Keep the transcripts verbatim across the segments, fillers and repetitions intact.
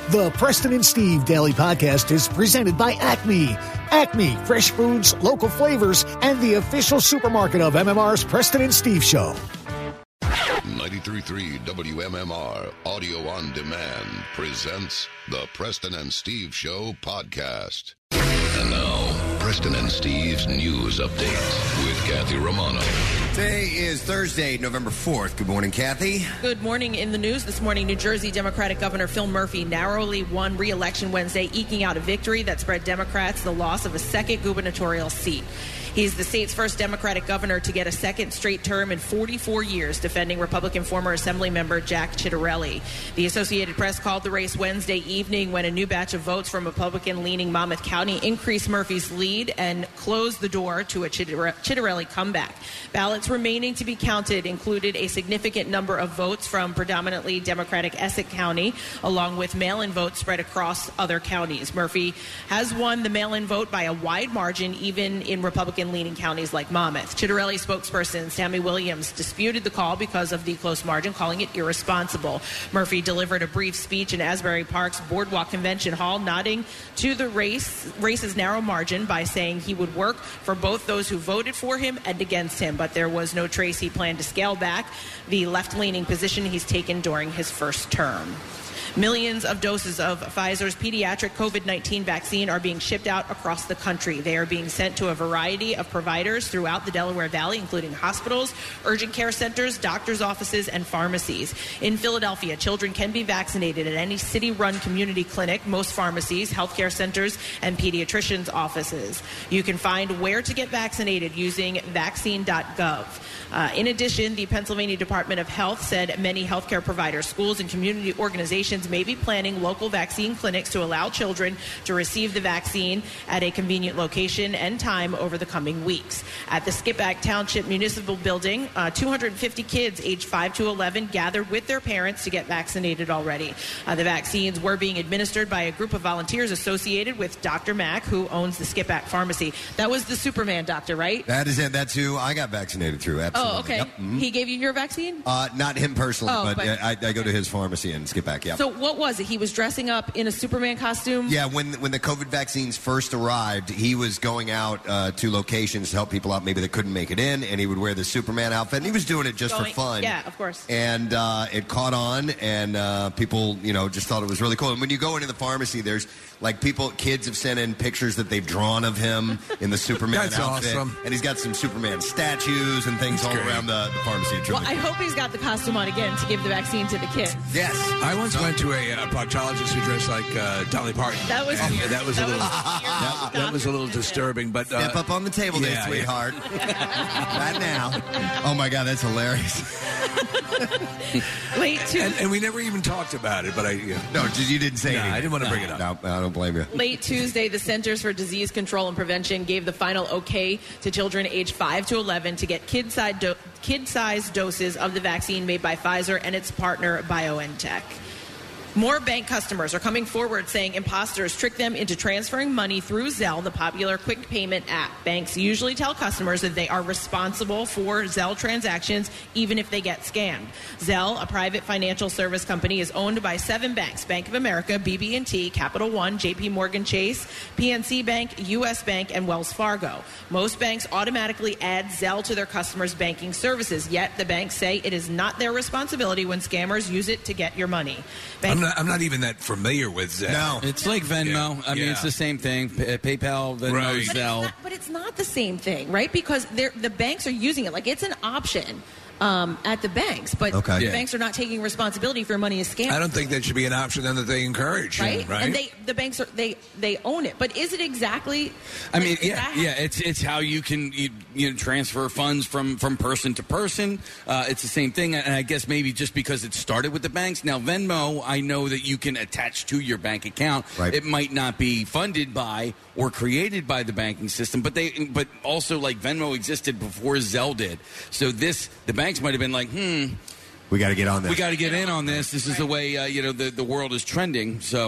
The Preston and Steve Daily Podcast is presented by Acme. Acme, fresh foods, local flavors, and the official supermarket of M M R's Preston and Steve Show. ninety-three point three W M M R Audio on Demand presents the Preston and Steve Show podcast. And now, Preston and Steve's news update with Kathy Romano. Today is Thursday, November fourth. Good morning, Kathy. Good morning. In the news this morning, New Jersey Democratic Governor Phil Murphy narrowly won re-election Wednesday, eking out a victory that spread Democrats the loss of a second gubernatorial seat. He's the state's first Democratic governor to get a second straight term in forty-four years, defending Republican former Assemblymember Jack Ciattarelli. The Associated Press called the race Wednesday evening when a new batch of votes from Republican-leaning Monmouth County increased Murphy's lead and closed the door to a Ciattarelli comeback. Ballots remaining to be counted included a significant number of votes from predominantly Democratic Essex County, along with mail-in votes spread across other counties. Murphy has won the mail-in vote by a wide margin, even in Republican leaning counties like Monmouth. Ciattarelli spokesperson Sammy Williams disputed the call because of the close margin, calling it irresponsible. Murphy delivered a brief speech in Asbury Park's Boardwalk Convention Hall, nodding to the race race's narrow margin by saying he would work for both those who voted for him and against him, but there was no trace he planned to scale back the left-leaning position he's taken during his first term. Millions of doses of Pfizer's pediatric COVID nineteen vaccine are being shipped out across the country. They are being sent to a variety of providers throughout the Delaware Valley, including hospitals, urgent care centers, doctors' offices, and pharmacies. In Philadelphia, children can be vaccinated at any city-run community clinic, most pharmacies, healthcare centers, and pediatricians' offices. You can find where to get vaccinated using vaccine dot gov. Uh, in addition, the Pennsylvania Department of Health said many healthcare providers, schools, and community organizations may be planning local vaccine clinics to allow children to receive the vaccine at a convenient location and time over the coming weeks. At the Skippack Township Municipal Building, uh, two hundred fifty kids aged five to eleven gathered with their parents to get vaccinated already. Uh, the vaccines were being administered by a group of volunteers associated with Doctor Mack, who owns the Skippack Pharmacy. That was the Superman doctor, right? That is it. That's who I got vaccinated through. Absolutely. Oh, okay. Yep. Mm-hmm. He gave you your vaccine? Uh, not him personally, Oh, but, but- I, I go to his pharmacy and Skippack. Yeah. So what was it? He was dressing up in a Superman costume? Yeah, when when the COVID vaccines first arrived, he was going out uh, to locations to help people out maybe that couldn't make it in, and he would wear the Superman outfit, and he was doing it just Going- for fun. Yeah, of course. And uh, it caught on, and uh, people, you know, just thought it was really cool. And when you go into the pharmacy, there's like people, kids have sent in pictures that they've drawn of him in the Superman That's outfit, awesome. and he's got some Superman statues and things That's all great. around the, the pharmacy. It's Well, really I hope he's got the costume on again to give the vaccine to the kids. Yes. I once went to a, a proctologist who dressed like uh, Dolly Parton. That was And weird. that was a That little was that, that was a little disturbing. But uh, Step up on the table there, yeah, sweetheart. Right now. Oh, my God, that's hilarious. Late and, Tuesday. and we never even talked about it. But I, you know, No, just, you didn't say No, anything. I didn't want to bring it up. No, I don't blame you. Late Tuesday, the Centers for Disease Control and Prevention gave the final okay to children aged five to eleven to get kid-sized do- kid-sized doses of the vaccine made by Pfizer and its partner BioNTech. More bank customers are coming forward saying imposters trick them into transferring money through Zelle, the popular quick payment app. Banks usually tell customers that they are responsible for Zelle transactions even if they get scammed. Zelle, a private financial service company, is owned by seven banks: Bank of America, B B and T, Capital One, J P Morgan Chase, P N C Bank, U S Bank, and Wells Fargo. Most banks automatically add Zelle to their customers' banking services, yet the banks say it is not their responsibility when scammers use it to get your money. Bank- I'm not, I'm not even that familiar with Zelle. No. It's like Venmo. Yeah. I mean, Yeah. it's the same thing. P- PayPal, Venmo, Right. But it's, Zelle. not, but it's not the same thing, right? Because they're, the banks are using it. Like, it's an option um, at the banks, but Okay. the Yeah. banks are not taking responsibility if your money is scammed. I don't think that should be an option then that they encourage. Right? Right. And they, the banks are they they own it. But is it exactly? I mean, is yeah, that- yeah. It's it's how you can you, you know, transfer funds from, from person to person. Uh, it's the same thing, and I guess maybe just because it started with the banks. Now Venmo, I know that you can attach to your bank account. Right. It might not be funded by or created by the banking system, but they but also like Venmo existed before Zelle did. So this the banks might have been like, hmm. We got to get on this. We got to get in on this. This is the way uh, you know the, the world is trending. So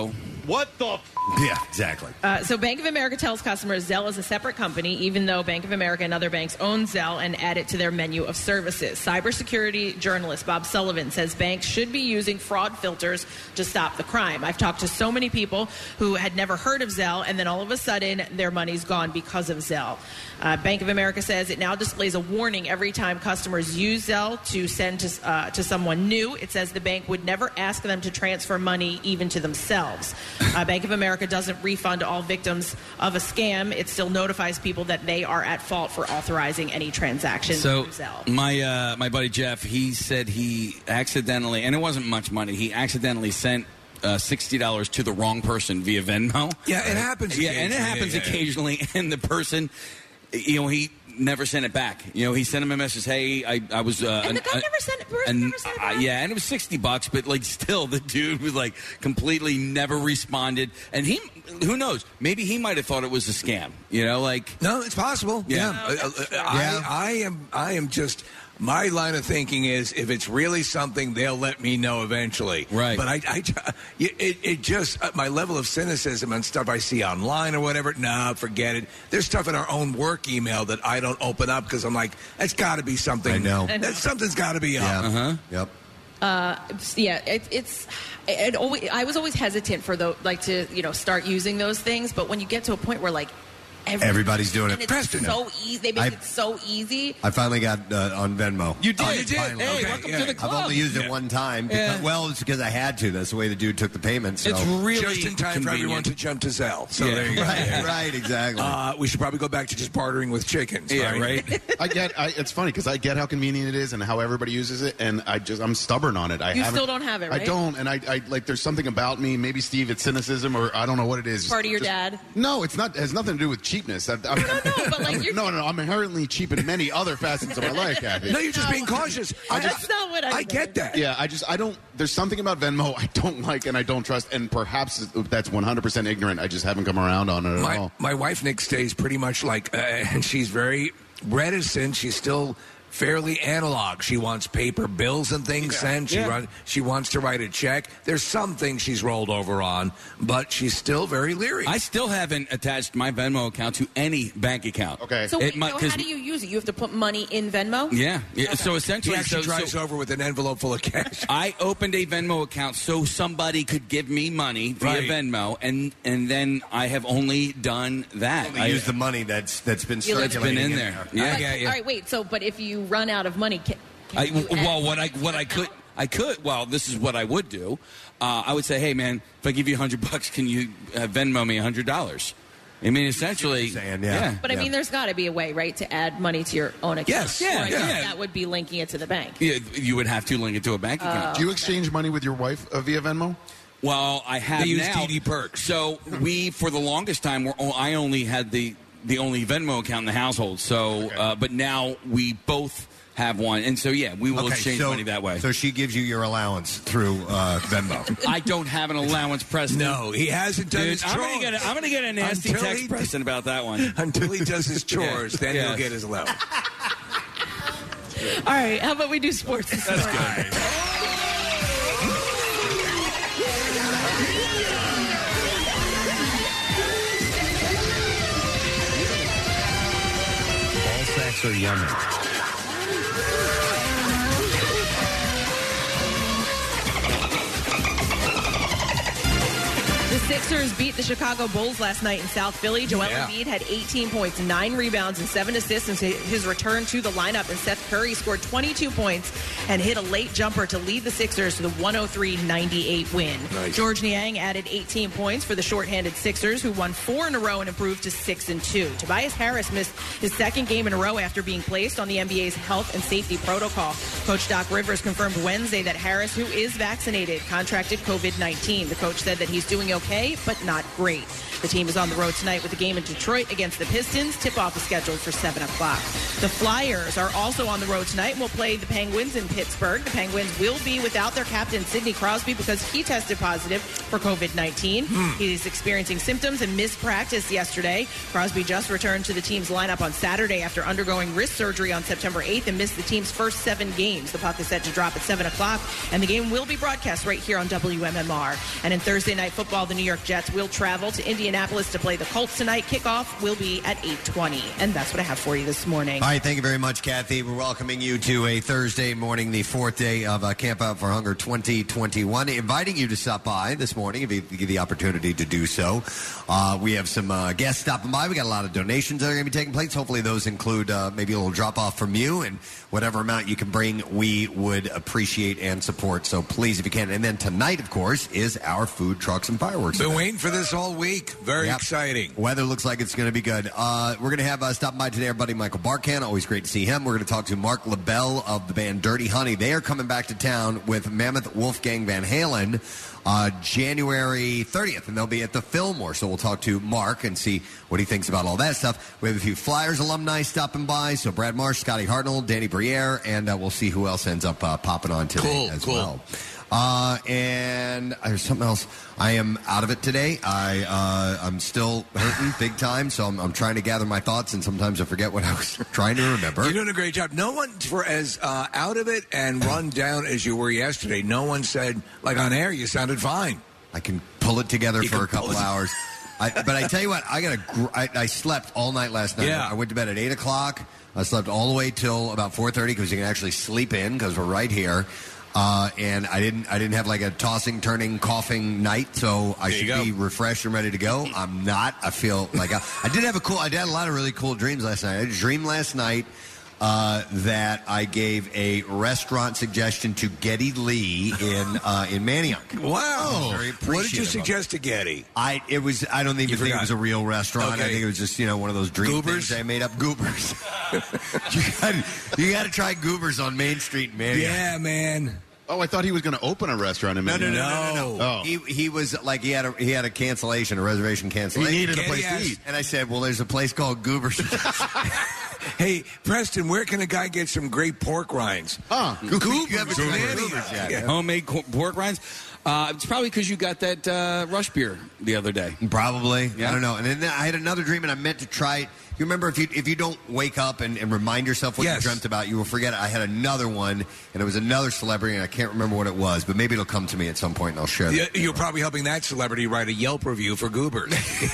What the? F- yeah, exactly. Uh, so Bank of America tells customers Zelle is a separate company, even though Bank of America and other banks own Zelle and add it to their menu of services. Cybersecurity journalist Bob Sullivan says banks should be using fraud filters to stop the crime. I've talked to so many people who had never heard of Zelle, and then all of a sudden their money's gone because of Zelle. Uh, Bank of America says it now displays a warning every time customers use Zelle to send to, uh, to someone new. It says the bank would never ask them to transfer money even to themselves. Uh, Bank of America doesn't refund all victims of a scam. It still notifies people that they are at fault for authorizing any transaction So through Zelle. my uh, my buddy Jeff, he said he accidentally, and it wasn't much money, he accidentally sent Uh, sixty dollars to the wrong person via Venmo. Yeah, it happens. Yeah, and it happens yeah, yeah. occasionally. And the person, you know, he never sent it back. You know, he sent him a message, "Hey, I, I was." Uh, And the guy an, never sent it. Person and, never sent it uh, back. yeah, and it was sixty bucks, but like still, the dude was like completely never responded. And he, who knows? Maybe he might have thought it was a scam. You know, like No, it's possible. Yeah. Yeah, Uh, uh, I, I am. I am just. My line of thinking is, if it's really something, they'll let me know eventually. Right. But I, I it, it just uh, my level of cynicism and stuff I see online or whatever. Nah, forget it. There's stuff in our own work email that I don't open up because I'm like, that's got to be something. I know. That something's got to be up. Yeah. Uh-huh. Yep. Uh, yeah, it, it's. It always, I was always hesitant for the like to you know start using those things, but when you get to a point where like every, Everybody's doing and it. it's Preston. so easy. They make I- it so easy. I finally got uh, on Venmo. You did. Oh, you did? Hey, Okay, welcome yeah. to the I've club. I've only used it Yeah. one time. Because, Yeah. Well, it's because I had to. That's the way the dude took the payment. So. It's really Just in time for everyone convenient. to jump to Zelle. So Yeah. there you go. right, right, exactly. Uh, we should probably go back to just bartering with chickens. Yeah, right. right. I get. I, it's funny because I get how convenient it is and how everybody uses it, and I just I'm stubborn on it. I You haven't- still don't have it, right? I don't, and I, I like. There's something about me. Maybe Steve, it's cynicism, or I don't know what it is. Part of your Just- dad? No, it's not. It has nothing to do with cheapness. I, I'm, No, no, but like you're. no, no, no. I'm inherently cheap in many other facets of my life, Kathy. No, you're just being cautious. I That's just, not what I I meant. get that. Yeah, I just I don't. There's something about Venmo I don't like and I don't trust, and perhaps that's one hundred percent ignorant. I just haven't come around on it at My, all. my wife, Nick, stays pretty much like, uh, and she's very reticent. She's still fairly analog. She wants paper bills and things sent. She, Yeah. run, she wants to write a check. There's some things she's rolled over on, but she's still very leery. I still haven't attached my Venmo account to any bank account. Okay. So, It wait, might- so 'cause- how do you use it? You have to put money in Venmo? Yeah. yeah. So he essentially, actually so, drives so over with an envelope full of cash. I opened a Venmo account so somebody could give me money via Right. Venmo, and and then I have only done that. Only I use the money that's that's been You let- circulating It's been in there. Yeah. But- yeah, yeah. All right, wait. So, but if you run out of money, can, can I, you well, add- what I what I could I could well, this is what I would do. Uh, I would say, hey man, if I give you a hundred bucks, can you uh, Venmo me a hundred dollars? I mean, essentially, Saying, yeah. But I Yeah. mean, there's got to be a way, right, to add money to your own account. Yes, Or yeah, I guess yeah. that would be linking it to the bank. Yeah, you would have to link it to a bank account. Do you exchange money with your wife uh, via Venmo? Well, I have They use now. T D Perks. So we, for the longest time, were I only had the the only Venmo account in the household. So, uh, but now we both have one, and so yeah, we will Okay, exchange so, money that way. So she gives you your allowance through uh, Venmo. I don't have an allowance, Preston. No, he hasn't done Dude, his I'm chores. gonna get a, I'm gonna get a nasty Until text, he- Preston, about that one. Until he does his chores, Yeah. then Yes. he'll get his allowance. All right, how about we do sports this morning? Ball sacks are yummy. The Sixers beat the Chicago Bulls last night in South Philly. Joel Yeah. Embiid had eighteen points, nine rebounds, and seven assists in his return to the lineup. And Seth Curry scored twenty-two points and hit a late jumper to lead the Sixers to the one oh three ninety-eight win. Nice. George Niang added eighteen points for the shorthanded Sixers, who won four in a row and improved to six and two. Tobias Harris missed his second game in a row after being placed on the N B A's health and safety protocol. Coach Doc Rivers confirmed Wednesday that Harris, who is vaccinated, contracted covid nineteen. The coach said that he's doing okay, but not great. The team is on the road tonight with a game in Detroit against the Pistons. Tip-off is scheduled for seven o'clock. The Flyers are also on the road tonight and will play the Penguins in Pittsburgh. The Penguins will be without their captain, Sidney Crosby, because he tested positive for covid nineteen. He's experiencing symptoms and missed practice yesterday. Crosby just returned to the team's lineup on Saturday after undergoing wrist surgery on September eighth and missed the team's first seven games. The puck is set to drop at seven o'clock, and the game will be broadcast right here on W M M R. And in Thursday Night Football, the New York Jets will travel to Indianapolis to play the Colts tonight. Kickoff will be at eight twenty. And that's what I have for you this morning. All right, thank you very much, Kathy. We're welcoming you to a Thursday morning, the fourth day of uh, Camp Out for Hunger twenty twenty-one. Inviting you to stop by this morning if you get the opportunity to do so. Uh, we have some uh, guests stopping by. We got a lot of donations that are going to be taking place. Hopefully those include uh, maybe a little drop-off from you, and whatever amount you can bring, we would appreciate and support. So please, if you can. And then tonight, of course, is our food trucks and fireworks. Been event. waiting for this all week. Very Yep. exciting. Weather looks like it's going to be good. Uh, we're going to have uh, stopping by today our buddy Michael Barkan. Always great to see him. We're going to talk to Mark LaBelle of the band Dirty Honey. They are coming back to town with Mammoth Wolfgang Van Halen uh, January thirtieth, and they'll be at the Fillmore. So we'll talk to Mark and see what he thinks about all that stuff. We have a few Flyers alumni stopping by. So Brad Marsh, Scotty Hartnell, Danny Briere, and uh, we'll see who else ends up uh, popping on today Cool, as cool. well. Uh, and there's something else. I am out of it today. I, uh, I'm still hurting big time, so I'm, I'm trying to gather my thoughts, and sometimes I forget what I was trying to remember. You're doing a great job. No one, for as uh, out of it and run down as you were yesterday, no one said, like on air, you sounded fine. I can pull it together You for can a couple pull it- hours. I, but I tell you what, I got a. Gr- I, I slept all night last night. Yeah. I went to bed at eight o'clock. I slept all the way till about four thirty because you can actually sleep in because we're right here. Uh, and I didn't. I didn't have like a tossing, turning, coughing night, so I There you should go. be refreshed and ready to go. I'm not. I feel like I, I did have a cool. I did have a lot of really cool dreams last night. I had a dream last night uh, that I gave a restaurant suggestion to Geddy Lee in uh, in Manioc. Wow. Very What did you appreciative of suggest to Getty? I it was I don't even You think forgot. it was a real restaurant. Okay. I think it was just you know one of those dream Goobers? things I made up. Goobers. you got you got to try Goobers on Main Street, man. Yeah, man. Oh, I thought he was going to open a restaurant in No, no, no, Manhattan. no, no, no. Oh. He he was like he had a he had a cancellation, a reservation cancellation. He needed a Getty place to asked- eat. And I said, well, there's a place called Goobers. Hey, Preston, where can a guy get some great pork rinds? Huh. You haven't tried man. Goobers yet. Yeah. Homemade co- pork rinds. Uh, it's probably because you got that uh, Rush beer the other day. Probably. Yeah. I don't know. And then I had another dream, and I meant to try it. You remember if you if you don't wake up and, and remind yourself what Yes. you dreamt about, you will forget it. I had another one, and it was another celebrity, and I can't remember what it was, but maybe it'll come to me at some point, and I'll share Yeah, that. You're probably helping that celebrity write a Yelp review for Goobers.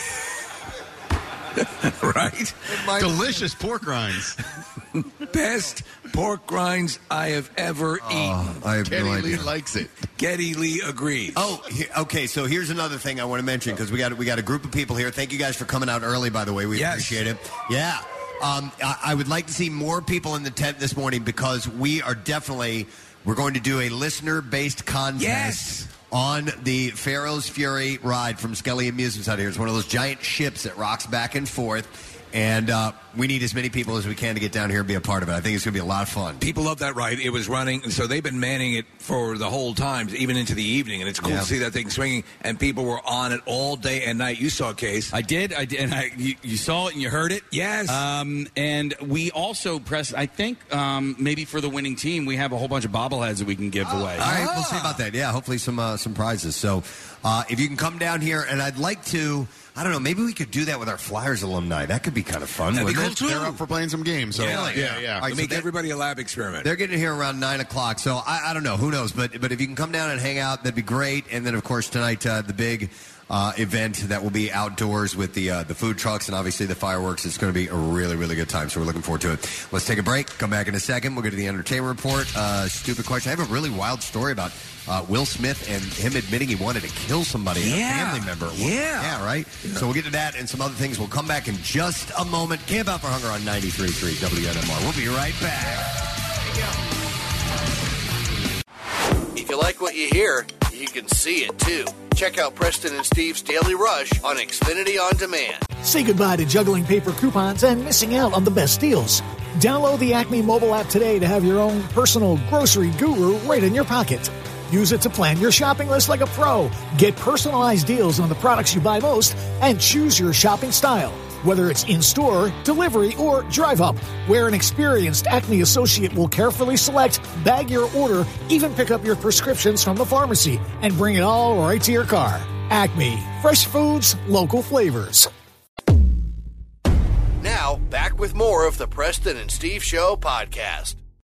Right? Delicious pork rinds. Best pork rinds I have ever eaten. I have Kenny no Lee idea. likes it. Geddy Lee agrees. Oh, he- okay. So here's another thing I want to mention because we got we got a group of people here. Thank you guys for coming out early. By the way, we Yes. appreciate it. Yeah, um, I, I would like to see more people in the tent this morning because we are definitely we're going to do a listener-based contest. Yes. On the Pharaoh's Fury ride from Skelly Amusements out here. It's one of those giant ships that rocks back and forth. And uh, we need as many people as we can to get down here and be a part of it. I think it's going to be a lot of fun. People love that ride. It was running, so they've been manning it for the whole time, even into the evening, and it's cool Yeah. to see that thing swinging. And people were on it all day and night. You saw Case. I did. I did. And I, you, you saw it and you heard it. Yes. Um, and we also press. I think um, maybe for the winning team, we have a whole bunch of bobbleheads that we can give away. All right, we'll see about that. Yeah, hopefully some uh, some prizes. So uh, if you can come down here, and I'd like to, I don't know, maybe we could do that with our Flyers alumni. That could be kind of fun. That'd be wouldn't cool, it? too. They're up for playing some games. So, Yeah. yeah, yeah. All right, To so make they- everybody a lab experiment. They're getting here around nine o'clock, so I, I don't know. Who knows? But but if you can come down and hang out, that'd be great. And then, of course, tonight uh, the big uh, event that will be outdoors with the uh, the food trucks and obviously the fireworks. It's going to be a really really good time. So we're looking forward to it. Let's take a break. Come back in a second. We'll go to the entertainment report. Uh, stupid question. I have a really wild story about uh, Will Smith and him admitting he wanted to kill somebody, Yeah. a family member. Yeah. yeah, right. So we'll get to that and some other things. We'll come back in just a moment. Camp Out for Hunger on ninety-three point three W N M R. We'll be right back. If you like what you hear, you can see it too. Check out Preston and Steve's Daily Rush on Xfinity On Demand. Say goodbye to juggling paper coupons and missing out on the best deals. Download the Acme mobile app today to have your own personal grocery guru right in your pocket. Use it to plan your shopping list like a pro. Get personalized deals on the products you buy most and choose your shopping style. Whether it's in-store, delivery, or drive-up, where an experienced Acme associate will carefully select, bag your order, even pick up your prescriptions from the pharmacy, and bring it all right to your car. Acme. Fresh foods, local flavors. Now, back with more of the Preston and Steve Show podcast.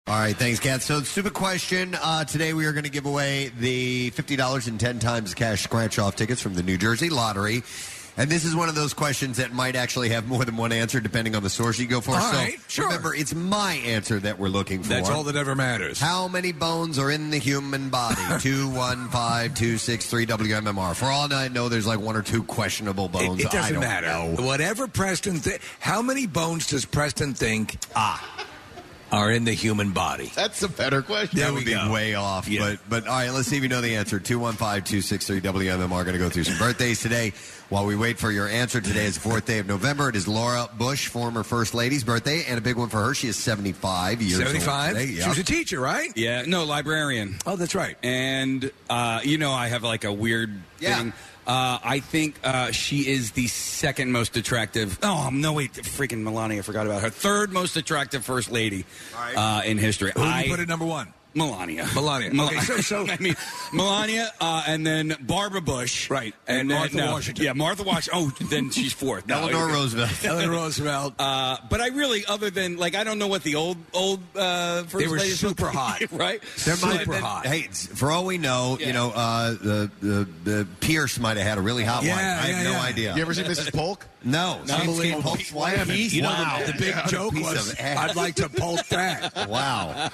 All right, thanks, Kat. So, stupid question. Uh, today we are going to give away the fifty dollars and ten times cash scratch-off tickets from the New Jersey Lottery. And this is one of those questions that might actually have more than one answer depending on the source you go for. All so right, sure. Remember, it's my answer that we're looking for. That's all that ever matters. How many bones are in the human body? two one five two six three W M M R. For all I know, there's like one or two questionable bones. It, it doesn't I don't matter. know. Whatever Preston th- how many bones does Preston think ah are in the human body? That's a better question. That There would we be go. way off. Yeah. But, but all right, let's see if you know the answer. two one five two six three W M M R. Going to go through some birthdays today. While we wait for your answer, today is the fourth day of November. It is Laura Bush, former First Lady's birthday, and a big one for her. She is seventy-five years seventy-five? old today. She Yep. was a teacher, right? Yeah, no, librarian. Oh, that's right. And, uh, you know, I have like a weird Yeah. thing. Uh, I think uh, she is the second most attractive. Oh, no, wait. Freaking Melania. I forgot about her. Third most attractive first lady right. uh, in history. Who do I you put at number one? Melania. Melania. Mel- Okay, so- so- I mean, Melania, uh, and then Barbara Bush. Right. And, And then, Martha uh, Washington. Yeah, Martha Washington. Oh, then she's fourth. No, Eleanor Roosevelt. Eleanor Roosevelt. Uh, but I really, other than, like, I don't know what the old, old uh, first They were ladies super look like, hot. right? There might Super be, hot. Hey, for all we know, Yeah. you know, uh, the, the the Pierce might have had a really hot Yeah, one. I have yeah, no yeah. idea. You ever see Missus Polk? No, Unbelievable. Polk slamming. You know, wow. the, the big What a joke piece was, of ass. I'd like to pulp that. Wow.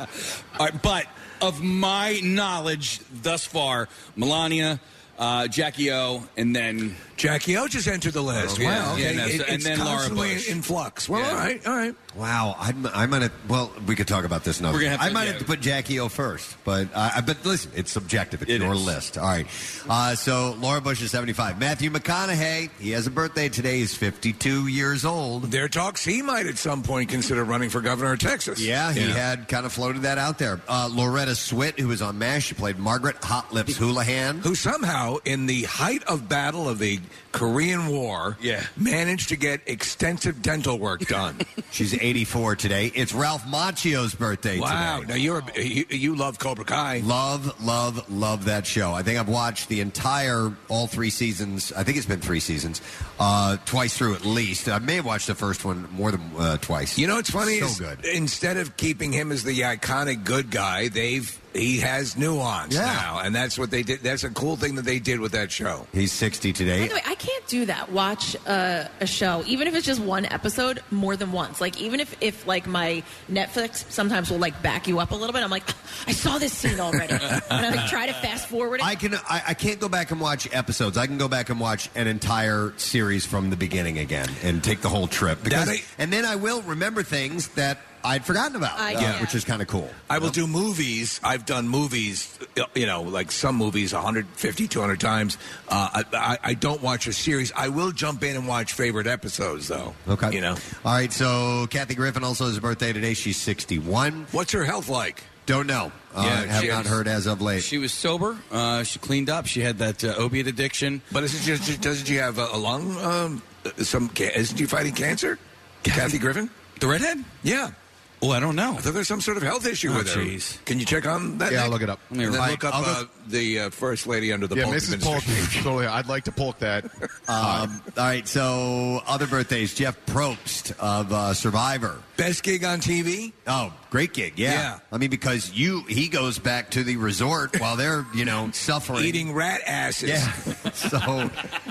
All right, but of my knowledge thus far, Melania, uh, Jackie O, and then Jackie O just entered the list. Yeah, Wow. yeah, Okay. no, It- so- and it's then Laura constantly Bush. in flux. Well, Yeah. all right, all right. Wow, I'm, I'm gonna. Well, we could talk about this another. We're gonna time. have I to- might yeah. have to put Jackie O first, but uh, but listen, it's subjective. It's It your is. list. All right. Uh, so Laura Bush is seventy-five. Matthew McConaughey, he has a birthday today. He's fifty-two years old. There are talks he might at some point consider running for governor of Texas. Yeah, he had kind of floated that out there. Uh, Loretta Swit, who was on MASH, she played Margaret Hot Lips Houlihan. Who somehow, in the height of battle of the Korean War, Yeah. managed to get extensive dental work done. She's eighty-four today. It's Ralph Macchio's birthday Wow. today. Now, you're a, you, you love Cobra Kai. Love, love, love that show. I think I've watched the entire, all three seasons. I think it's been three seasons, uh, twice through at least. I may have watched the first one more than uh, twice. You know what's funny So is good. instead of keeping him as the iconic good guy, they've he has nuance Yeah. now, and that's what they did. That's a cool thing that they did with that show. He's sixty today. By the way, I can't do that. Watch uh, a show, even if it's just one episode, more than once. Like even if, if like my Netflix sometimes will like back you up a little bit. I'm like, I saw this scene already, and I like try to fast forward it. I can. I, I can't go back and watch episodes. I can go back and watch an entire series from the beginning again and take the whole trip. Because, That I- and then I will remember things that I'd forgotten about, I uh, get it. which is kind of cool. I will do movies. I've done movies, you know, like some movies one fifty, two hundred times. Uh, I, I, I don't watch a series. I will jump in and watch favorite episodes, though. Okay. You know, All right. So Kathy Griffin also has a birthday today. She's sixty-one. what's her health like? Don't know. Uh, Yeah, have she not is- heard as of late. she was sober. Uh, she cleaned up. She had that uh, opiate addiction. But isn't she, doesn't she have a, a lung? Um, some ca- isn't she fighting cancer? Kathy Griffin? The redhead? Yeah. Oh, I don't know. I thought there's some sort of health issue Oh, with her. jeez. Can you check on that? Yeah, I'll Nick? look it up. And then Right, look up I'll go- uh, the uh, first lady under the Yeah, Polk Missus Polk. administration. Totally. I'd like to Polk that. Um, all right. So other birthdays. Jeff Probst of uh, Survivor. Best gig on T V? Oh, great gig. Yeah. Yeah. I mean, because you he goes back to the resort while they're, you know, suffering. Eating rat asses. Yeah. So,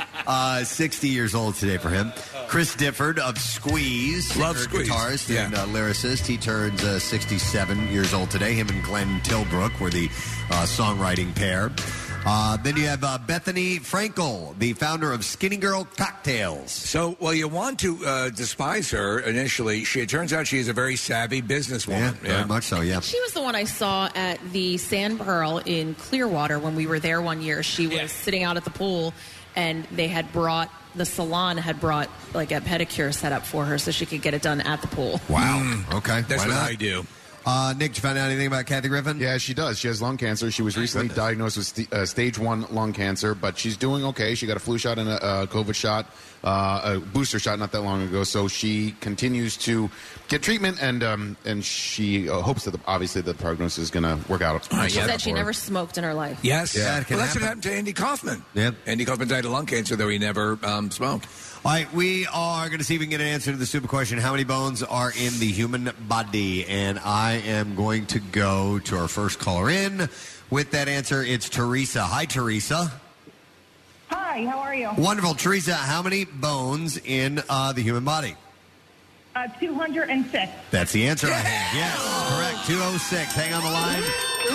uh, sixty years old today for him. Chris Difford of Squeeze. Love singer, Squeeze. Guitarist Yeah. and uh, lyricist. He turns uh, sixty-seven years old today. Him and Glenn Tilbrook were the uh, songwriting pair. Uh, then you have uh, Bethany Frankel, the founder of Skinny Girl Cocktails. So, well, you want to uh, despise her initially. She, it turns out she is a very savvy Yeah, businesswoman. very much so, yeah. She was the one I saw at the Sand Pearl in Clearwater when we were there one year. She was Yeah. sitting out at the pool, and they had brought the salon had brought like a pedicure set up for her so she could get it done at the pool. Wow. Okay. That's Why what not? I do. Uh, Nick, did you find out anything about Kathy Griffin? Yeah, she does. She has lung cancer. She was recently diagnosed with st- uh, stage one lung cancer, but she's doing okay. She got a flu shot and a, a COVID shot, uh, a booster shot not that long ago. So she continues to get treatment, and um, and she uh, hopes that the, obviously the prognosis is going to work out. Right, She yeah. said she for her. never smoked in her life. Yes. Yeah, it can well, that's happen. what happened to Andy Kaufman. Yep. Andy Kaufman died of lung cancer, though he never um, smoked. All right, we are going to see if we can get an answer to the super question. How many bones are in the human body? And I I am going to go to our first caller in. With that answer, it's Teresa. Hi, Teresa. Hi, how are you? Wonderful. Teresa, how many bones in uh, the human body? Uh, two hundred six. That's the answer I have. Yes, correct. two oh six. Hang on the line.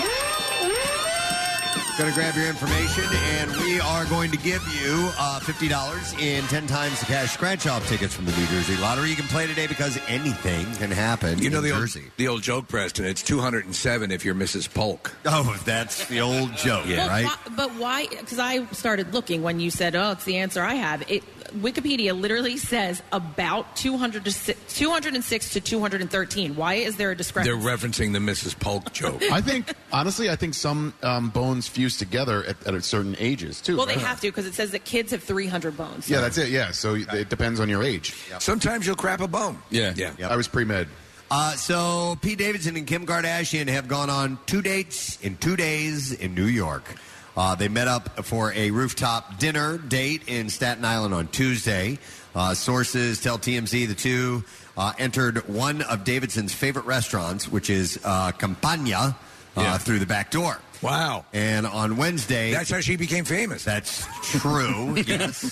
Going to grab your information, and we are going to give you uh, fifty dollars in ten times the cash scratch-off tickets from the New Jersey Lottery. You can play today because anything can happen You know in the Jersey. old, the old joke, Preston, it's two hundred seven if you're Missus Polk. Oh, that's the old joke, Well, right? why- but why? Because I started looking when you said, "Oh, it's the answer I have." It Wikipedia literally says about two hundred to si- two hundred six to two hundred thirteen. Why is there a discrepancy? They're referencing the Missus Polk joke. I think, honestly, I think some um, bones fuse together at, at certain ages, too. well, they right? have to because it says that kids have three hundred bones. Yeah, that's it, yeah. So it depends on your age. Sometimes you'll crap a bone. Yeah. Yeah. I was pre-med. Uh, so Pete Davidson and Kim Kardashian have gone on two dates in two days in New York. Uh, they met up for a rooftop dinner date in Staten Island on Tuesday. Uh, sources tell T M Z the two uh, entered one of Davidson's favorite restaurants, which is uh, Campagna, uh, Yeah. through the back door. Wow. And on Wednesday... That's how she became famous. That's true, yes.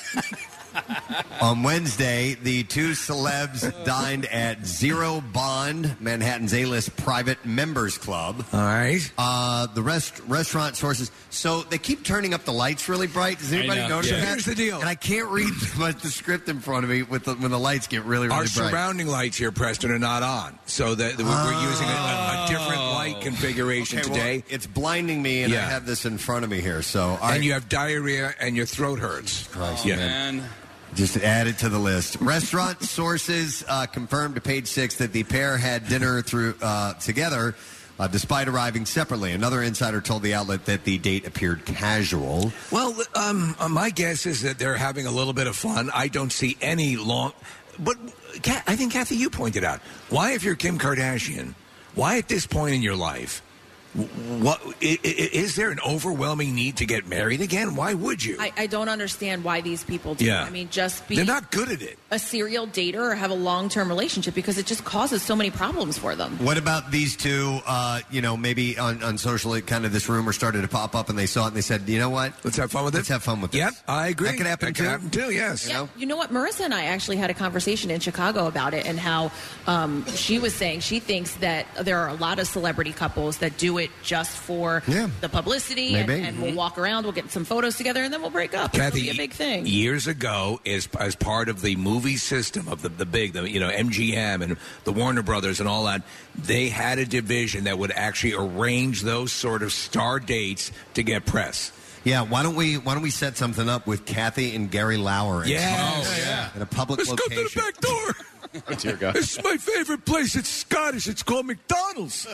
On Wednesday, the two celebs dined at Zero Bond, Manhattan's A-list private members club. All right. Uh, the rest, restaurant sources. So they keep turning up the lights really bright. Does anybody know. notice Yeah. that? Here's the deal. And I can't read much the script in front of me with the, when the lights get really, really Our bright. surrounding lights here, Preston, are not on. So that we're, we're using a, a different light configuration Okay, well, today. it's blinding me, and I Yeah. have this in front of me here. So, all right. And you have diarrhea and your throat hurts. Christ, yeah. Man. Just add it to the list. Restaurant sources uh, confirmed to Page Six that the pair had dinner through uh, together, uh, despite arriving separately. Another insider told the outlet that the date appeared casual. Well, um, uh, my guess is that they're having a little bit of fun. I don't see any long. But Kat, I think, Kathy, you pointed out, why, if you're Kim Kardashian, why at this point in your life, what i- i- is there an overwhelming need to get married again? Why would you? I, I don't understand why these people do. Yeah. I mean, just be They're not good at it. a serial dater or have a long-term relationship because it just causes so many problems for them. What about these two? Uh, you know, maybe on, on social, it kind of this rumor started to pop up, and they saw it and they said, "You know what? Let's have fun with it. Let's have fun with this." Yep, I agree. That could happen That too. could happen too. Yes. You know? You know what? Marissa and I actually had a conversation in Chicago about it and how um, she was saying she thinks that there are a lot of celebrity couples that do it just for Yeah. the publicity and, Maybe. and we'll walk around, we'll get some photos together, and then we'll break up. It'll Kathy, be a big thing. years ago, as, as part of the movie system of the, the big, the, you know, M G M and the Warner Brothers and all that, they had a division that would actually arrange those sort of star dates to get press. Yeah, why don't we why don't we set something up with Kathy and Gary Lauer? in- Yes. Oh, yeah. in a public Let's location. go to the back door. Oh, dear God. This is my favorite place. It's Scottish. It's called McDonald's.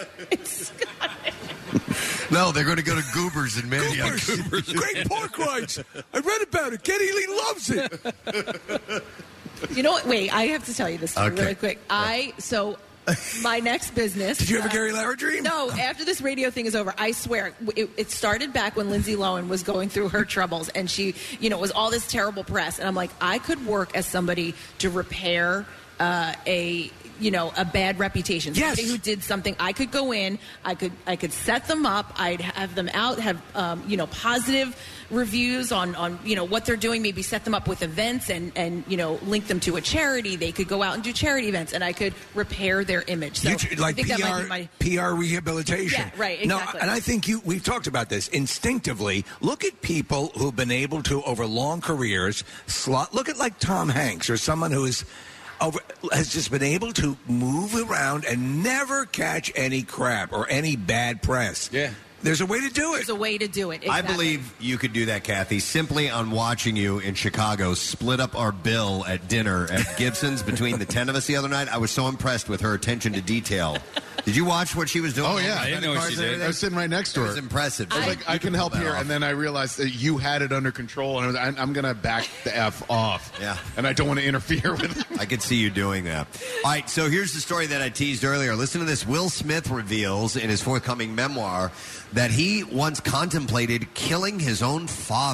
No, they're going to go to Goobers in Manioc. Goobers. Great pork rinds. I read about it. Kenny Lee loves it. You know what? Wait, I have to tell you this story Okay. really quick. I so my next business. Did you have a uh, Gary Lauer dream? No, after this radio thing is over, I swear it, it started back when Lindsay Lohan was going through her troubles, and she, you know, it was all this terrible press, and I'm like, I could work as somebody to repair uh, a. You know, a bad reputation. Somebody Yes. who did something. I could go in. I could. I could set them up. I'd have them out. Have um, you know positive reviews on on you know what they're doing. Maybe set them up with events and and you know link them to a charity. They could go out and do charity events, and I could repair their image. So You tr- like I think that might P R, be my. P R rehabilitation. Yeah, right, No, exactly. and I think you. We've talked about this instinctively. Look at people who've been able to, over long careers, slot. Look at like Tom Hanks or someone who is. Over, has just been able to move around and never catch any crap or any bad press. Yeah. There's a way to do it. There's a way to do it. I Exactly. believe you could do that, Kathy, simply on watching you in Chicago split up our bill at dinner at Gibson's between the ten of us the other night. I was so impressed with her attention to detail. Did you watch what she was doing? Oh, yeah. I didn't know what she did. I was sitting right next to It her. was impressive. I was like, I can help pull that here, off. and then I realized that you had it under control, and I was, I'm, I'm going to back the F off. Yeah. And I don't want to interfere with it. I could see you doing that. All right, so here's the story that I teased earlier. Listen to this. Will Smith reveals in his forthcoming memoir that he once contemplated killing his own father.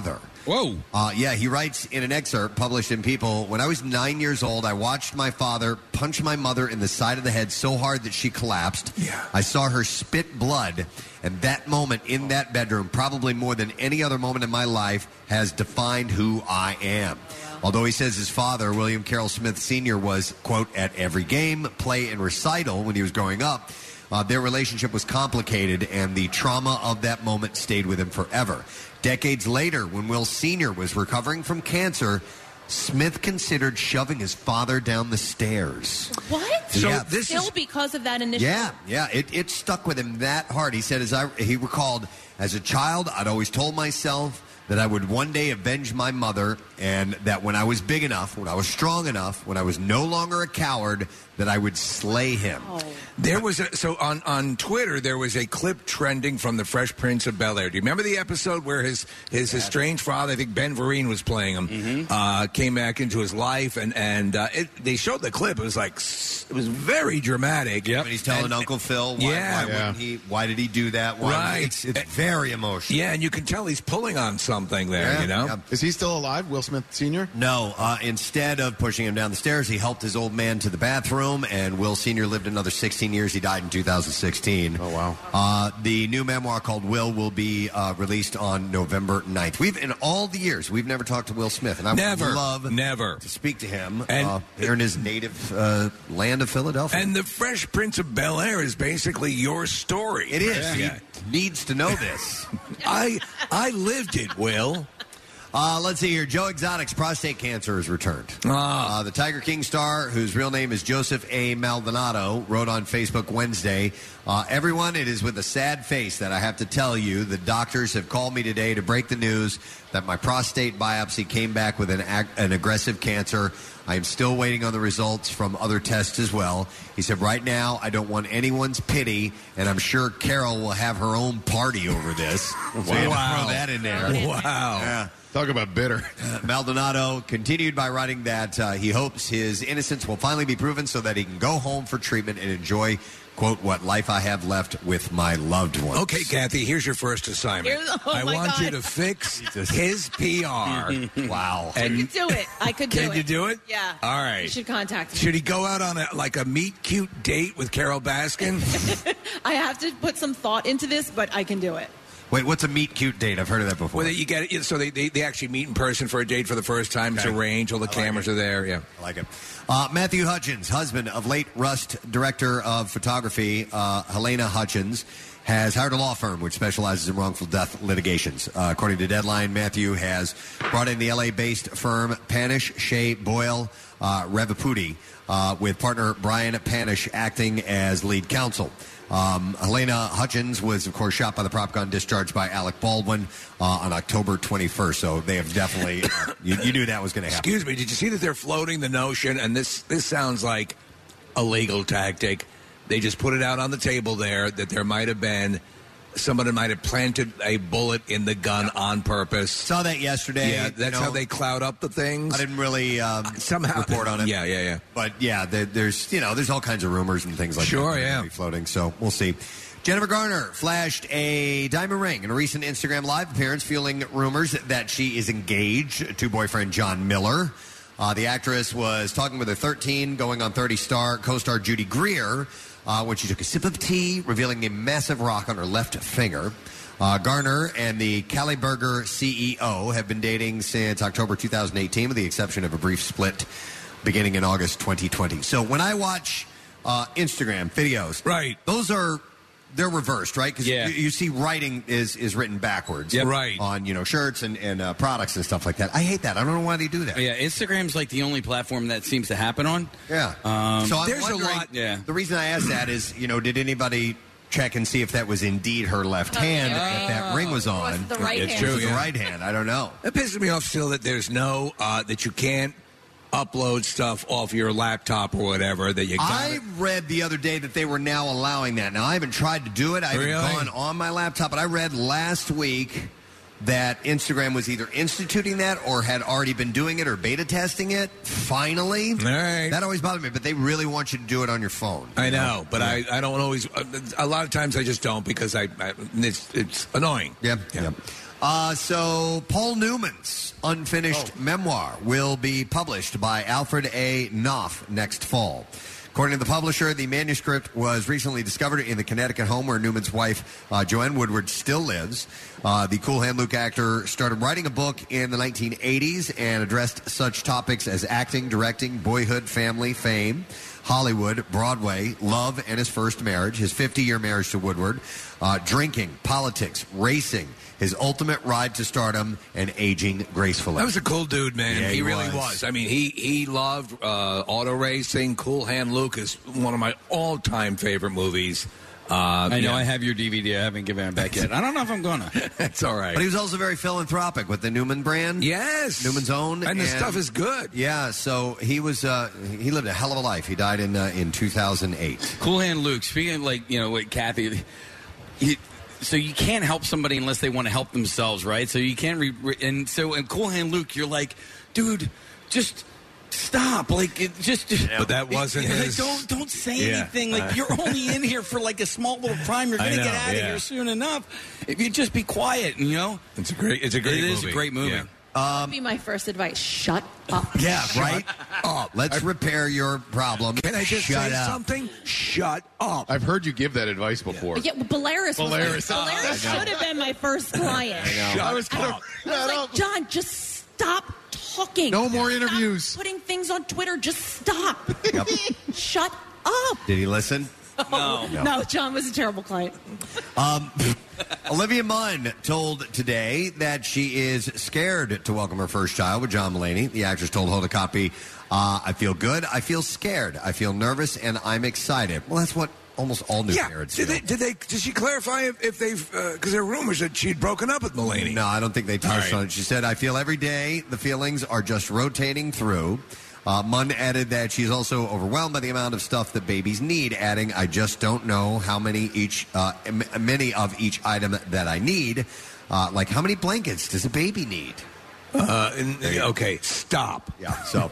Whoa. Uh, yeah, he writes in an excerpt published in People, when I was nine years old, I watched my father punch my mother in the side of the head so hard that she collapsed. Yeah. I saw her spit blood, and that moment in that bedroom, probably more than any other moment in my life, has defined who I am. Although he says his father, William Carroll Smith Senior, was, quote, at every game, play, and recital when he was growing up, uh, their relationship was complicated, and the trauma of that moment stayed with him forever. Decades later, when Will Senior was recovering from cancer, Smith considered shoving his father down the stairs. What? So Yeah. this Still is- because of that initial. Yeah, yeah, it, it stuck with him that hard. He said, as I he recalled, as a child, I'd always told myself that I would one day avenge my mother, and that when I was big enough, when I was strong enough, when I was no longer a coward, that I would slay him. There was a, so on, on Twitter there was a clip trending from the Fresh Prince of Bel Air. Do you remember the episode where his his estranged father, I think Ben Vereen was playing him, Mm-hmm. uh, came back into his life, and and uh, it, they showed the clip. It was like s- it was very dramatic. When he's telling And- Uncle Phil, why, yeah, why wouldn't he? Why did he do that? Why Right. It's, it's very emotional. Yeah, and you can tell he's pulling on something there. Yeah, you know, yeah. Is he still alive, Will Smith Senior? No. Uh, instead of pushing him down the stairs, he helped his old man to the bathroom, and Will Senior lived another sixteen years. He died in two thousand sixteen. Oh, wow. Uh, the new memoir called Will will be uh, released on November ninth. We've, in all the years, we've never talked to Will Smith, and I Never, would love never to speak to him And- uh, here in his native uh, land of Philadelphia. and the Fresh Prince of Bel Air is basically your story. it is. Yeah. He needs to know this. I I lived it, Will. Uh, let's see here. Joe Exotic's prostate cancer has returned. Ah. Uh, the Tiger King star, whose real name is Joseph A. Maldonado, wrote on Facebook Wednesday, uh, everyone, it is with a sad face that I have to tell you the doctors have called me today to break the news that my prostate biopsy came back with an, ag- an aggressive cancer. I am still waiting on the results from other tests as well. He said, right now, I don't want anyone's pity, and I'm sure Carol will have her own party over this. So you Wow. throw that in there. Wow. Yeah. Talk about bitter. Uh, Maldonado continued by writing that uh, he hopes his innocence will finally be proven so that he can go home for treatment and enjoy, quote, what life I have left with my loved ones. Okay, Kathy, here's your first assignment. Here's- oh I my want you God. to fix his P R. Wow. I could do it. I could do Can it. you do it? Yeah. All right. You should contact me. Should he go out on a like a meet cute date with Carol Baskin? I have to put some thought into this, but I can do it. Wait, what's a meet cute date? I've heard of that before. Well, you get it. So they, they, they actually meet in person for a date for the first time. It's Okay. arranged. All the I like cameras it. are there. Yeah. I like it. Uh, Matthew Hutchins, husband of late Rust director of photography, uh, Helena Hutchins, has hired a law firm which specializes in wrongful death litigations. Uh, according to Deadline, Matthew has brought in the L A-based firm Panish, Shea, Boyle, uh, Revaputi, uh, with partner Brian Panish acting as lead counsel. Um, Helena Hutchins was, of course, shot by the prop gun discharged by Alec Baldwin uh, on October twenty-first. So they have definitely, uh, you, you knew that was going to happen. Excuse me. Did you see that they're floating the notion? And this this sounds like a legal tactic. They just put it out on the table there that there might have been somebody might have planted a bullet in the gun on purpose. Saw that yesterday. Yeah, you that's know. how they cloud up the things. I didn't really um, somehow report on it. Yeah, yeah, yeah. But yeah, there, there's you know there's all kinds of rumors and things like Sure, that. that yeah. are floating. So we'll see. Jennifer Garner flashed a diamond ring in a recent Instagram Live appearance, fueling rumors that she is engaged to boyfriend John Miller. Uh, the actress was talking with her thirteen, going on thirty star co-star Judy Greer uh, when she took a sip of tea, revealing a massive rock on her left finger. Uh, Garner and the Cali Burger C E O have been dating since October two thousand eighteen, with the exception of a brief split beginning in August twenty twenty. So when I watch uh, Instagram videos, right, those are they're reversed, right? Because Yeah. you, you see writing is is written backwards, Yep. Right, on you know shirts and and uh, products and stuff like that. I hate that. I don't know why they do that. Yeah, Instagram's like the only platform that seems to happen on. Yeah. Um, so I'm there's a wondering- lot- Yeah. The reason I asked that is, you know, did anybody check and see if that was indeed her left hand that that ring was on? Was it the right It's hand? true, It was the yeah. right hand. I don't know. It pisses me off still that there's no uh, that you can't upload stuff off your laptop or whatever that you got. I read the other day that they were now allowing that. Now, I haven't tried to do it. I haven't Really? gone on my laptop, but I read last week that Instagram was either instituting that or had already been doing it or beta testing it. Finally. All right. That always bothered me, but they really want you to do it on your phone. I you know, but I, I don't always. A lot of times I just don't because I, I it's it's annoying. Yep. Yeah. Yep. Uh, so Paul Newman's unfinished Oh. memoir will be published by Alfred A. Knopf next fall. According to the publisher, the manuscript was recently discovered in the Connecticut home where Newman's wife, uh, Joanne Woodward, still lives. Uh, the Cool Hand Luke actor started writing a book in the nineteen eighties and addressed such topics as acting, directing, boyhood, family, fame, Hollywood, Broadway, love, and his first marriage, his fifty-year marriage to Woodward, uh, drinking, politics, racing, his ultimate ride to stardom, and aging gracefully. That was a cool dude, man. Yeah, he, he really was. was. I mean, he he loved uh, auto racing. Cool Hand Luke is one of my all-time favorite movies. Uh, I know yeah. I have your D V D. I haven't given it back yet. I don't know if I'm gonna. That's all right. But he was also very philanthropic with the Newman brand. Yes, Newman's Own, and the stuff is good. Yeah, so he was uh, he lived a hell of a life. He died in uh, in two thousand eight. Cool Hand Luke. Speaking of, like, you know, what Kathy, he, so you can't help somebody unless they want to help themselves, right? So you can't. Re, re, and so in Cool Hand Luke, you're like, dude, just stop. Like, it just. But that wasn't it, his- Don't don't say Yeah. anything. Like, Uh, you're only in here for like a small little time. You're I gonna know, get out yeah. of here soon enough. If you just be quiet, you know. It's a great. It's a great. It movie. is a great movie. Yeah. That would be my first advice. Shut up. Yeah, right? Oh, Let's repair your problem. Can I just Shut say up. something? Shut up. I've heard you give that advice before. Yeah, well, Polaris, was Polaris. like, Polaris I know. should have been my first client. Shut I was gonna- up. I was like, John, just stop talking. No more Stop interviews. putting things on Twitter. Just stop. Yep. Shut up. Did he listen? No. No, John was a terrible client. Um, Olivia Munn told today that she is scared to welcome her first child with John Mulaney. The actress told Hold a Copy, uh, I feel good, I feel scared, I feel nervous, and I'm excited. Well, that's what almost all new Yeah. parents Did feel. they, did they? Did she clarify if, if they've? Because there are rumors that she'd broken up with Mulaney. No, I don't think they touched All right. on it. She said, I feel every day the feelings are just rotating through. Uh, Munn added that she's also overwhelmed by the amount of stuff that babies need, adding, I just don't know how many each, uh, m- many of each item that I need. Uh, like, how many blankets does a baby need? Uh, and, okay, stop. Yeah, so.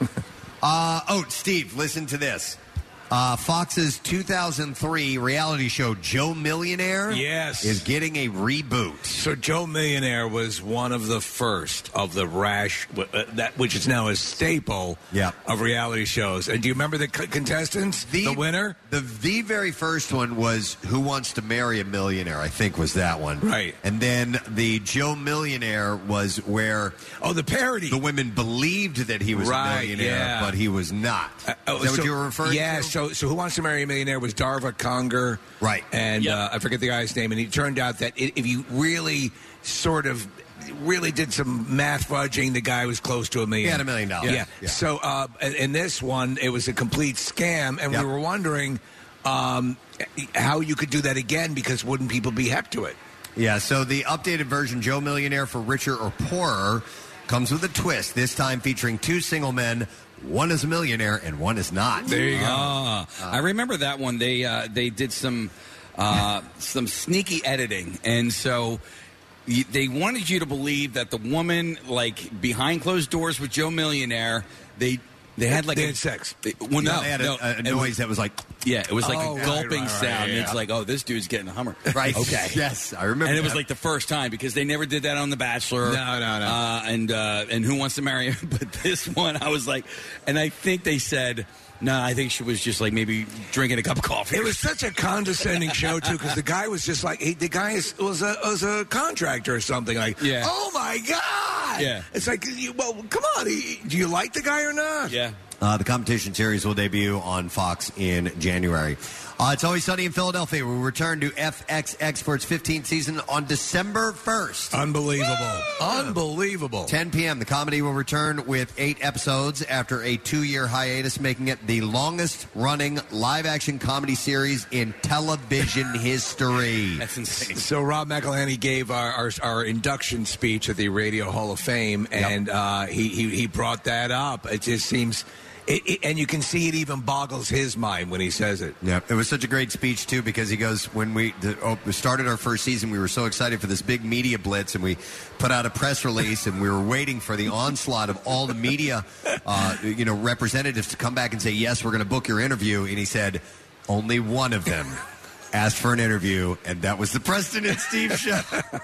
uh, oh, Steve, listen to this. Uh, Fox's two thousand three reality show Joe Millionaire Yes. is getting a reboot. So Joe Millionaire was one of the first of the rash, uh, that which is now a staple Yeah. of reality shows. And do you remember the c- contestants? The, winner? The the very first one was Who Wants to Marry a Millionaire, I think was that one. Right. And then the Joe Millionaire was where Oh, the parody. the women believed that he was Right, a millionaire, yeah. but he was not. Uh, oh, is that so- what you were referring yeah, to? so so Who Wants to Marry a Millionaire was Darva Conger. Right. And Yep. uh, I forget the guy's name. And it turned out that i if you really sort of really did some math fudging, the guy was close to a million. He had a million dollars. Yeah. Yeah. So uh, in in this one, it was a complete scam. And Yep. we were wondering um, how you could do that again, because wouldn't people be hep to it? Yeah, so the updated version, Joe Millionaire for Richer or Poorer, comes with a twist, this time featuring two single men. One is a millionaire and one is not. There you go. Ah, I remember that one. They uh, they did some uh, some sneaky editing, and so y- they wanted you to believe that the woman, like behind closed doors with Joe Millionaire, they they had like They a, had sex. They, well, no, they had a, no, a it noise was- that was like, yeah, it was like Oh, a right, gulping right, right, sound. yeah. It's like, oh, this dude's getting a Hummer. right. Okay. Yes, I remember. And it was that. like the first time, because they never did that on The Bachelor. No, no, no. Uh, and uh, and Who Wants to Marry Her? But this one, I was like, and I think they said, no, I think she was just like maybe drinking a cup of coffee. It was such a condescending show too, because the guy was just like, he, the guy is, was a was a contractor or something. Like, Yeah. oh my god, Yeah. It's like, you, well, come on, he, do you like the guy or not? Yeah. Uh, the competition series will debut on Fox in January. Uh, it's Always Sunny in Philadelphia. We'll return to F X X for its fifteenth season on December first. Unbelievable, unbelievable. ten p.m. The comedy will return with eight episodes after a two-year hiatus, making it the longest-running live-action comedy series in television history. That's insane. So Rob McElhenney gave our, our our induction speech at the Radio Hall of Fame, and uh, he, he he brought that up. It just seems. It, it, and you can see it even boggles his mind when he says it. Yeah, it was such a great speech, too, because he goes, when we the, oh, started our first season, we were so excited for this big media blitz, and we put out a press release, and we were waiting for the onslaught of all the media, uh, you know, representatives to come back and say, yes, we're going to book your interview. And he said, only one of them asked for an interview, and that was the Preston and Steve show.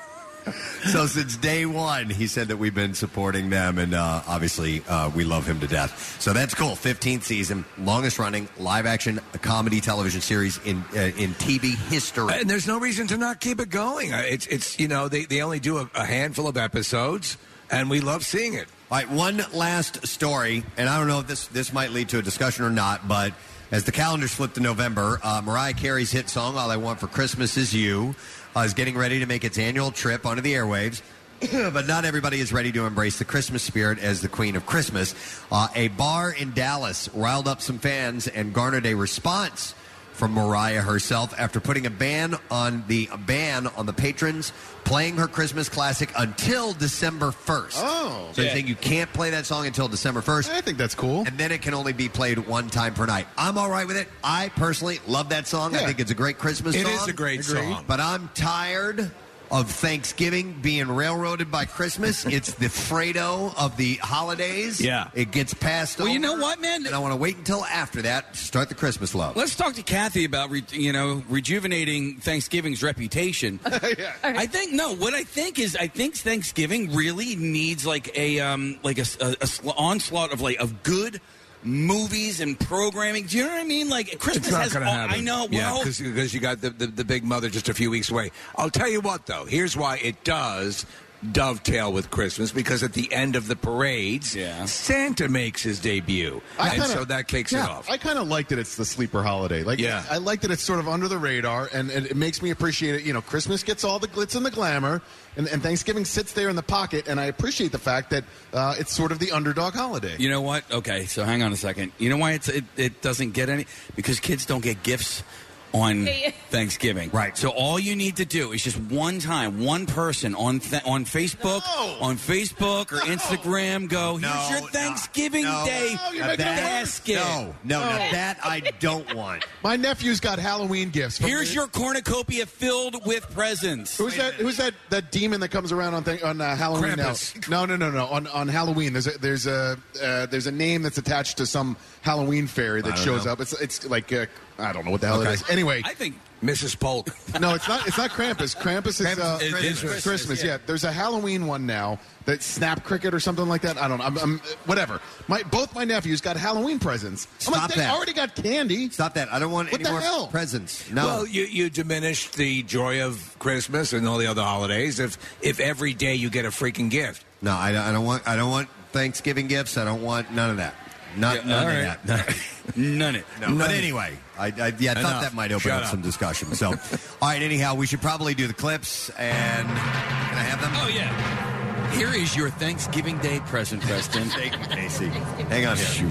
So since day one, he said that we've been supporting them, and uh, obviously uh, we love him to death. So that's cool. fifteenth season, longest running live-action comedy television series in uh, in T V history. And there's no reason to not keep it going. Uh, It's, it's you know, they, they only do a, a handful of episodes, and we love seeing it. All right, one last story, and I don't know if this, this might lead to a discussion or not, but as the calendars flip to November, uh, Mariah Carey's hit song, All I Want for Christmas Is You, uh, is getting ready to make its annual trip onto the airwaves. But not everybody is ready to embrace the Christmas spirit as the Queen of Christmas. Uh, a bar in Dallas riled up some fans and garnered a response from Mariah herself after putting a ban on the a ban on the patrons playing her Christmas classic until December first. Oh. So Yeah. I think you can't play that song until December first. I think that's cool. And then it can only be played one time per night. I'm all right with it. I personally love that song. I Yeah. think it's a great Christmas It song. is a great Agreed. song. But I'm tired of Thanksgiving being railroaded by Christmas. It's the Fredo of the holidays. Yeah. It gets passed Well, over. you know what, man? And I want to wait until after that to start the Christmas love. Let's talk to Kathy about re- you know rejuvenating Thanksgiving's reputation. I think no. What I think is I think Thanksgiving really needs like a um like a, a, a sl- onslaught of like of good movies and programming. Do you know what I mean? Like Christmas It's not has. going to all, happen. I know. Yeah, Well, because you got the, the, the big mother just a few weeks away. I'll tell you what, though. Here's why it does dovetail with Christmas, because at the end of the parades, Yeah. Santa makes his debut. I and kinda- so that kicks yeah, it off. I kind of like that it's the sleeper holiday. Like, Yeah. I like that it's sort of under the radar, and, and it makes me appreciate it. You know, Christmas gets all the glitz and the glamour, and, and Thanksgiving sits there in the pocket, and I appreciate the fact that uh, it's sort of the underdog holiday. You know what? Okay, so hang on a second. You know why it's it, it doesn't get any? Because kids don't get gifts on Thanksgiving. Right. So all you need to do is just one time, one person on th- on Facebook, No. on Facebook or Instagram, go, here's No, your no, Thanksgiving no. Day No, you're Now making it that- basket. No, no, no, that I don't want. My nephew's got Halloween gifts. from Here's the- your cornucopia filled with presents. Who's that? Who's that? That demon that comes around on th- on uh, Halloween Krampus. now? No, no, no, no. On on Halloween, there's a there's a uh, there's a name that's attached to some Halloween fairy that I don't shows know. up. It's it's like uh, I don't know what the hell Okay. it is. Anyway, I think Missus Polk. no, it's not. It's not Krampus. Krampus is uh, is Christmas. Christmas, yeah. There's a Halloween one now that Snap Cricket or something like that. I don't know. I'm, I'm whatever. My both my nephews got Halloween presents. I'm Stop like, they that. already got candy. Stop that. I don't want What any the more hell? presents. No. Well, you, you diminish the joy of Christmas and all the other holidays if if every day you get a freaking gift. no, I, don't- I don't want I don't want Thanksgiving gifts. I don't want none of that. Not Yeah, none all of right. that. none it. No, but anyway, I, I, yeah, I thought Enough. that might open Shut up, up. some discussion. So, all right, anyhow, we should probably do the clips. And can I have them? Oh, yeah. Here is your Thanksgiving Day present, Preston. Thank you, Casey. Hang on here.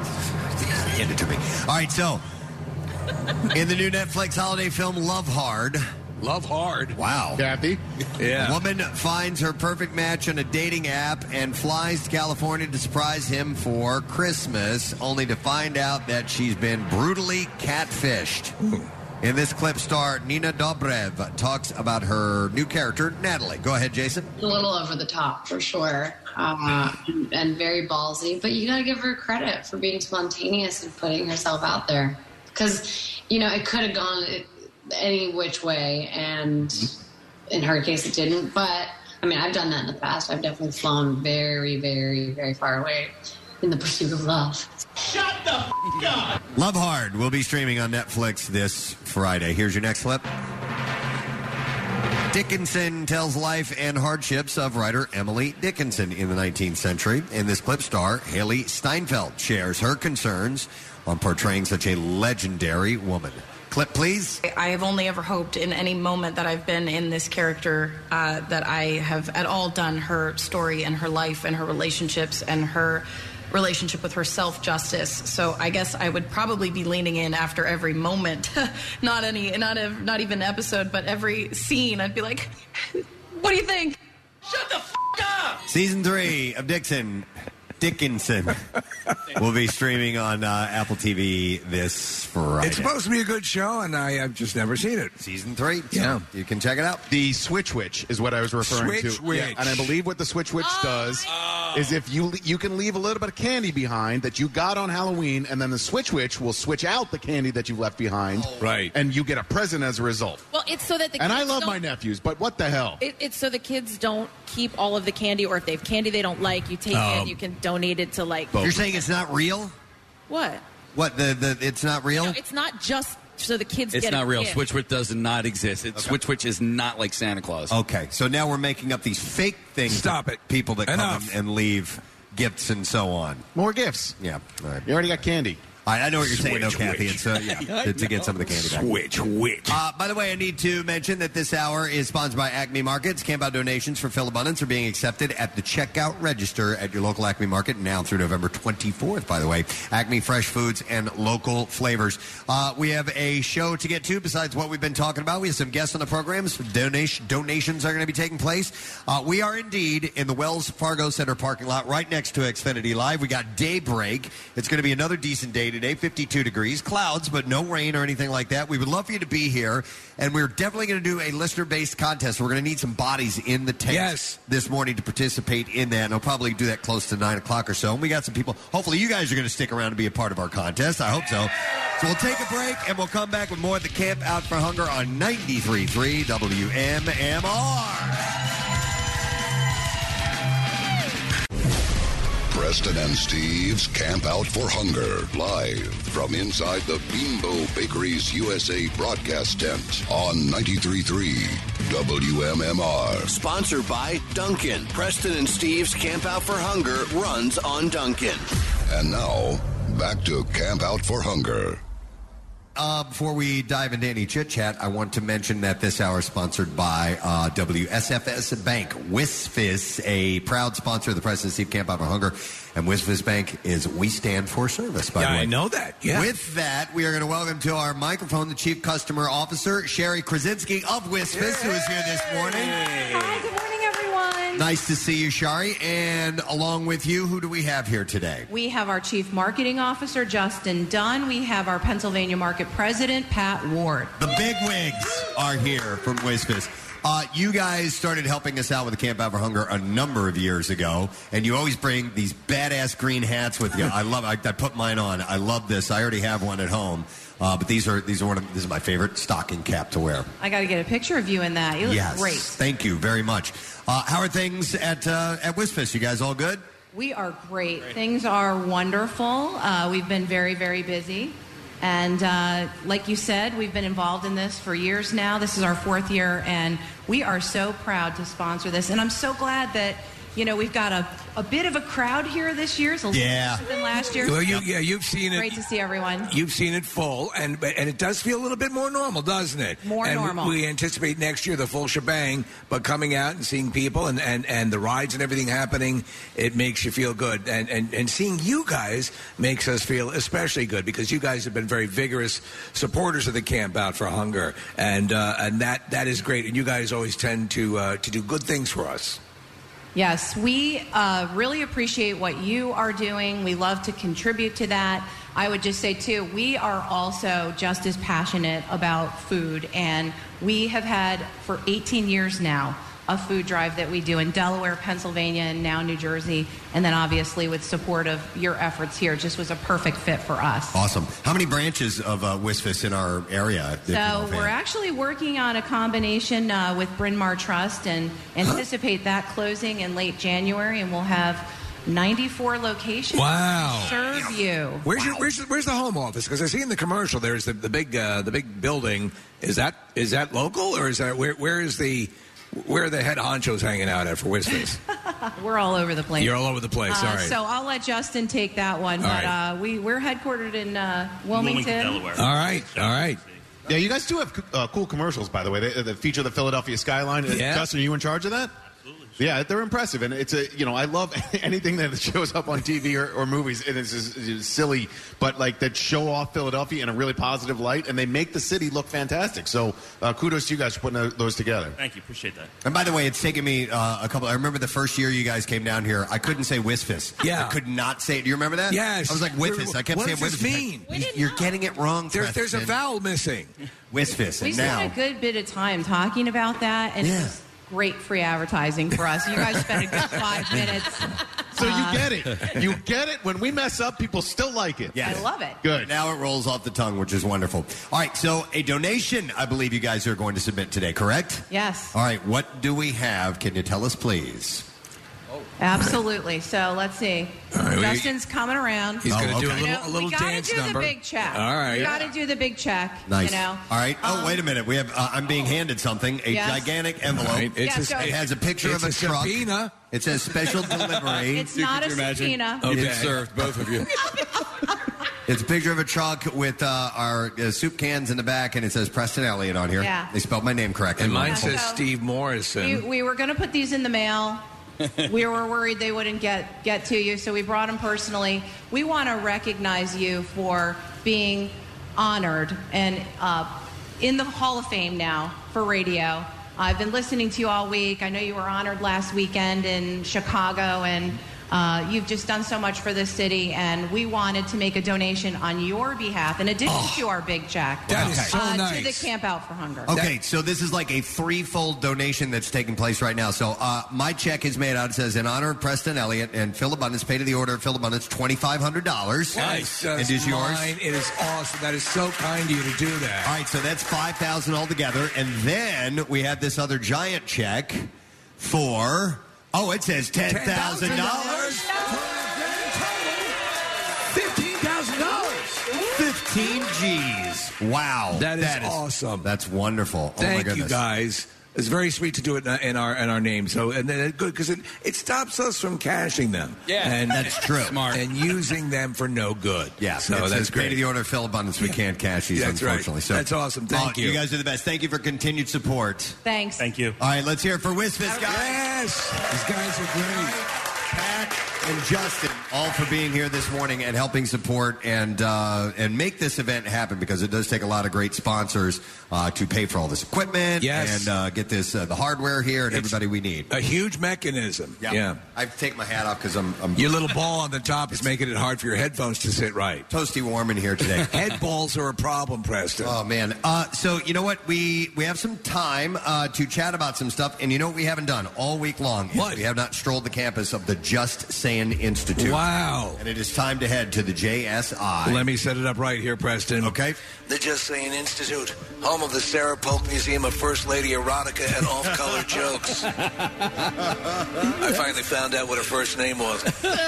Hand it to me. All right, so in the new Netflix holiday film Love Hard. Love hard. Wow. Kathy. Yeah. A woman finds her perfect match on a dating app and flies to California to surprise him for Christmas, only to find out that she's been brutally catfished. In this clip, star Nina Dobrev talks about her new character, Natalie. Go ahead, Jason. A little over the top for sure, uh, and, and very ballsy. But you got to give her credit for being spontaneous and putting herself out there, because you know it could have gone any which way, and in her case, it didn't. But I mean, I've done that in the past. I've definitely flown very, very, very far away in the pursuit of love. Shut the f*** up! Love Hard will be streaming on Netflix this Friday. Here's your next clip. Dickinson tells life and hardships of writer Emily Dickinson in the nineteenth century. In this clip, star Haley Steinfeld shares her concerns on portraying such a legendary woman. Clip, please. I have only ever hoped in any moment that I've been in this character uh, that I have at all done her story and her life and her relationships and her relationship with her self-justice. So I guess I would probably be leaning in after every moment, not any, not a, not even episode, but every scene. I'd be like, "What do you think?" Shut the f*** up! Season three of Dixon Dickinson will be streaming on uh, Apple T V this Friday. It's supposed to be a good show, and I have just never seen it. Season three. So Yeah. you can check it out. The Switch Witch is what I was referring Switch to. Witch. Yeah, and I believe what the Switch Witch does is if you you can leave a little bit of candy behind that you got on Halloween, and then the Switch Witch will switch out the candy that you left behind, right? And you get a present as a result. Well, it's so that the and kids I love don't- my nephews, but what the hell? It, it's so the kids don't keep all of the candy, or if they have candy they don't like, you take it Um, and you can donate it to like. You're saying it's not real? What? What the the it's not real? No, it's not just so the kids It's get not a real. gift. Switch Witch does not exist. It, Okay. Switch Witch is not like Santa Claus. Okay, so now we're making up these fake things. Stop it. People that Enough. come in and leave gifts and so on. More gifts. Yeah. All right. You already got candy. I, I know what you're saying, though, Switch Kathy. Witch. It's uh, yeah, to, to get some of the candy back. Switch Witch. Uh, by the way, I need to mention that this hour is sponsored by Acme Markets. Camp Out donations for Phil Abundance are being accepted at the checkout register at your local Acme Market now through November twenty-fourth, by the way. Acme Fresh Foods and local flavors. Uh, we have a show to get to besides what we've been talking about. We have some guests on the programs. Donation, donations are going to be taking place. Uh, we are indeed in the Wells Fargo Center parking lot right next to Xfinity Live. We got Daybreak. It's going to be another decent day today, fifty-two degrees. Clouds, but no rain or anything like that. We would love for you to be here, and we're definitely going to do a listener-based contest. We're going to need some bodies in the tanks Yes. this morning to participate in that, and I'll probably do that close to nine o'clock or so. And we got some people. Hopefully you guys are going to stick around to be a part of our contest. I hope so. So we'll take a break, and we'll come back with more of the Camp Out for Hunger on ninety-three point three W M M R. Preston and Steve's Camp Out for Hunger, live from inside the Bimbo Bakeries U S A broadcast tent on ninety-three point three W M M R. Sponsored by Duncan. Preston and Steve's Camp Out for Hunger runs on Duncan. And now, back to Camp Out for Hunger. Uh, before we dive into any chit chat, I want to mention that this hour is sponsored by uh, W S F S Bank. WisFis, a proud sponsor of the President Steve Camp Out for Hunger, and WisFis Bank is We Stand for Service. By Yeah, the way, I know that. Yeah. With that, we are going to welcome to our microphone the Chief Customer Officer, Sherry Krasinski of WisFis, who is here this morning. Hi, good morning, everyone. Nice to see you, Shari. And along with you, who do we have here today? We have our Chief Marketing Officer, Justin Dunn. We have our Pennsylvania Market President, Pat Ward. The big wigs are here from WisFis. Uh, you guys started helping us out with the Camp Out for Hunger a number of years ago, and you always bring these badass green hats with you. I love it. I, I put mine on. I love this. I already have one at home, uh, but these are these are one of this is my favorite stocking cap to wear. I got to get a picture of you in that. You look yes, great. thank you very much. Uh, how are things at uh, at WisFis? You guys all good? We are great. Things are wonderful. Uh, we've been very, very busy. And uh, like you said, we've been involved in this for years now. This is our fourth year, and we are so proud to sponsor this. And I'm so glad that, you know, we've got a, a bit of a crowd here this year. It's a little Yeah. different than last year. Well, you, yeah, you've seen it. Great to see everyone. You've seen it full, and and it does feel a little bit more normal, doesn't it? More and normal. We anticipate next year the full shebang, but coming out and seeing people and, and, and the rides and everything happening, it makes you feel good. And, and, and seeing you guys makes us feel especially good because you guys have been very vigorous supporters of the Camp Out for Hunger, and uh, and that, that is great. And you guys always tend to uh, to do good things for us. Yes, we uh, really appreciate what you are doing. We love to contribute to that. I would just say, too, we are also just as passionate about food. And we have had, for eighteen years now, a food drive that we do in Delaware, Pennsylvania, and now New Jersey. And then, obviously, with support of your efforts here, just was a perfect fit for us. Awesome. How many branches of uh, WisFis in our area? if you know So offhand? we're actually working on a combination uh, with Bryn Mawr Trust and anticipate that closing in late January, and we'll have ninety-four locations Wow. to serve you. Where's your, where's, where's the home office? Because I see in the commercial there's the, the big uh, the big building. Is that is that local or is that where where is the where are the head honchos hanging out at for WisFis? We're all over the place. You're all over the place. Uh, All right. So I'll let Justin take that one. All but right. uh, we, we're headquartered in uh, Wilmington. All right. All right. Yeah, you guys do have uh, cool commercials, by the way. They, they feature the Philadelphia skyline. Uh, Yeah. Justin, are you in charge of that? Yeah, they're impressive, and it's a you know I love anything that shows up on T V or, or movies, and it's just, it's silly, but like that show off Philadelphia in a really positive light, and they make the city look fantastic. So uh, kudos to you guys for putting those- those together. Thank you. Appreciate that. And by the way, it's taken me uh, a couple. I remember the first year you guys came down here. I couldn't say WisFis. Yeah. I could not say it. Do you remember that? Yes. I was like WisFis. I kept What saying does WisFis. this mean? You- You're getting it wrong. There's there's a Preston. vowel missing. WisFis. We And spent now, a good bit of time talking about that, and it was great free advertising for us. You guys spent a good five minutes So you Uh, get it. You get it. When we mess up, people still like it. Yes. I love it. Good. Now it rolls off the tongue, which is wonderful. All right, so a donation, I believe you guys are going to submit today, correct? Yes. All right, what do we have? Can you tell us, please? Absolutely. So let's see. right, we- Justin's coming around. He's going to do a okay. little, You a know, little we gotta dance do number. the big check. All right. We got to do the big check. Nice. You know. All right. Oh, Um, wait a minute. We have. Uh, I'm being handed something. A Yes. gigantic envelope. All right, it's Yes, a, go. It has a picture it's of a, a truck. subpoena. It says special delivery. It's not a subpoena. You've been Okay. served, both of you. It's a picture of a truck with uh, our uh, soup cans in the back, and it says Preston Elliott on here. Yeah. They spelled my name correctly. And mine Wonderful. says So- Steve Morrison. We, we were going to put these in the mail. We were worried they wouldn't get, get to you, so we brought them personally. We want to recognize you for being honored and uh, in the Hall of Fame now for radio. I've been listening to you all week. I know you were honored last weekend in Chicago, and uh, you've just done so much for this city, and we wanted to make a donation on your behalf, in addition to our big check, That is so uh, to nice. the Camp Out for Hunger. Okay, so this is like a threefold donation that's taking place right now. So uh, my check is made out. It says, in honor of Preston Elliott and Phil Abundance, pay to the order of Phil Abundance, twenty-five hundred dollars. Nice. And That's is yours? mine. It is awesome. That is so kind of you to do that. All right, so that's five thousand dollars altogether. And then we have this other giant check for, oh, it says ten thousand dollars. fifteen thousand dollars. fifteen G's. Wow. That is awesome. That's wonderful. Oh, my Thank goodness. you, guys. It's very sweet to do it in our in our name. So and then it, good because it, it stops us from cashing them. Yeah. and That's true. Smart. And using them for no good. Yeah, so it that's says pay great. to the order of Phil Abundance. We can't cash these, That's right. unfortunately. So That's awesome. Thank Oh, you. You guys are the best. Thank you for continued support. Thanks. Thank you. All right, let's hear it for Wisfis, guys. Yes, these guys are great. Pat and Justin, all for being here this morning and helping support and uh, and make this event happen, because it does take a lot of great sponsors uh, to pay for all this equipment Yes. and uh, get this uh, the hardware here and It's everybody we need. A huge mechanism. Yeah. I take my hat off because I'm, I'm Your little ball on the top is making it hard for your headphones to sit right. toasty warm in here today. Head balls are a problem, Preston. Oh man! Uh, so you know what? We we have some time uh, to chat about some stuff, and you know what we haven't done all week long? Is What? We have not strolled the campus of the Just Saying Institute. Wow. And it is time to head to the J S I. Let me set it up right here, Preston. Okay. The Just Saying Institute, home of the Sarah Polk Museum of First Lady Erotica and Off-Color Jokes. I finally found out what her first name was.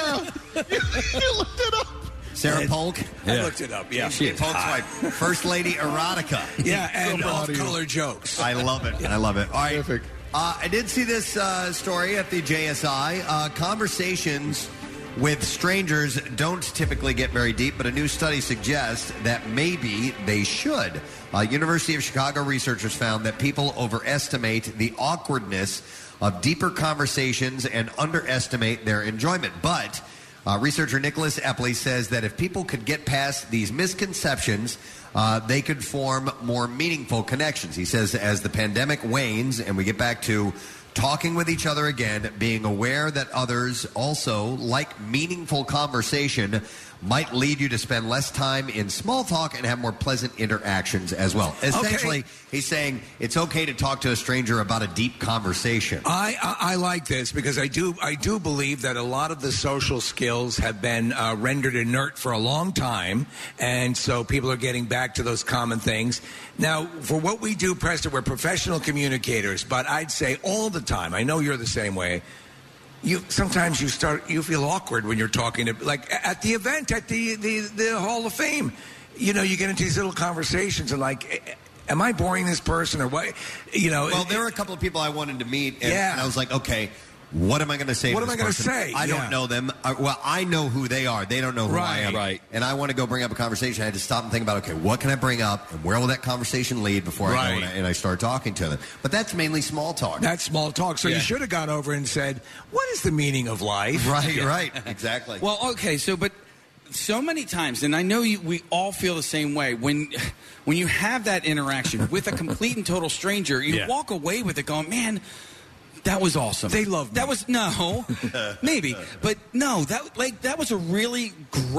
You looked it up. Sarah Polk. I looked it up. Yeah, She is Polk's wife. First Lady Erotica. Yeah, and So proud of you. off-color jokes. I love it. I love it. All right. Terrific. Uh, I did see this uh, story at the J S I. Uh, conversations with strangers don't typically get very deep, but a new study suggests that maybe they should. Uh, University of Chicago researchers found that people overestimate the awkwardness of deeper conversations and underestimate their enjoyment. But uh, researcher Nicholas Epley says that if people could get past these misconceptions, uh, they could form more meaningful connections. He says as the pandemic wanes and we get back to talking with each other again, being aware that others also like meaningful conversation might lead you to spend less time in small talk and have more pleasant interactions as well. Essentially, he's saying it's okay to talk to a stranger about a deep conversation. I, I I like this because I do I do believe that a lot of the social skills have been uh, rendered inert for a long time, and so people are getting back to those common things. Now, for what we do, Preston, we're professional communicators, but I'd say all the time. I know you're the same way. You sometimes you start you feel awkward when you're talking to, like at the event at the, the the Hall of Fame. You know, you get into these little conversations and like, am I boring this person or what? You know. Well, there were a couple of people I wanted to meet, and, Yeah. and I was like, okay, what am I going to say? What to am this I gonna person? say? I Yeah. don't know them. Uh, well, I know who they are. They don't know who I Right. am. Right. And I want to go bring up a conversation. I had to stop and think about, okay, what can I bring up, and where will that conversation lead before I Right. go and I, and I start talking to them? But that's mainly small talk. That's small talk. So Yeah. you should have gone over and said, "What is the meaning of life?" Right, right, exactly. Well, okay, so but so many times, and I know you, we all feel the same way. When when you have that interaction with a complete and total stranger, you Yeah. walk away with it going, "Man, that was awesome." They love me. That was no, maybe, but no, that like that was a really great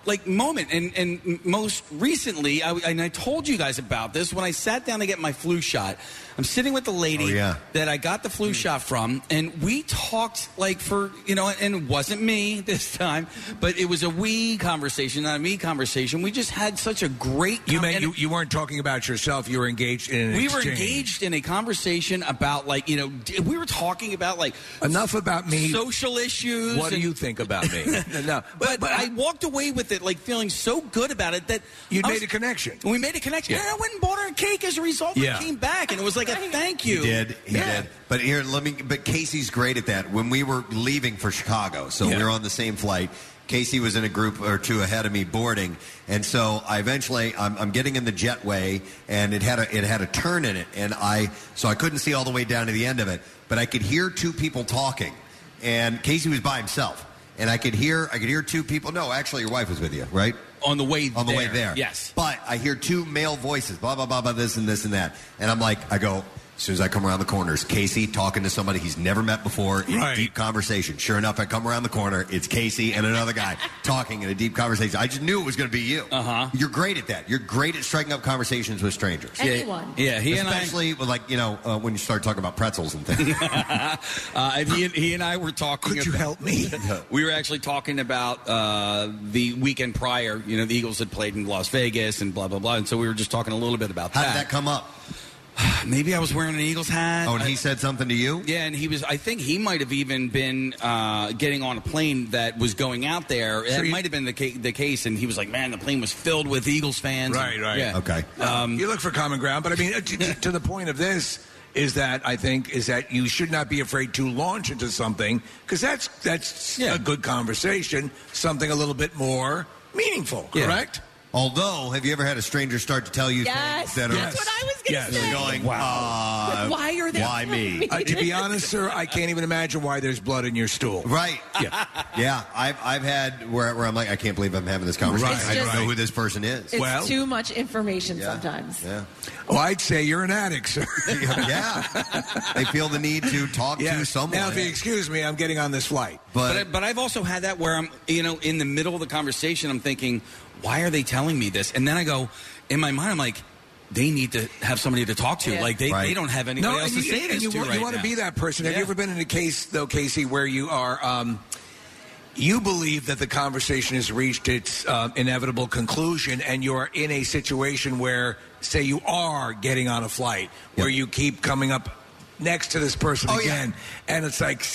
like moment. And and most recently, I, and I told you guys about this when I sat down to get my flu shot. I'm sitting with the lady Oh, yeah. that I got the flu shot from, and we talked like for, you know, and it wasn't me this time, but it was a we conversation, not a me conversation. We just had such a great You com- meant and you, you weren't talking about yourself. You were engaged in an we exchange. were engaged in a conversation about, like, you know, d- we were talking about, like, enough about me. social issues. What do and- you think about me? No, but, but I walked away with it, like, feeling so good about it that You I made was- a connection. We made a connection. Yeah. And I went and bought her a cake as a result. Yeah. And came back, and it was like a thank you. He did. He Yeah. did. But here, let me. But Casey's great at that. When we were leaving for Chicago, so Yeah. we were on the same flight. Casey was in a group or two ahead of me boarding, and so I eventually I'm, I'm getting in the jetway, and it had a it had a turn in it, and I so I couldn't see all the way down to the end of it, but I could hear two people talking, and Casey was by himself, and I could hear I could hear two people. No, actually, your wife was with you, right? On the way on the way there, there. yes. But I hear two male voices, blah blah blah blah, this and this and that, and I'm like, I go. As soon as I come around the corner, it's Casey talking to somebody he's never met before in Right. a deep conversation. Sure enough, I come around the corner, it's Casey and another guy talking in a deep conversation. I just knew it was going to be you. Uh-huh. You're great at that. You're great at striking up conversations with strangers. Anyone. Yeah, he and I- Especially with, like, you know, uh, when you start talking about pretzels and things. uh, and he, and he and I were talking. Could you help me? We were actually talking about uh, the weekend prior. You know, the Eagles had played in Las Vegas and blah blah blah, and so we were just talking a little bit about How that. did that come up? Maybe I was wearing an Eagles hat. Oh, and he said something to you? Yeah, and he was. I think he might have even been uh, getting on a plane that was going out there. So It you- might have been the, ca- the case, and he was like, "Man, the plane was filled with Eagles fans." Right, right. Yeah. Okay. Um, you look for common ground, but I mean, uh, to, to- to the point of this is that I think is that you should not be afraid to launch into something because that's that's a good conversation, something a little bit more meaningful. Yeah. Correct? Although, have you ever had a stranger start to tell you Yes, things that are... that's what I was going to Yes. say. You're going, Wow. uh, Why are they Why me? Uh, to be honest, sir, I can't even imagine why there's blood in your stool. Right. Yeah. Yeah, I've, I've had where, where I'm like, I can't believe I'm having this conversation. Right, I don't right. know who this person is. It's Well- too much information Yeah. sometimes. Yeah. Well, I'd say you're an addict, sir. Yeah. They feel the need to talk to Yes. someone. Now, if you excuse me, I'm getting on this flight. But but I, but I've also had that where I'm, you know, in the middle of the conversation, I'm thinking, why are they telling me this? And then I go, in my mind, I'm like, they need to have somebody to talk to. Yeah. Like they, Right. they don't have anybody else and to you, say and this you to want, right you want now. to be that person. Have Yeah. you ever been in a case, though, Casey, where you are, um, you believe that the conversation has reached its uh, inevitable conclusion, and you're in a situation where, say, you are getting on a flight where you keep coming up next to this person Oh, yeah. again, and it's like,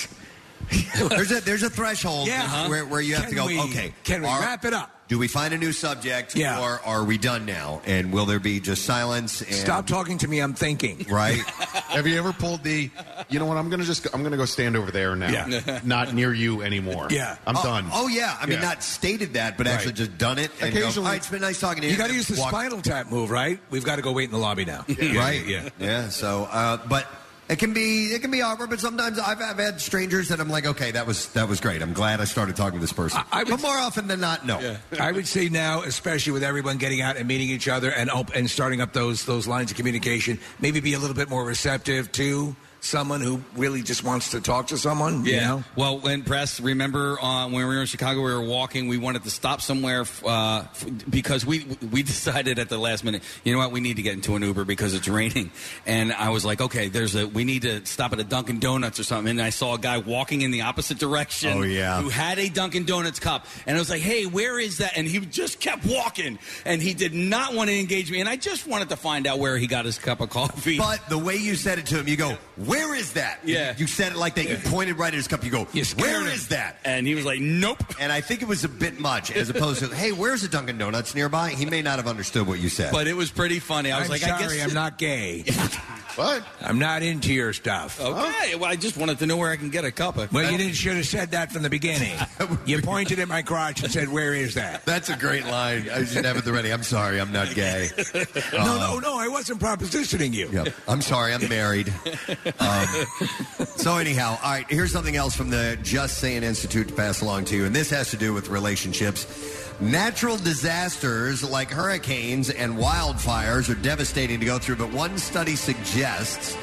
there's a there's a threshold Yeah. where, where you have Can to go, we- okay, can we are- wrap it up? Do we find a new subject Yeah. or are we done now? And will there be just silence? And, Stop talking to me, I'm thinking. Right? Have you ever pulled the, you know what, I'm going to just, I'm going to go stand over there now. Yeah. Not near you anymore. Yeah. I'm oh, done. Oh, yeah. I mean, Yeah. not stated that, but Right. actually just done it. And go, Occasionally- "All right, it's been nice talking to you. You got to use the Walk- spinal tap move, right? We've got to go wait in the lobby now. Right. Yeah. Yeah. So, uh, but it can be it can be awkward. But sometimes I've, I've had strangers that I'm like, okay, that was that was great. I'm glad I started talking to this person. I- I would- but more often than not, no. I would say now, especially with everyone getting out and meeting each other and op- and starting up those those lines of communication, maybe be a little bit more receptive to someone who really just wants to talk to someone. Yeah. You know? Well, when press, remember uh, when we were in Chicago, we were walking. We wanted to stop somewhere uh, f- because we we decided at the last minute, you know what, we need to get into an Uber because it's raining. And I was like, okay, there's a we need to stop at a Dunkin' Donuts or something. And I saw a guy walking in the opposite direction. Oh, yeah. Who had a Dunkin' Donuts cup. And I was like, hey, where is that? And he just kept walking. And he did not want to engage me. And I just wanted to find out where he got his cup of coffee. But the way you said it to him, you go, "Where is that?" Yeah. You said it like that. You pointed right at his cup. You go, You scared "Where him." is that?" And he was like, nope. And I think it was a bit much, as opposed to, "Hey, where's a Dunkin' Donuts nearby?" He may not have understood what you said. But it was pretty funny. I was I'm like, sorry, I guess I'm not gay. What? I'm not into your stuff. Okay, well, I just wanted to know where I can get a cup of. Well, you didn't should have said that from the beginning. You pointed at my crotch and said, "Where is that?" That's a great line. I should have it ready. I'm sorry, I'm not gay. no, no, no. I wasn't propositioning you. Yep. I'm sorry, I'm married. Um, so anyhow, all right, here's something else from the Just Saying Institute to pass along to you, and this has to do with relationships. Natural disasters like hurricanes and wildfires are devastating to go through, but one study suggests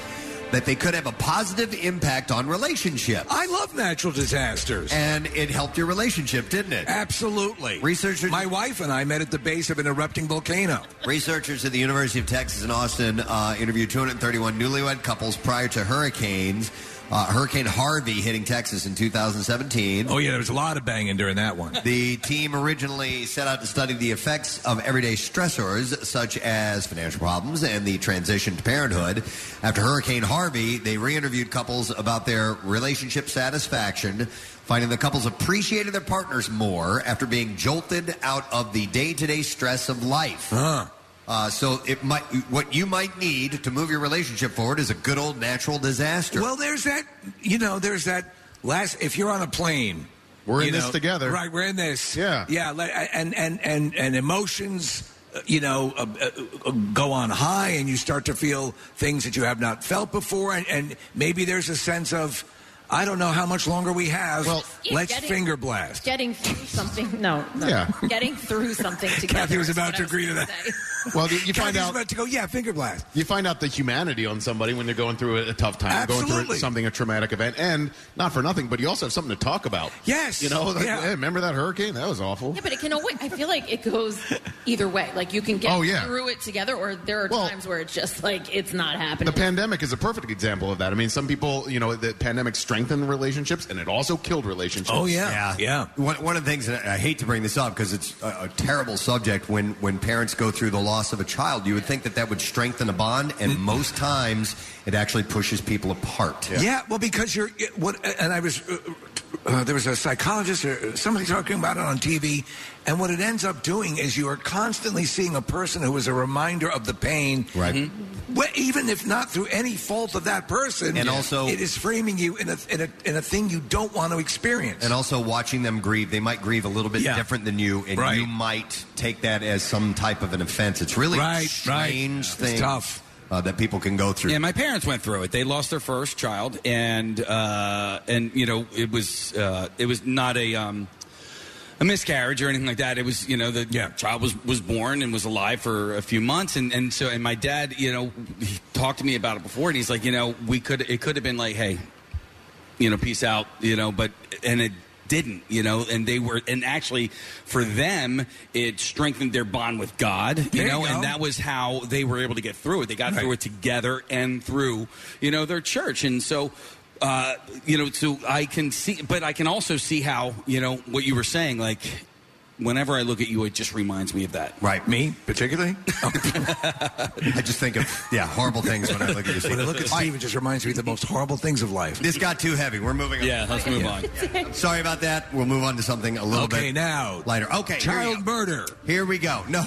that they could have a positive impact on relationships. I love natural disasters. And it helped your relationship, didn't it? Absolutely. Researchers... My wife and I met at the base of an erupting volcano. Researchers at the University of Texas in Austin uh, interviewed two hundred thirty-one newlywed couples prior to hurricanes. Uh, Hurricane Harvey hitting Texas in two thousand seventeen. Oh, yeah, there was a lot of banging during that one. The team originally set out to study the effects of everyday stressors, such as financial problems and the transition to parenthood. After Hurricane Harvey, they re-interviewed couples about their relationship satisfaction, finding the couples appreciated their partners more after being jolted out of the day-to-day stress of life. Huh. Uh, so it might, what you might need to move your relationship forward is a good old natural disaster. Well, there's that, you know, there's that last, if you're on a plane. We're in you this know, together. Right, we're in this. Yeah. Yeah, and, and, and, and emotions, you know, uh, uh, go on high and you start to feel things that you have not felt before. And, and maybe there's a sense of, I don't know how much longer we have. Well, Yeah, let's getting- finger blast. Getting through something. No, no. Yeah. Getting through something together. Kathy was is about what to I was agree to gonna that. say. Well, you, you find Kathy's out about to go, yeah, finger blast. you find out the humanity on somebody when they're going through a, a tough time, going through Absolutely. something, a traumatic event, and not for nothing, but you also have something to talk about. Yes. You know, like, Yeah. hey, remember that hurricane? That was awful. Yeah, but it can always, I feel like it goes either way. Like you can get Oh, yeah. through it together, or there are Well, times where it's just like it's not happening. The pandemic is a perfect example of that. I mean, some people, you know, the pandemic strengthened relationships, and it also killed relationships. Oh, yeah. Yeah. One, one of the things, and I hate to bring this up because it's a, a terrible subject, when, when parents go through the loss of a child, you would think that that would strengthen a bond, and most times it actually pushes people apart. Yeah, well, because you're what, and I was uh, uh, there was a psychologist or somebody talking about it on T V, and what it ends up doing is you are constantly seeing a person who is a reminder of the pain, right? Mm-hmm. Well, even if not through any fault of that person, And also- it is framing you in a, in a in a thing you don't want to experience. And also watching them grieve, they might grieve a little bit Yeah. different than you, and Right. you might take that as some type of an offense. It's really Right, a strange right. thing. It's tough. Uh, that people can go through. Yeah, my parents went through it. They lost their first child, and uh, and you know it was uh, it was not a um, a miscarriage or anything like that. It was, you know, the child was, was born and was alive for a few months, and, and so and my dad, you know, he talked to me about it before, and he's like, you know, we could it could have been like, hey, you know, peace out, you know, but and it didn't, you know, and they were, and actually for them, it strengthened their bond with God, you There know, you go. and that was how they were able to get through it. They got through it together and through, you know, their church. And so, uh, you know, so I can see, but I can also see how, you know, what you were saying, like, whenever I look at you, it just reminds me of that. Right. Me, particularly? I just think of, yeah, horrible things when I look at you. When I look at Steve, it just reminds me of the most horrible things of life. This got too heavy. We're moving on. Yeah, let's move on. Sorry about that. We'll move on to something a little Okay, bit now, lighter. Okay, here we child go. murder. Here we go. No.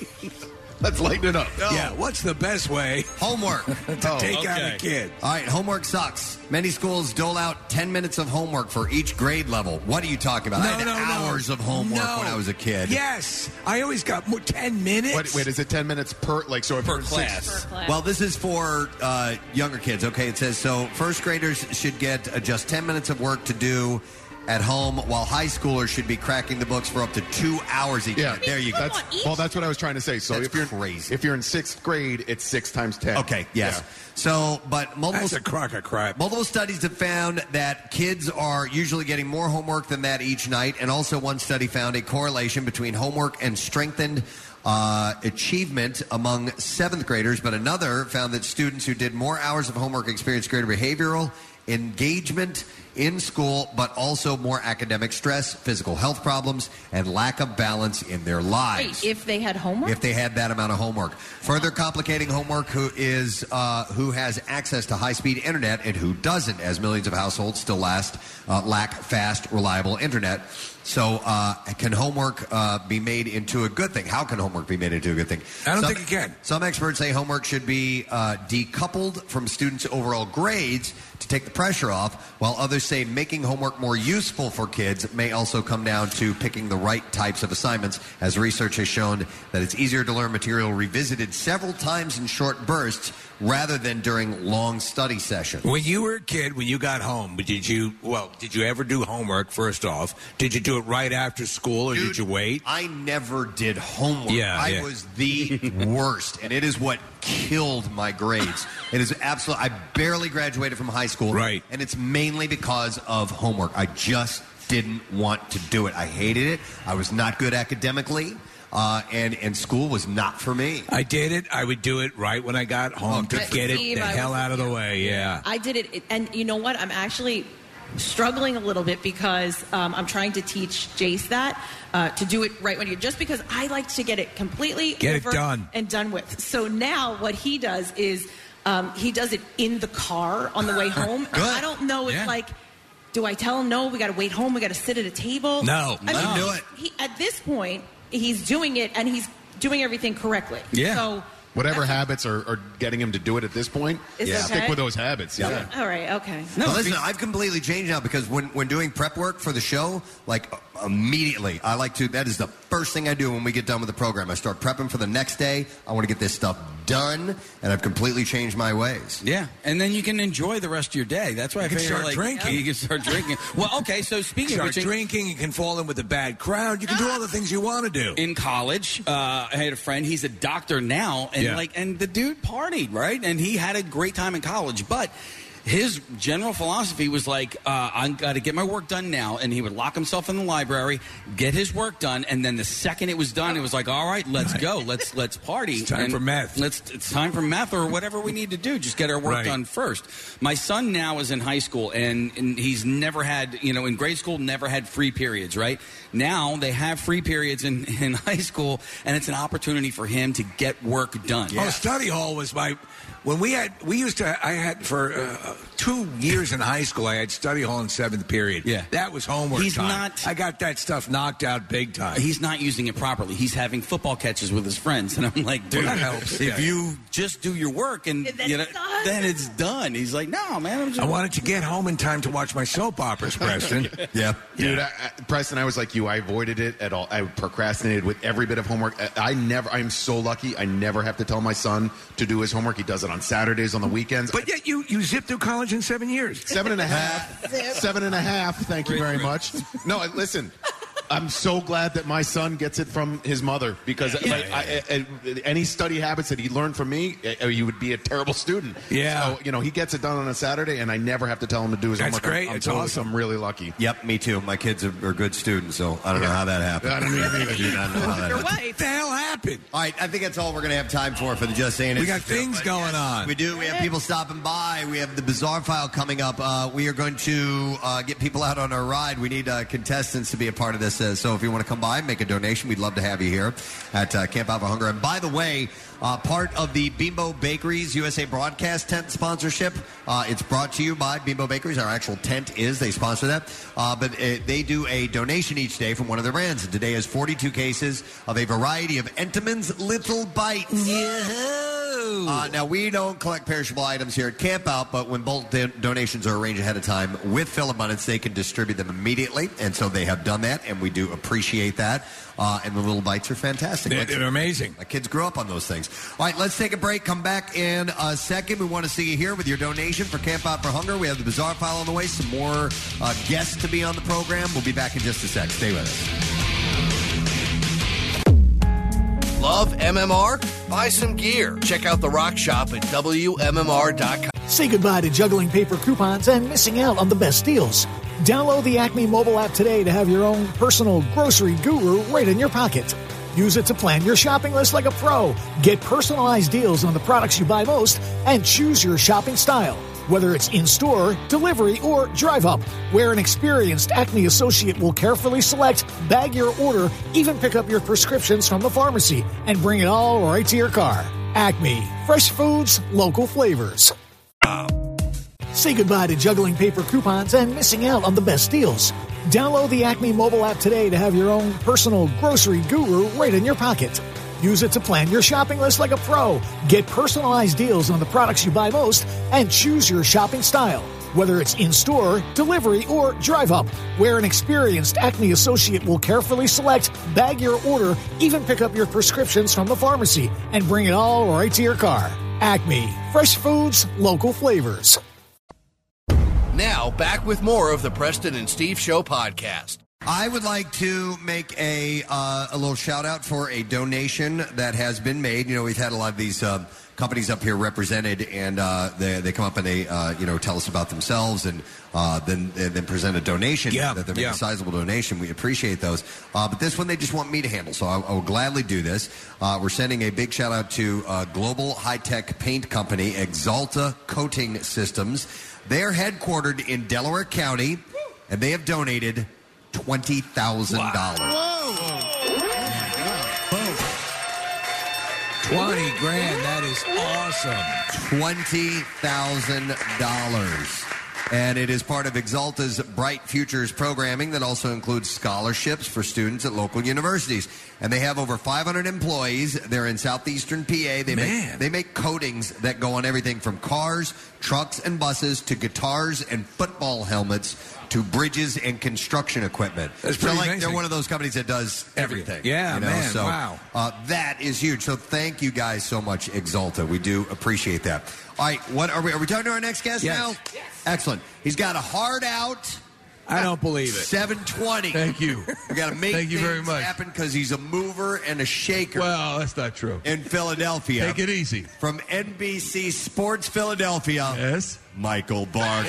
Let's lighten it up. No. Yeah, what's the best way Homework. to take out a kid? All right, homework sucks. Many schools dole out ten minutes of homework for each grade level. What are you talking about? I No, had no, no. hours of homework No. when I was a kid. Yes, I always got more ten minutes. Wait, wait, is it ten minutes per, like, so if Per you're in class. sixth- Per class. Well, this is for uh, younger kids. Okay, it says so first graders should get uh, just ten minutes of work to do at home, while high schoolers should be cracking the books for up to two hours each. Yeah, there you go. That's, well, that's what I was trying to say. So That's if you're crazy. if you're in sixth grade, it's six times ten. Okay, yes. Yeah. So, but multiple That's a crock of crap. multiple studies have found that kids are usually getting more homework than that each night, and also one study found a correlation between homework and strengthened uh, achievement among seventh graders. But another found that students who did more hours of homework experienced greater behavioral engagement in school, but also more academic stress, physical health problems, and lack of balance in their lives. Wait, if they had homework? If they had that amount of homework. Further complicating homework who is uh, who has access to high-speed internet and who doesn't, as millions of households still last uh, lack fast, reliable internet. So uh, can homework uh, be made into a good thing? How can homework be made into a good thing? I don't Some- think it can. Some experts say homework should be uh, decoupled from students' overall grades to take the pressure off, while others say making homework more useful for kids may also come down to picking the right types of assignments, as research has shown that it's easier to learn material revisited several times in short bursts rather than during long study sessions. When you were a kid, when you got home, did you, well, did you ever do homework, first off? Did you do it right after school, or Dude, did you wait? I never did homework. Yeah, I yeah. was the worst, and it is what killed my grades. It is absolute. I barely graduated from high school. Right. And it's mainly because of homework. I just didn't want to do it. I hated it. I was not good academically. Uh, and, and school was not for me. I did it. I would do it right when I got home to But get it Steve, the I hell was- out of the way. Yeah. I did it, and you know what? I'm actually struggling a little bit because um, I'm trying to teach Jace that uh, to do it right when you. Just because I like to get it completely Get it over done. and done with. So now what he does is um, he does it in the car on the way home. And I don't know if Yeah. like. Do I tell him no? We got to wait home. We got to sit at a table. No, I let mean, him do it. He, at this point, he's doing it, and he's doing everything correctly. Yeah. So Whatever habits are, are getting him to do it at this point, Is yeah. okay? stick with those habits. Yeah. all right, okay. No, listen, I've completely changed now because when, when doing prep work for the show, like uh, immediately, I like to, that is the first thing I do when we get done with the program. I start prepping for the next day. I want to get this stuff done, and I've completely changed my ways. Yeah, and then you can enjoy the rest of your day. That's why You I can figure, start like, drinking. You can start drinking. Well, okay, so speaking Start of which, drinking, you can fall in with a bad crowd. You can do all the things you want to do. in college, uh, I had a friend. He's a doctor now, and Yeah. like, and the dude partied, right? And he had a great time in college, but his general philosophy was like, uh, I've got to get my work done now. And he would lock himself in the library, get his work done, and then the second it was done, it was like, all right, let's go. Let's let's party. It's time And for meth. Let's, it's time for meth or whatever we need to do. Just get our work Right. done first. My son now is in high school, and, and he's never had, you know, in grade school, never had free periods, right? Now they have free periods in, in high school, and it's an opportunity for him to get work done. Oh, study hall was my. When we had, we used to, I had for uh, two years in high school, I had study hall in seventh period. Yeah. That was homework He's time. not- I got that stuff knocked out big time. He's not using it properly. He's having football catches with his friends, and I'm like, dude, Well, that helps. if Yeah. you just do your work and Then you know, it's done. then it's done. He's like, no, man. I'm just I wanted to get home in time to watch my soap operas, Preston. Yeah. Dude, I, I, Preston, I was like you. I avoided it at all. I procrastinated with every bit of homework. I, I never. I'm so lucky. I never have to tell my son to do his homework. He does it on Saturdays, on the weekends. But yet you, you zipped through college in seven years. Seven and a half. Seven and a half. Thank you very much. No, I- listen. I'm so glad that my son gets it from his mother because like, I, I, I, any study habits that he learned from me, uh, you would be a terrible student. Yeah. So, you know, he gets it done on a Saturday, and I never have to tell him to do his That's homework. I'm- great. I'm, It's totally- awesome. I'm really lucky. Yep, me too. My kids are, are good students, so I don't know how that happened. I don't either. I do not know how that Your happened. wife. What the hell happened? All right, I think that's all we're going to have time for for the Just Saying It. We got things But going yes, on. We do. We have people stopping by. We have the Bizarre File coming up. Uh, we are going to uh, get people out on our ride. We need uh, contestants to be a part of this. Uh, so if you want to come by, make a donation. We'd love to have you here at uh, Camp Out for Hunger. And by the way, uh, part of the Bimbo Bakeries U S A Broadcast tent sponsorship. Uh, it's brought to you by Bimbo Bakeries. Our actual tent is. They sponsor that. Uh, but uh, they do a donation each day from one of their brands. And today is forty-two cases of a variety of Entenmann's Little Bites. Uh, now, we don't collect perishable items here at Camp Out, but when bulk do- donations are arranged ahead of time with Phil Abundance, they can distribute them immediately. And so they have done that, and we do appreciate that. Uh, and the Little Bites are fantastic. They're, My- they're amazing. my kids grew up on those things. All right, let's take a break. Come back in a second. We want to see you here with your donation for Camp Out for Hunger. We have the Bizarre File on the way. Some more uh, guests to be on the program. We'll be back in just a sec. Stay with us. Love M M R? Buy some gear. Check out the Rock Shop at W M M R dot com. Say goodbye to juggling paper coupons and missing out on the best deals. Download the Acme mobile app today to have your own personal grocery guru right in your pocket. Use it to plan your shopping list like a pro. Get personalized deals on the products you buy most and choose your shopping style. Whether it's in-store, delivery, or drive-up, where an experienced Acme associate will carefully select, bag your order, even pick up your prescriptions from the pharmacy, and bring it all right to your car. Acme. Fresh foods, local flavors. Say goodbye to juggling paper coupons and missing out on the best deals. Download the Acme mobile app today to have your own personal grocery guru right in your pocket. Use it to plan your shopping list like a pro. Get personalized deals on the products you buy most and choose your shopping style. Whether it's in-store, delivery, or drive-up, where an experienced Acme associate will carefully select, bag your order, even pick up your prescriptions from the pharmacy, and bring it all right to your car. Acme. Fresh foods, local flavors. Now, back with more of the Preston and Steve Show podcast. I would like to make a uh, a little shout out for a donation that has been made. You know, we've had a lot of these uh, companies up here represented, and uh, they they come up and they uh, you know tell us about themselves, and uh, then then present a donation. Yeah, that they make yeah. a sizable donation. We appreciate those. Uh, but this one they just want me to handle, so I, I will gladly do this. Uh, we're sending a big shout out to uh, global high tech paint company Exalta Coating Systems. They're headquartered in Delaware County, and they have donated twenty thousand dollars. Whoa! Twenty grand. That is awesome. Twenty thousand dollars. And it is part of Exalta's Bright Futures programming that also includes scholarships for students at local universities. And they have over five hundred employees. They're in southeastern P A. They Man. make they make coatings that go on everything from cars, trucks, and buses to guitars and football helmets to bridges and construction equipment. That's so pretty like amazing. they're one of those companies that does everything. Yeah, you know? man, So, wow. Uh, that is huge. So thank you guys so much, Exalta. We do appreciate that. All right, what are we? Are we talking to our next guest Yes. now? Yes. Excellent. He's got a hard out. I don't believe it. seven twenty. Thank you. We got to make Thank you things very much. happen because he's a mover and a shaker. Well, that's not true. In Philadelphia. Take it easy. From N B C Sports Philadelphia. Yes. Michael Barker.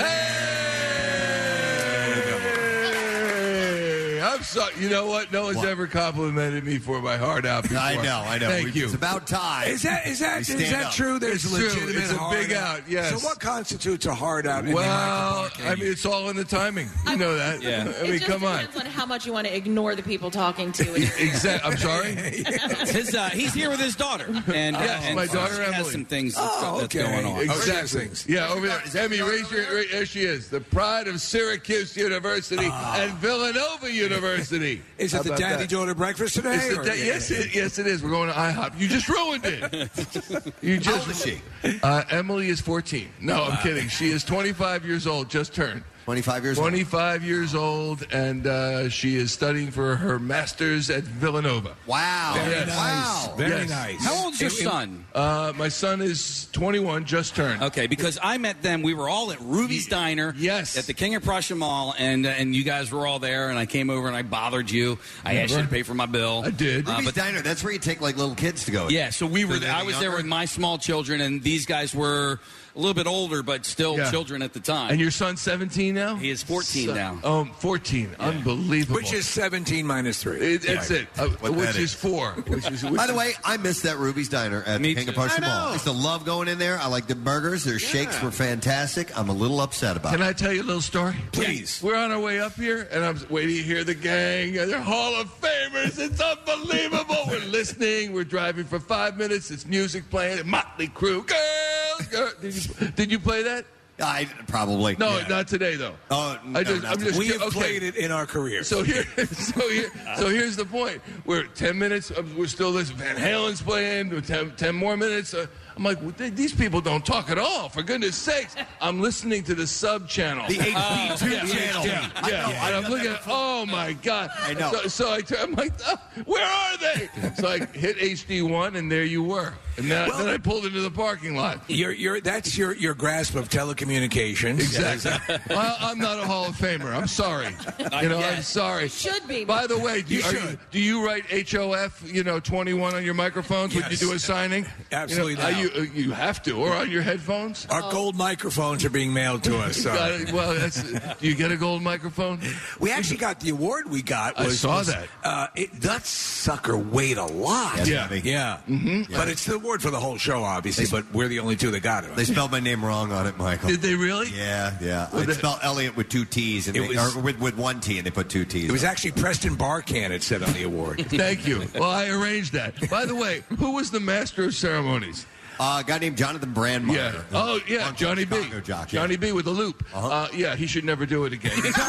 Hey, I'm sorry. You know what? No one's What? ever complimented me for my heart out before. I know, I know. Thank We- you. It's about time. Is that is that We is stand that up. true? There's It's a true. legitimate It's a hard big out, yes. So what constitutes a hard out? in the Well, Michael Barker I mean, it's all in the timing. You know that. Yeah. I mean, it just come on. depends on how much you want to ignore the people talking to you. Exactly. I'm sorry. His, uh, he's here with his daughter, and, uh, Yes, and my daughter she has Emily. some things that's, Oh, that's okay. going on. Exactly. Yeah, over there. Emmy, raise your. Ra- there she is. The pride of Syracuse University and Villanova University. Is How it the about daddy that? daughter breakfast today? It's the or- da- yes, it, yes, it is. We're going to IHOP. You just ruined it. You just. How old is she? Uh, Emily is fourteen. No, I'm kidding. She is twenty-five years old. Just turned. twenty-five years old. twenty-five years old, and uh, she is studying for her master's at Villanova. Wow. Very Yes. nice. Wow. Very Yes. nice. How old's your It- it- son? Uh, my son is twenty-one, just turned. Okay, because I met them. We were all at Ruby's Diner. Yes. At the King of Prussia Mall, and uh, and you guys were all there, and I came over and I bothered you. I asked you to pay for my bill. I did. Uh, Ruby's but Diner, that's where you take like little kids to go. yeah, so we were. So they're I was there younger? with my small children, and these guys were a little bit older, but still Yeah. children at the time. And your son's seventeen now? He is fourteen now. Oh, fourteen. Unbelievable. Which is seventeen minus three. It, that's Yeah. it. Uh, What which that is is. four. Which is, which By the is- way, I missed that Ruby's Diner at Me the King of too. Prussia I know. Mall. I used to love going in there. I like the burgers. Their shakes were fantastic. I'm a little upset about Can it. I tell you a little story? Please. We're on our way up here, and I'm waiting to hear the gang. And they're Hall of Famers. It's unbelievable. We're listening. We're driving for five minutes. It's music playing. Motley Crue. Girls, girls. Did you, did you play that? I probably. No, Yeah. not today, though. Oh, no, I just, not I'm just. We have okay. played it in our careers. So here, so here, so here's the point. We're ten minutes. uh, We're still listening. Van Halen's playing. We're ten, ten more minutes. Uh, I'm like, well, they, these people don't talk at all. For goodness sakes, I'm listening to the sub channel, The H D two yeah, channel. Yeah, I yeah. know, and I've I'm done looking that at. Oh my god! I know. So, so I, turn- I'm like, oh, where are they? So I hit H D one, and there you were. And then, Well- then I pulled into the parking lot. Your, your, that's your, your grasp of telecommunications. Exactly. Well, I'm not a Hall of Famer. I'm sorry. You know, I'm sorry. Should be. By the way, do you, You are should. you, do you write H O F, you know, twenty-one on your microphones when you Yes. do a signing? Absolutely You, know, not. are you, uh, you have to, or on your headphones. Our gold microphones are being mailed to us. So. Got it. Well, that's, do you get a gold microphone? We actually got the award we got. I Was, saw was, that. Uh, it, that sucker weighed a lot. Yes, Yeah. Bobby. Yeah. Mm-hmm. But it's the award for the whole show, obviously, but we're the only two that got it. They spelled my name wrong on it, Michael. Did they really? Yeah, yeah. Well, It's they- spelled Elliot with two T's, and It they, was- or with, with one T, and they put two T's. It was on actually Preston Barkan it said on the award. Thank you. Well, I arranged that. By the way, who was the master of ceremonies? Uh, a guy named Jonathan Brandmeier. Yeah. Oh, yeah, Uncle Johnny B. Chicago jock, yeah. Johnny B. with the loop. Uh-huh. Uh, yeah, he should never do it again.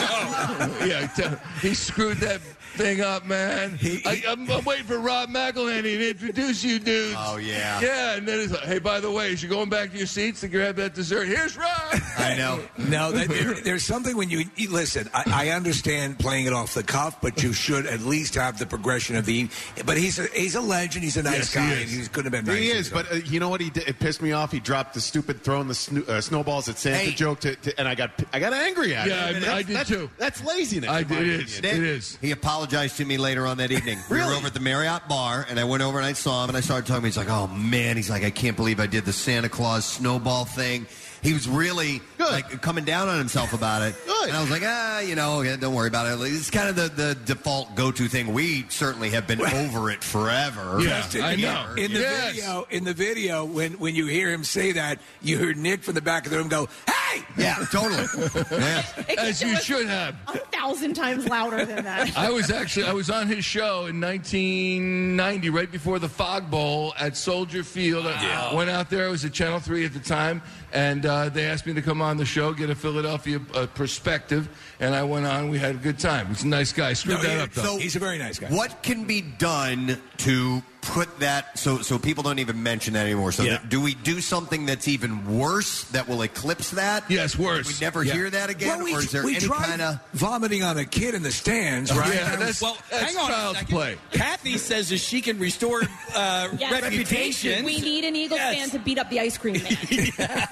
yeah, t- he screwed that thing up, man. I, I'm, I'm waiting for Rob McElhenney to introduce you dudes. Oh, yeah. Yeah, and then it's like, hey, by the way, as you're going back to your seats to grab that dessert, here's Rob. I know. No, that, there, there's something when you you- listen. I, I understand playing it off the cuff, but you should at least have the progression of the. But he's a he's a legend. He's a nice Yes, he guy, is. and he couldn't have been nicer. He is, but uh, you know what? what he did? It pissed me off. He dropped the stupid throwing the sno- uh, snowballs at Santa Hey. joke, to, to, and I got I got angry at Yeah, it. I- That's- I did that's- too. That's laziness. I in my did. It is. opinion. It is. He apologized to me later on that evening. We Really? were over at the Marriott bar, and I went over and I saw him, and I started talking to him. He's like, oh, man. He's like, I can't believe I did the Santa Claus snowball thing. He was really like coming down on himself about it. Good. And I was like, ah, you know, yeah, don't worry about it. It's kind of the, the default go-to thing. We certainly have been over it forever. Justin, I in- know. In the Yes. video, in the video, when when you hear him say that, you heard Nick from the back of the room go, "Hey!" Yeah, totally. Yeah. As you should have. A thousand times louder than that. I was actually I was on his show in nineteen ninety, right before the Fog Bowl at Soldier Field. I went out there. I was at Channel three at the time, and uh, they asked me to come on the show, get a Philadelphia uh, perspective, and I went on. We had a good time. He's a nice guy. Screwed No, that he- up, though. So He's a very nice guy. What can be done to put that so so people don't even mention that anymore? So Yeah. that, do we do something that's even worse that will eclipse that? Yes, worse. We never Yeah. hear that again, Well, we, or is there we any tried kind of? vomiting on a kid in the stands, right? Yeah, that's, Well, that's hang on a child's second. play. Kathy says that she can restore uh, Yes. reputation. We need an Eagles Yes. fan to beat up the ice cream man.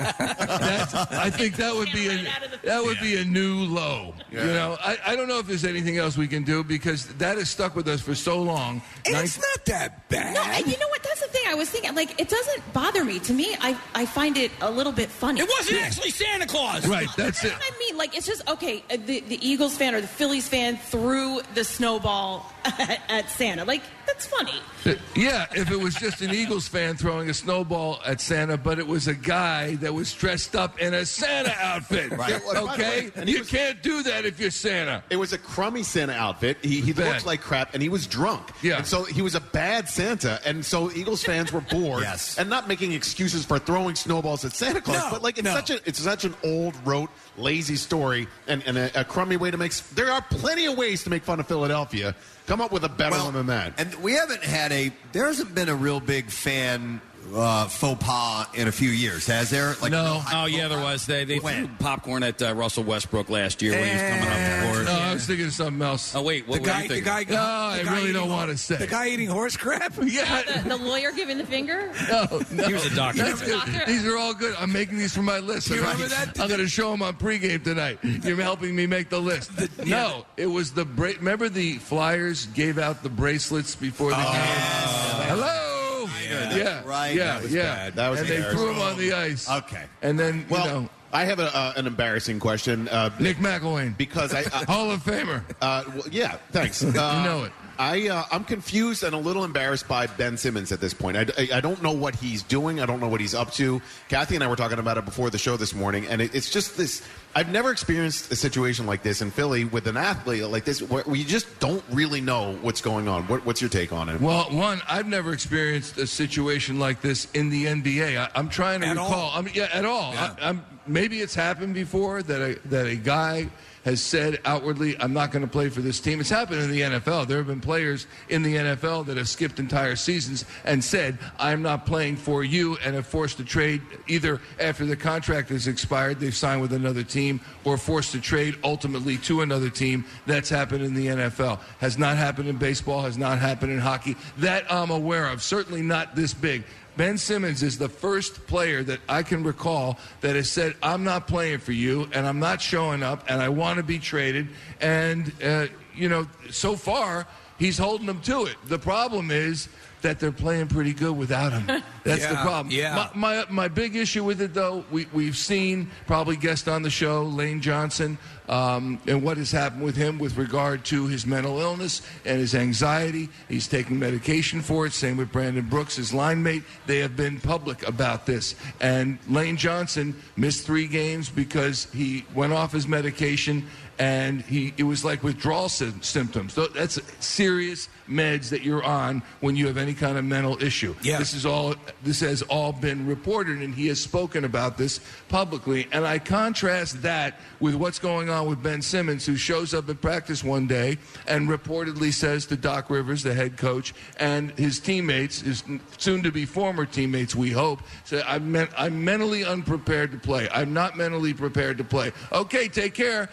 That's, I think that would be a Right out of the- that would be a new low. You know, I, I don't know if there's anything else we can do because that has stuck with us for so long. And Nin- it's not that bad. No, and you know what? That's the thing. I was thinking, like, it doesn't bother me. To me, I, I find it a little bit funny. It wasn't actually Santa Claus. Right, that's it. I mean, like, it's just, okay, uh, the, the Eagles fan or the Phillies fan threw the snowball at, at Santa. Like, that's funny. Yeah, if it was just an Eagles fan throwing a snowball at Santa, but it was a guy that was dressed up in a Santa outfit. Right. Yeah, well, by the Okay? way, and he You was- can't do that if you're Santa. It was a crummy Santa outfit. He, he Bad. looked like crap, and he was drunk. Yeah. And so he was a bad Santa, and so Eagles fans were bored. Yes. And not making excuses for throwing snowballs at Santa Claus, No, but like it's no. such a it's such an old, rote, lazy story, and, and a, a crummy way to make. s- There are plenty of ways to make fun of Philadelphia. Come up with a better one than that. And we haven't had a. There hasn't been a real big fan uh, faux pas in a few years, has there? Like No. Oh yeah, there was. They they When? threw popcorn at uh, Russell Westbrook last year when he was coming up the court. No, I was thinking of something else. Oh wait, what the were guy, you the thinking? guy, No, I the guy really don't eating- want to say. The guy eating horse crap. Yeah. The, the lawyer giving the finger? No, no. He was a doctor. That's good. Doctor? These are all good. I'm making these for my list. You I'm remember gonna- that? I'm going to show them on pregame tonight. You're helping me make the list. No, it was the bra- remember the Flyers gave out the bracelets before the game. Hello. Yeah, Right. Yeah, That was yeah. bad. That was and they embarrassing. threw them on the ice. Okay. And then well, you know, I have a, uh, an embarrassing question. Uh, Nick McElwain, because I, I Hall of Famer. Uh, well, yeah, thanks. Uh, You know it. I uh, I'm confused and a little embarrassed by Ben Simmons at this point. I, I, I don't know what he's doing. I don't know what he's up to. Kathy and I were talking about it before the show this morning, and it, it's just this. I've never experienced a situation like this in Philly with an athlete like this, where we just don't really know what's going on. What, what's your take on it? Well, one, I've never experienced a situation like this in the N B A. I, I'm trying to At recall. all? I mean, yeah, at all. Yeah. I, I'm, maybe it's happened before that a, that a guy has said outwardly, "I'm not going to play for this team." It's happened in the N F L. There have been players in the N F L that have skipped entire seasons and said, "I'm not playing for you," and have forced to trade either after the contract has expired, they've signed with another team, or forced to trade ultimately to another team. That's happened in the N F L. Has not happened in baseball. Has not happened in hockey. That I'm aware of. Certainly not this big. Ben Simmons is the first player that I can recall that has said, "I'm not playing for you, and I'm not showing up, and I want to be traded." And, uh, you know, so far, he's holding them to it. The problem is that they're playing pretty good without him. That's the Yeah, problem. yeah. My, my, my big issue with it, though, we, we've seen, probably guest on the show, Lane Johnson, um, and what has happened with him with regard to his mental illness and his anxiety. He's taking medication for it. Same with Brandon Brooks, his line mate. They have been public about this. And Lane Johnson missed three games because he went off his medication, and he it was like withdrawal sy- symptoms. So that's serious meds that you're on when you have any kind of mental issue. Yeah. This is all this has all been reported, and he has spoken about this publicly. And I contrast that with what's going on with Ben Simmons, who shows up at practice one day and reportedly says to Doc Rivers, the head coach, and his teammates, his soon-to-be former teammates, we hope, say, I'm, men- I'm mentally unprepared to play. I'm not mentally prepared to play. Okay, take care. I'll be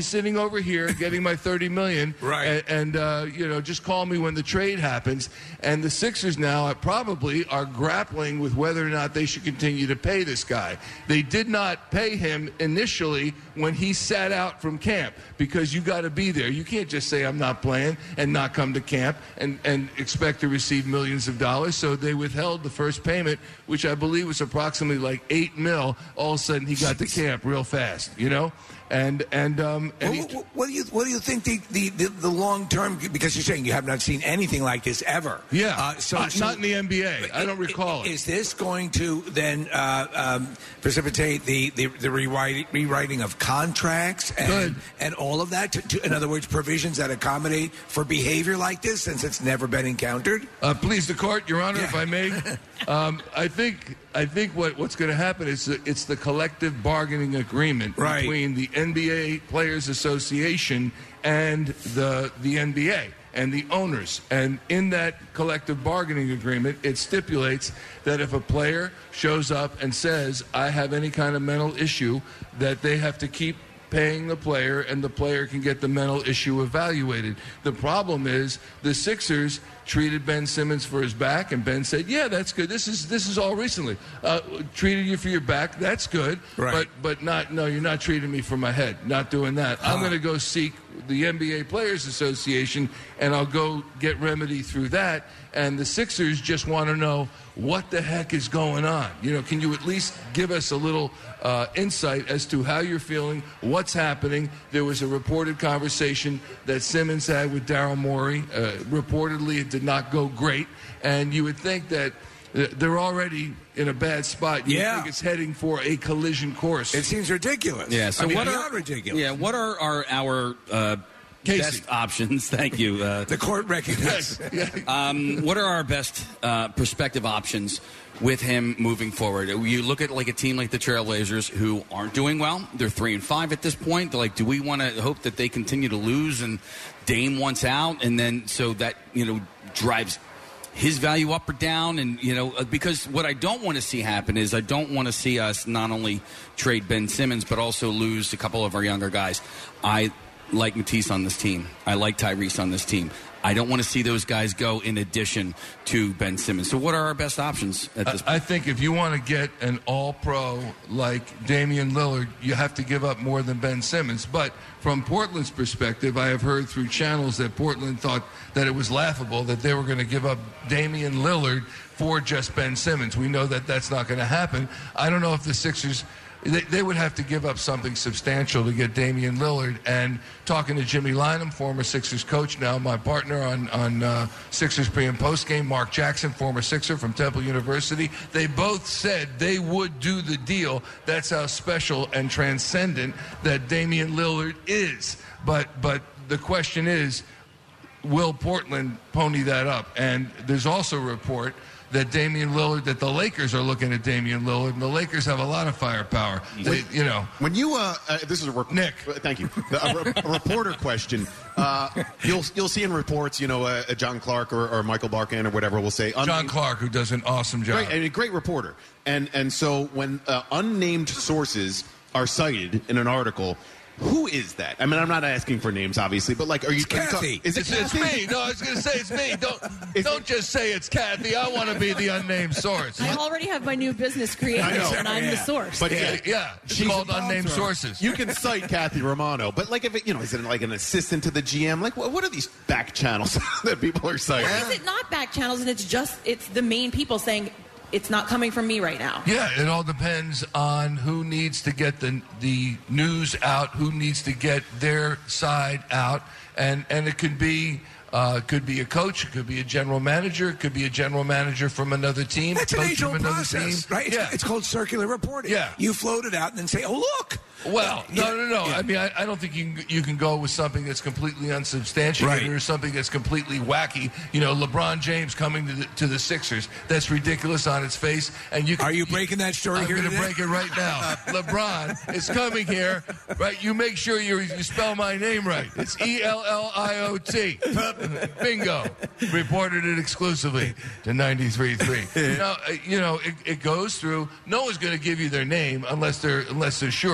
sitting over here getting my thirty million dollars. Right. And, and uh, you know, just call me when the trade happens. And the Sixers now probably are grappling with whether or not they should continue to pay this guy. They did not pay him initially when he sat out from camp because you got to be there. You can't just say I'm not playing and not come to camp and, and expect to receive millions of dollars. So they withheld the first payment, which I believe was approximately like eight mil. All of a sudden he got to camp real fast, you know? And and um and what, what, what do you what do you think the the, the, the long term, because you're saying you have not seen anything like this ever? Yeah, uh, so, uh, so not in the N B A. I don't recall it. Is this going to then uh, um, precipitate the the, the rewriting, rewriting of contracts and Good. and all of that? To, to, in other words, provisions that accommodate for behavior like this, since it's never been encountered. Uh, please, the court, Your Honor, if I may. Um, I think I think what, what's going to happen is that it's the collective bargaining agreement Right. between the N B A Players Association and the the N B A and the owners. And in that collective bargaining agreement, it stipulates that if a player shows up and says, I have any kind of mental issue, that they have to keep paying the player, and the player can get the mental issue evaluated. The problem is the Sixers treated Ben Simmons for his back, and Ben said, yeah, that's good. This is this is all recently. Uh, treated you for your back, that's good. Right. But but not, no, you're not treating me for my head. Not doing that. I'm going to go seek the N B A Players Association, and I'll go get remedy through that. And the Sixers just want to know what the heck is going on. You know, can you at least give us a little uh, insight as to how you're feeling, what's happening? There was a reported conversation that Simmons had with Daryl Morey. Uh, reportedly, it did not go great. And you would think that uh, they're already in a bad spot. You Yeah. think it's heading for a collision course. It seems ridiculous. Yeah. So I mean, what beyond are ridiculous? Yeah. What are our our uh, Casey. best options? Thank you. Uh, The court recognizes. um, what are our best uh, prospective options with him moving forward? You look at like a team like the Trailblazers who aren't doing well. They're three and five at this point. They're like, do we want to hope that they continue to lose and Dame wants out, and then so that you know drives his value up or down? And you know, because what I don't want to see happen is I don't want to see us not only trade Ben Simmons but also lose a couple of our younger guys. I like Matisse on this team. I like Tyrese on this team. I don't want to see those guys go in addition to Ben Simmons. So what are our best options at this point? I think if you want to get an all-pro like Damian Lillard, you have to give up more than Ben Simmons. But from Portland's perspective, I have heard through channels that Portland thought that it was laughable that they were going to give up Damian Lillard for just Ben Simmons. We know that that's not going to happen. I don't know if the Sixers... They, they would have to give up something substantial to get Damian Lillard. And talking to Jimmy Lynam, former Sixers coach, now my partner on, on uh, Sixers pre- and post-game, Mark Jackson, former Sixer from Temple University, they both said they would do the deal. That's how special and transcendent that Damian Lillard is. But but the question is, will Portland pony that up? And there's also a report that Damian Lillard, that the Lakers are looking at Damian Lillard, and the Lakers have a lot of firepower. They, you know, when you uh, uh this is a rep- Nick. Thank you. A, re- a reporter question. Uh, you'll you'll see in reports, you know, uh, John Clark or, or Michael Barkan or whatever will say John Clark, who does an awesome job, great, and a great reporter. And and so when uh, unnamed sources are cited in an article. Who is that? I mean, I'm not asking for names, obviously, but like, are you? It's Kathy. Is it it's, Kathy? it's me. No, I was going to say it's me. Don't don't just say it's Kathy. I want to be the unnamed source. I already have my new business created, and I'm the source. But yeah, yeah, it's she's called a unnamed sponsor. sources. You can cite Kathy Romano, but like if it, you know, is it like an assistant to the G M? Like, what, what are these back channels that people are citing? Or is it not back channels and it's just it's the main people saying it's not coming from me right now? Yeah, it all depends on who needs to get the the news out, who needs to get their side out, and and it could be uh, could be a coach, it could be a general manager, it could be a general manager from another team. That's an coach age-old from another process, team. right? It's, Yeah. it's called circular reporting. Yeah. You float it out and then say, oh, look. Well, Yeah. no, no, no. Yeah. I mean, I, I don't think you can, you can go with something that's completely unsubstantiated Right. or something that's completely wacky. You know, LeBron James coming to the, to the Sixers. That's ridiculous on its face. And you can, Are you breaking that story I'm here going to today? break it right now. LeBron is coming here, right? You make sure you you spell my name right. It's E L L I O T. Bingo. Reported it exclusively to ninety-three point three. Now, uh, you know, it, it goes through. No one's going to give you their name unless they're unless they're sure. Look.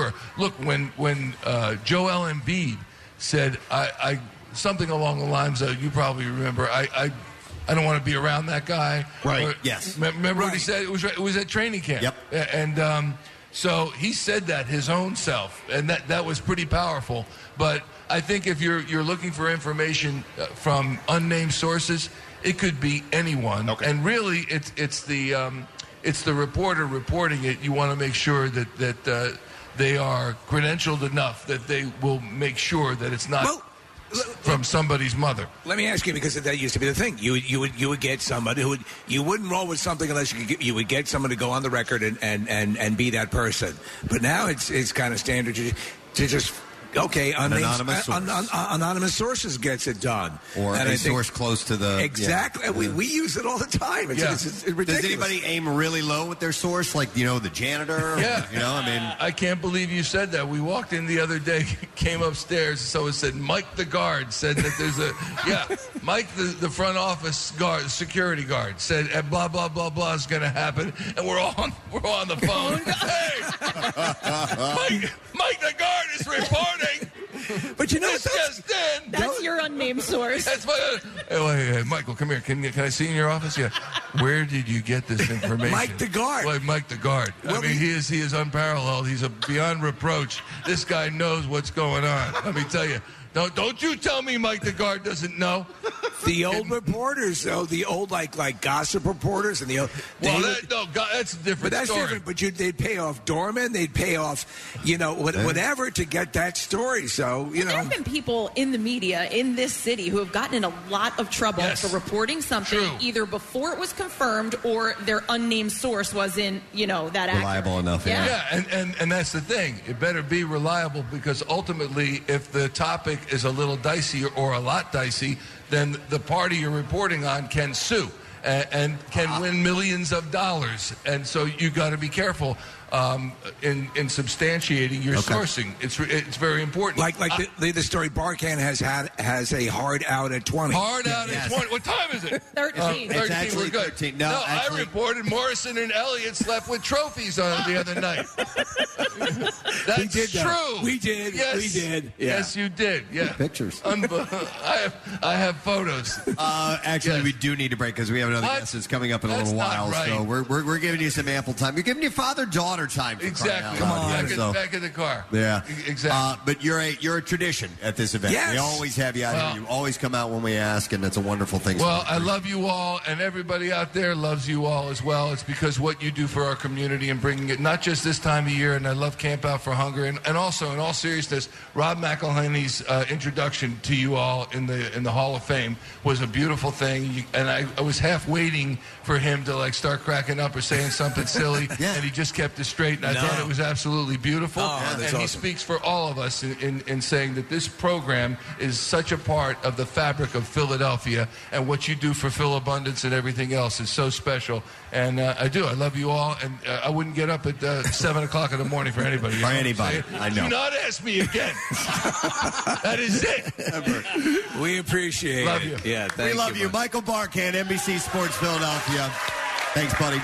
look, when when uh, Joel Embiid said, I, I something along the lines of, you probably remember, I. I I don't want to be around that guy. Right. Or, yes. Remember right. what he said? It was it was at training camp. Yep. And um, so he said that his own self, and that, that was pretty powerful. But I think if you're you're looking for information from unnamed sources, it could be anyone. Okay. And really, it's it's the um, it's the reporter reporting it. You want to make sure that that uh, they are credentialed enough that they will make sure that it's not. Well, from somebody's mother. Let me ask you, because that used to be the thing. You would you would you would get somebody who would you wouldn't roll with something unless you could get, you would get someone to go on the record and, and, and, and be that person. But now it's it's kind of standard to, to just okay unnamed, anonymous, uh, un, un, un, anonymous sources gets it done, or and a I think, source close to the exactly. Yeah. We we use it all the time. It's, Yeah. it's, it's ridiculous. Does anybody aim really low with their source, like you know the janitor? Yeah, you know, I mean, I can't believe you said that. We walked in the other day, came upstairs, so it said Mike the guard said that there's a yeah, Mike the, the front office guard, security guard said and blah blah blah blah is going to happen, and we're on we're on the phone. Hey, Mike, Mike the guard is reporting. But you know this what? Just in. That's your unnamed source. That's my. Hey, wait, hey, Michael, come here. Can can I see you in your office? Yeah. Where did you get this information? Mike the guard. Like Mike the guard. Well, I mean, he is he is unparalleled. He's a beyond reproach. This guy knows what's going on. Let me tell you. Don't don't you tell me Mike the guard doesn't know. The old reporters, though, the old like like gossip reporters, and the old. Well, they that, would, no, God, that's a different But that's story. different. But you, they'd pay off doormen, they'd pay off, you know, what, whatever to get that story. So you There know, have been people in the media in this city who have gotten in a lot of trouble Yes. for reporting something True. either before it was confirmed or their unnamed source was in, you know, that reliable accurate. enough. Yeah. Yeah. Yeah, and, and, and that's the thing. It better be reliable, because ultimately, if the topic is a little dicey or a lot dicey, then the party you're reporting on can sue and, and can win millions of dollars. And so you got to be careful um, in in substantiating your Okay. sourcing. It's it's very important. like like Uh, the, the, the story Barkan has had has a hard out at twenty. Hard out Yes. at twenty. What time is it? thirteen. Uh, It's actually We're good. thirteen. No, I actually- reported Morrison and Elliott slept with trophies on the other night. That's We did that. true. We did. Yes. We did. Yeah. Yes, you did. Yeah. Pictures. Unbe- I have I have photos. Uh, actually, Yes. we do need to break because we have another What? guest that's coming up in a That's little not while. right. So we're, we're we're giving you some ample time. You're giving your father-daughter time. For Exactly. crying out Come loud on. here, Back, in, so- back in the car. Yeah, E- Exactly. Uh, but you're a you're a tradition at this event. Yes. We always have you out Well- here. You always come out when we ask, and it's a wonderful thing. Well, I love you all, and everybody out there loves you all as well. It's because what you do for our community and bringing it, not just this time of year, and I love Camp Out for Hunger, and, and also, in all seriousness, Rob McElhenney's uh, introduction to you all in the in the Hall of Fame was a beautiful thing, you, and I, I was half waiting for him to like start cracking up or saying something silly, Yeah. and he just kept it straight, and I No. thought it was absolutely beautiful, Oh, and that's he awesome. speaks for all of us in, in, in saying that this program is such a part of the fabric of Philadelphia, and what you do for Phil Abundance and everything else is so special. And uh, I do. I love you all, and uh, I wouldn't get up at uh, seven o'clock in the morning for anybody. You For know what I'm anybody. saying? I know. Do not ask me again. That is it. We appreciate Love it. you. Yeah, thank we love you, much. Michael Barkan, N B C Sports Philadelphia. Thanks, buddy.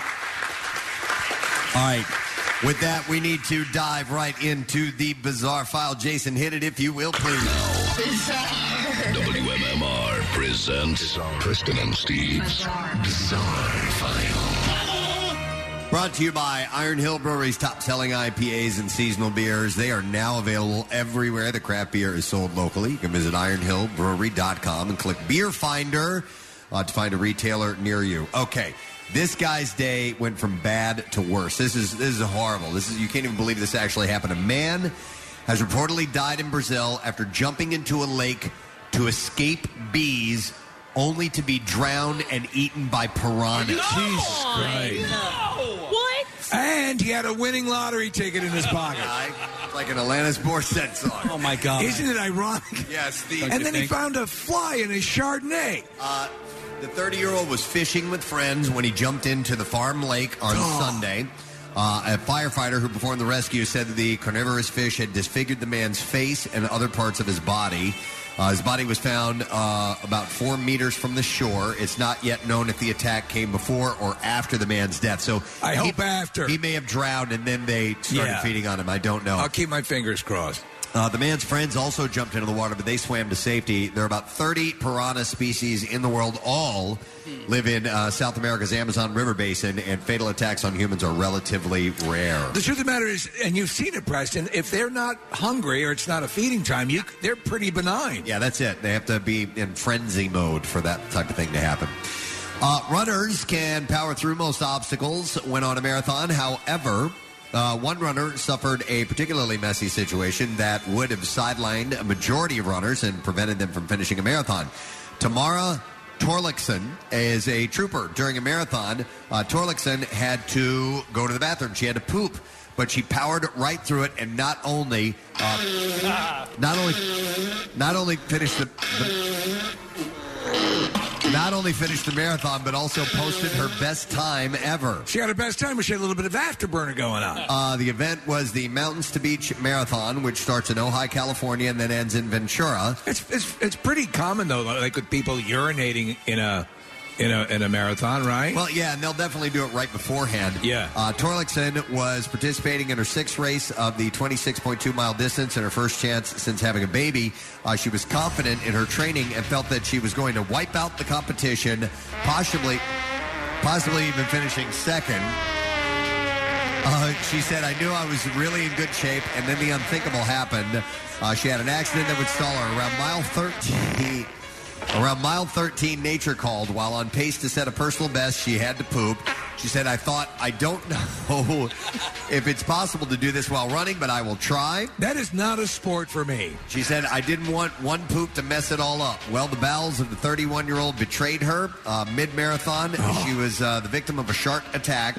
All right. With that, we need to dive right into the bizarre file. Jason, hit it if you will, please. W M M R presents Preston and Steve's Bizarre File. Brought to you by Iron Hill Brewery's top-selling I P As and seasonal beers. They are now available everywhere the craft beer is sold locally. You can visit iron hill brewery dot com and click Beer Finder uh, to find a retailer near you. Okay, this guy's day went from bad to worse. This is this is horrible. This is you can't even believe this actually happened. A man has reportedly died in Brazil after jumping into a lake to escape bees, only to be drowned and eaten by piranhas. Jesus Christ. What? And he had a winning lottery ticket in his pocket. Like an Alanis Morissette song. Oh, my God. Isn't it ironic? Yes. The, And then he found a fly in his Chardonnay. Uh, the thirty-year-old was fishing with friends when he jumped into the farm lake on Oh. Sunday. Uh, a firefighter who performed the rescue said that the carnivorous fish had disfigured the man's face and other parts of his body. Uh, his body was found uh, about four meters from the shore. It's not yet known if the attack came before or after the man's death. So I he, hope after. He may have drowned and then they started Yeah. feeding on him. I don't know. I'll keep my fingers crossed. Uh, the man's friends also jumped into the water, but they swam to safety. There are about thirty piranha species in the world. All live in uh, South America's Amazon River Basin, and fatal attacks on humans are relatively rare. The truth of the matter is, and you've seen it, Preston, if they're not hungry or it's not a feeding time, you they're pretty benign. Yeah, that's it. They have to be in frenzy mode for that type of thing to happen. Uh, runners can power through most obstacles when on a marathon. However, Uh, one runner suffered a particularly messy situation that would have sidelined a majority of runners and prevented them from finishing a marathon. Tamara Torlikson is a trooper during a marathon. Uh, Torlikson had to go to the bathroom. She had to poop, but she powered right through it and not only uh, not only not only finished the, the not only finished the marathon, but also posted her best time ever. She had her best time, but she had a little bit of afterburner going on. Uh, the event was the Mountains to Beach Marathon, which starts in Ojai, California, and then ends in Ventura. It's it's it's pretty common though, like with people urinating in a in a in a marathon, right? Well, yeah, and they'll definitely do it right beforehand. Yeah. Uh, Torlikson was participating in her sixth race of the twenty-six point two mile distance and her first chance since having a baby. Uh, she was confident in her training and felt that she was going to wipe out the competition, possibly, possibly even finishing second. Uh, she said, I knew I was really in good shape, and then the unthinkable happened. Uh, she had an accident that would stall her around mile thirteen. Around mile thirteen, nature called. While on pace to set a personal best, she had to poop. She said, I thought, I don't know if it's possible to do this while running, but I will try. That is not a sport for me. She said, I didn't want one poop to mess it all up. Well, the bowels of the thirty-one-year-old betrayed her uh, mid-marathon. Oh. She was uh, the victim of a shark attack.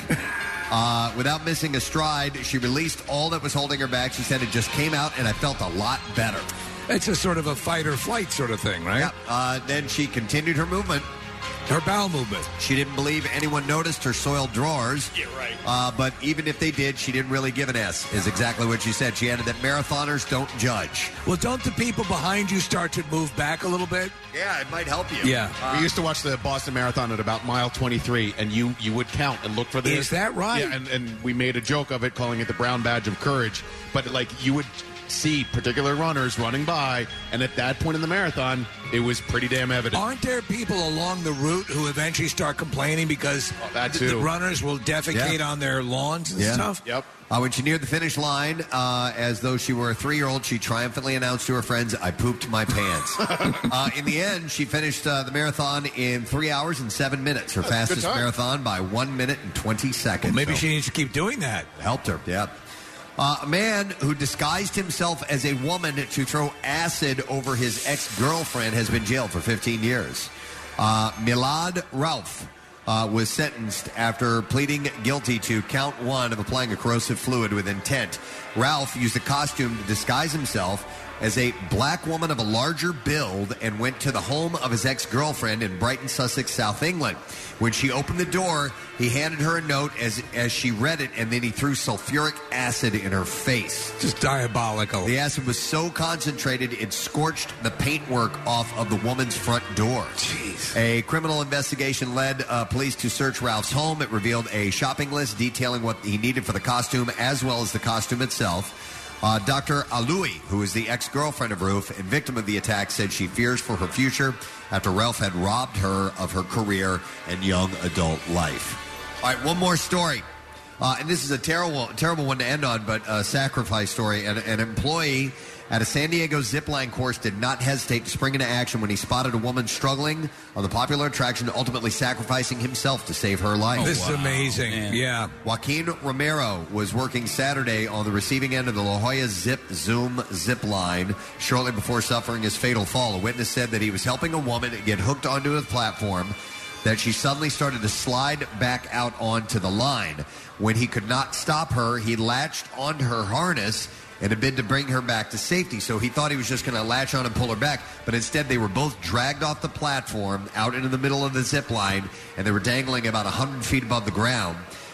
Uh, without missing a stride, she released all that was holding her back. She said, it just came out, and I felt a lot better. It's a sort of a fight or flight sort of thing, right? Yeah. Uh, then she continued her movement. Her bowel movement. She didn't believe anyone noticed her soiled drawers. Yeah, right. Uh, but even if they did, she didn't really give an S, is exactly what she said. She added that marathoners don't judge. Well, don't the people behind you start to move back a little bit? Yeah, it might help you. Yeah. Uh, we used to watch the Boston Marathon at about mile twenty-three, and you, you would count and look for this. Is that right? Yeah, and, and we made a joke of it, calling it the brown badge of courage. But, like, you would see particular runners running by, and at that point in the marathon, it was pretty damn evident. Aren't there people along the route who eventually start complaining because oh, that the, the runners will defecate yeah. on their lawns and yeah. stuff? Yep. Uh, when she neared the finish line, uh, as though she were a three-year-old, she triumphantly announced to her friends, I pooped my pants. uh, in the end, she finished uh, the marathon in three hours and seven minutes, her That's fastest marathon by one minute and twenty seconds. Well, maybe so she needs to keep doing that. Helped her, yeah. Uh, a man who disguised himself as a woman to throw acid over his ex-girlfriend has been jailed for fifteen years. Uh, Milad Ralph uh, was sentenced after pleading guilty to count one of applying a corrosive fluid with intent. Ralph used a costume to disguise himself as a black woman of a larger build and went to the home of his ex-girlfriend in Brighton, Sussex, South England. When she opened the door, he handed her a note as as she read it, and then he threw sulfuric acid in her face. Just diabolical. The acid was so concentrated, it scorched the paintwork off of the woman's front door. Jeez. A criminal investigation led uh, police to search Ralph's home. It revealed a shopping list detailing what he needed for the costume, as well as the costume itself. Uh, Doctor Alui, who is the ex-girlfriend of Roof and victim of the attack, said she fears for her future after Ralph had robbed her of her career and young adult life. All right, one more story. Uh, and this is a terrible terrible one to end on, but a sacrifice story. An, an employee at a San Diego zipline course did not hesitate to spring into action when he spotted a woman struggling on the popular attraction, ultimately sacrificing himself to save her life. Oh, this wow. is amazing. Man. Yeah. Joaquin Romero was working Saturday on the receiving end of the La Jolla Zip Zoom zip line shortly before suffering his fatal fall. A witness said that he was helping a woman get hooked onto a platform, that she suddenly started to slide back out onto the line. When he could not stop her, he latched onto her harness in a bid to bring her back to safety. So he thought he was just going to latch on and pull her back, but instead they were both dragged off the platform out into the middle of the zip line, and they were dangling about one hundred feet above the ground.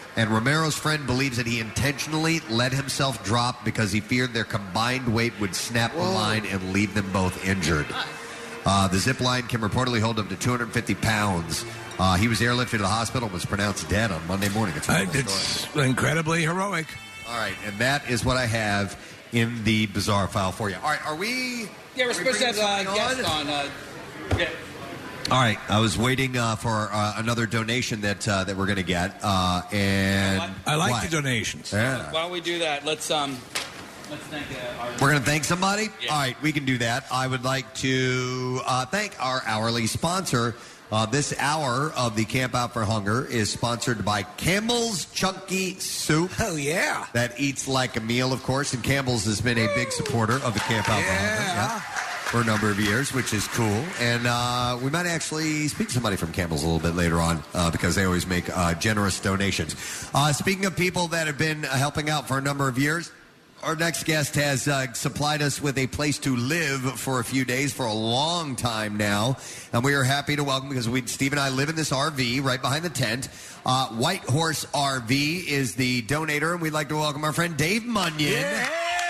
And Romero's friend believes that he intentionally let himself drop because he feared their combined weight would snap the line and leave them both injured. Uh, the zip line can reportedly hold up to two hundred fifty pounds. Uh, he was airlifted to the hospital and was pronounced dead on Monday morning. It's, uh, it's incredibly heroic. All right, and that is what I have in the bizarre file for you. All right, are we... Yeah, we're supposed to have a uh, guest on. Uh, yeah. All right, I was waiting uh, for uh, another donation that uh, that we're going to get, uh, and I like what? the donations. Yeah. Why don't we do that? Let's um, let's thank uh, our. We're going to thank somebody. Yeah. All right, we can do that. I would like to uh, thank our hourly sponsor. Uh, this hour of the Camp Out for Hunger is sponsored by Campbell's Chunky Soup. Oh yeah, that eats like a meal, of course. And Campbell's has been a big supporter of the Camp Out yeah. for Hunger. Yeah. For a number of years, which is cool. And uh, we might actually speak to somebody from Campbell's a little bit later on uh, because they always make uh, generous donations. Uh, speaking of people that have been uh, helping out for a number of years, our next guest has uh, supplied us with a place to live for a few days for a long time now. And we are happy to welcome, because we, Steve and I live in this R V right behind the tent. Uh, White Horse R V is the donator, and we'd like to welcome our friend Dave Munyon. Yeah!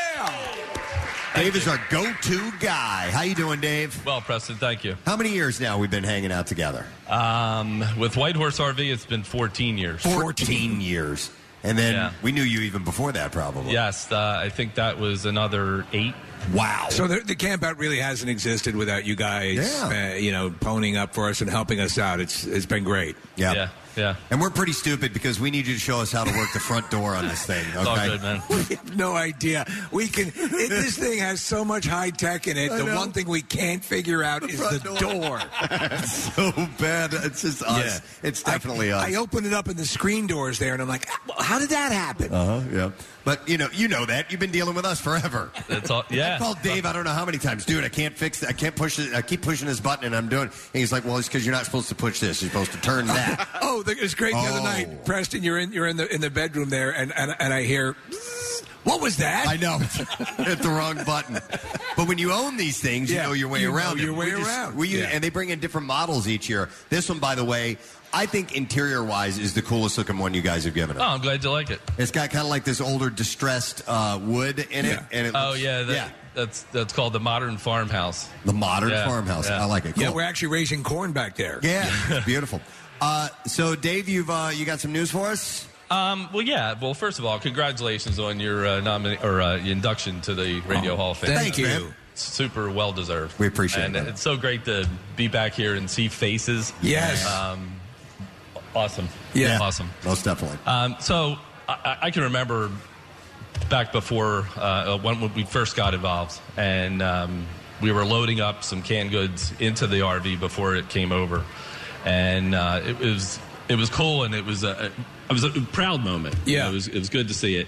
Dave is our go-to guy. How you doing, Dave? Well, Preston, thank you. How many years now we've been hanging out together? Um, with White Horse R V, it's been fourteen years. fourteen years. And then yeah. we knew you even before that, probably. Yes, uh, I think that was another eight. Wow. So the, the camp out really hasn't existed without you guys, yeah. uh, you know, ponying up for us and helping us out. It's It's been great. Yeah. Yeah. Yeah. And we're pretty stupid because we need you to show us how to work the front door on this thing. Okay? It's all good, man. We have no idea. We can. It, this thing has so much high tech in it. I The know. one thing we can't figure out The is front the door. door. It's so bad. It's just us. Yeah. It's definitely I, us. I opened it up and the screen door's there, and I'm like, how did that happen? Uh huh. Yeah. But you know, you know that you've been dealing with us forever. That's all. Yeah. I called Dave. I don't know how many times, dude. I can't fix it. I can't push it. I keep pushing this button, and I'm doing. And he's like, "Well, it's because you're not supposed to push this. You're supposed to turn that." Oh, the, it's great. The other Oh. night, Preston, you're in you're in the in the bedroom there, and and, and I hear, what was that? I know. Hit the wrong button. But when you own these things, you Yeah, know your way you know around it. your way We just- around. we use- Yeah. And they bring in different models each year. This one, by the way, I think interior-wise is the coolest looking one you guys have given us. Oh, I'm glad you like it. It's got kind of like this older, distressed uh, wood in it. Yeah. And it Oh looks- yeah. That, yeah. That's that's called the modern farmhouse. The modern Yeah, farmhouse. yeah. I like it. Cool. Yeah, we're actually raising corn back there. Yeah, it's beautiful. Uh, so, Dave, you've uh, you got some news for us? Um, well, yeah. Well, first of all, congratulations on your uh, nomina- or uh, induction to the Radio Oh, Hall of Fame. thank you. man. Super well deserved. We appreciate and that. it's so great to be back here and see faces. Yes. Um, awesome. Yeah. Awesome. Most definitely. Um, so I, I can remember back before uh, when we first got involved, and um, we were loading up some canned goods into the R V before it came over, and uh, it was it was cool, and it was a it was a proud moment. Yeah. it was it was good to see it.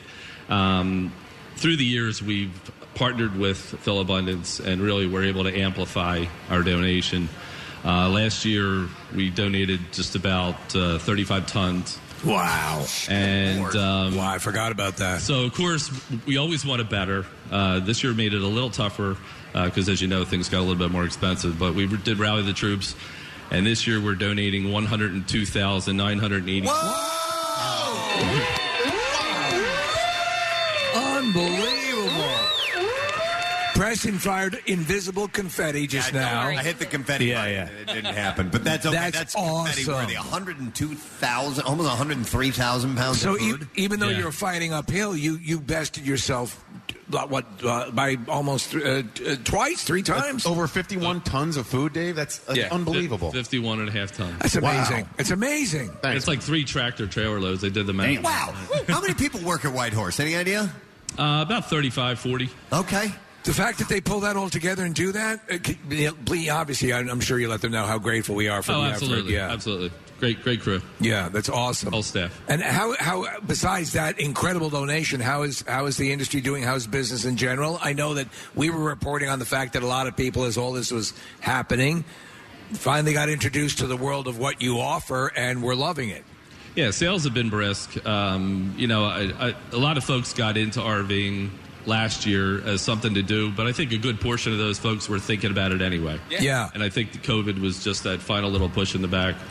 Um, through the years, we've partnered with Phil Abundance, and really were able to amplify our donation. Uh, last year, we donated just about uh, thirty-five tons. Wow. And um, wow, I forgot about that. So, of course, we always want it better. Uh, this year made it a little tougher because, as you know, things got a little bit more expensive. But we did rally the troops, and this year we're donating one hundred two thousand nine hundred eighty. Unbelievable. Preston fired invisible confetti just I know. now. I hit the confetti Yeah, button, yeah. and it didn't happen. But that's okay. That's That's, confetti awesome. worthy. one hundred two thousand, almost one hundred three thousand pounds So of e- food. even though Yeah. you're fighting uphill, you you bested yourself, uh, what uh, by almost uh, t- uh, twice, three times. Over fifty-one tons of food, Dave. That's uh, Yeah, unbelievable. fifty-one and a half tons. That's amazing. Wow. It's amazing. Thanks. It's like three tractor trailer loads. They did the math. Wow. How many people work at White Horse? Any idea? Uh, about thirty-five, forty. Okay. The fact that they pull that all together and do that, uh, c- obviously, I'm I'm sure you let them know how grateful we are for Oh, the absolutely. effort. Yeah, Absolutely. Great, great crew. yeah, that's awesome. Whole staff. And how how besides that incredible donation, how is how is the industry doing? How's business in general? I know that we were reporting on the fact that a lot of people, as all this was happening, finally got introduced to the world of what you offer, and we're loving it. Yeah, sales have been brisk. Um, you know, I, I, a lot of folks got into RVing last year as something to do, but I think a good portion of those folks were thinking about it anyway. Yeah. And I think the COVID was just that final little push in the back.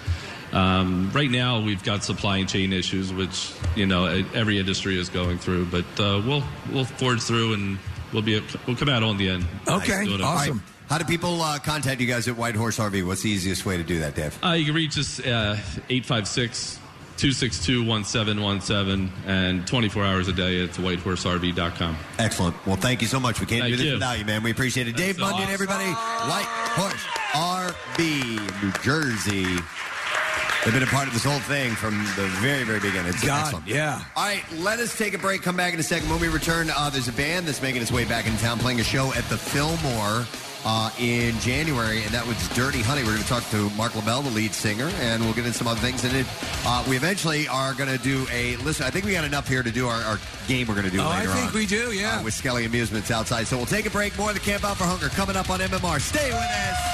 Um, right now, we've got supply chain issues, which you know every industry is going through. But uh, we'll we'll forge through, and we'll be we'll come out on the end. Okay, Doing it. awesome. How do people uh, contact you guys at White Horse R V? What's the easiest way to do that, Dave? Uh, you can reach us uh, eight five six, two six two, one seven one seven and twenty-four hours a day at white horse R V dot com. Excellent. Well, thank you so much. We can't Thank do this you. without you, man. We appreciate it. Dave That's Bunyan, awesome. everybody. White Horse R V, New Jersey. They've been a part of this whole thing from the very, very beginning. It's God, excellent. yeah. All right, let us take a break. Come back in a second. When we return, uh, there's a band that's making its way back in town, playing a show at the Fillmore uh, in January, and that was Dirty Honey. We're going to talk to Mark LaBelle, the lead singer, and we'll get into some other things. And it, uh, we eventually are going to do a listen. I think we got enough here to do our, our game. We're going to do Oh, I later think on. we do, yeah. uh, with Skelly Amusements outside. So we'll take a break. More of the Camp Out for Hunger coming up on M M R. Stay with us.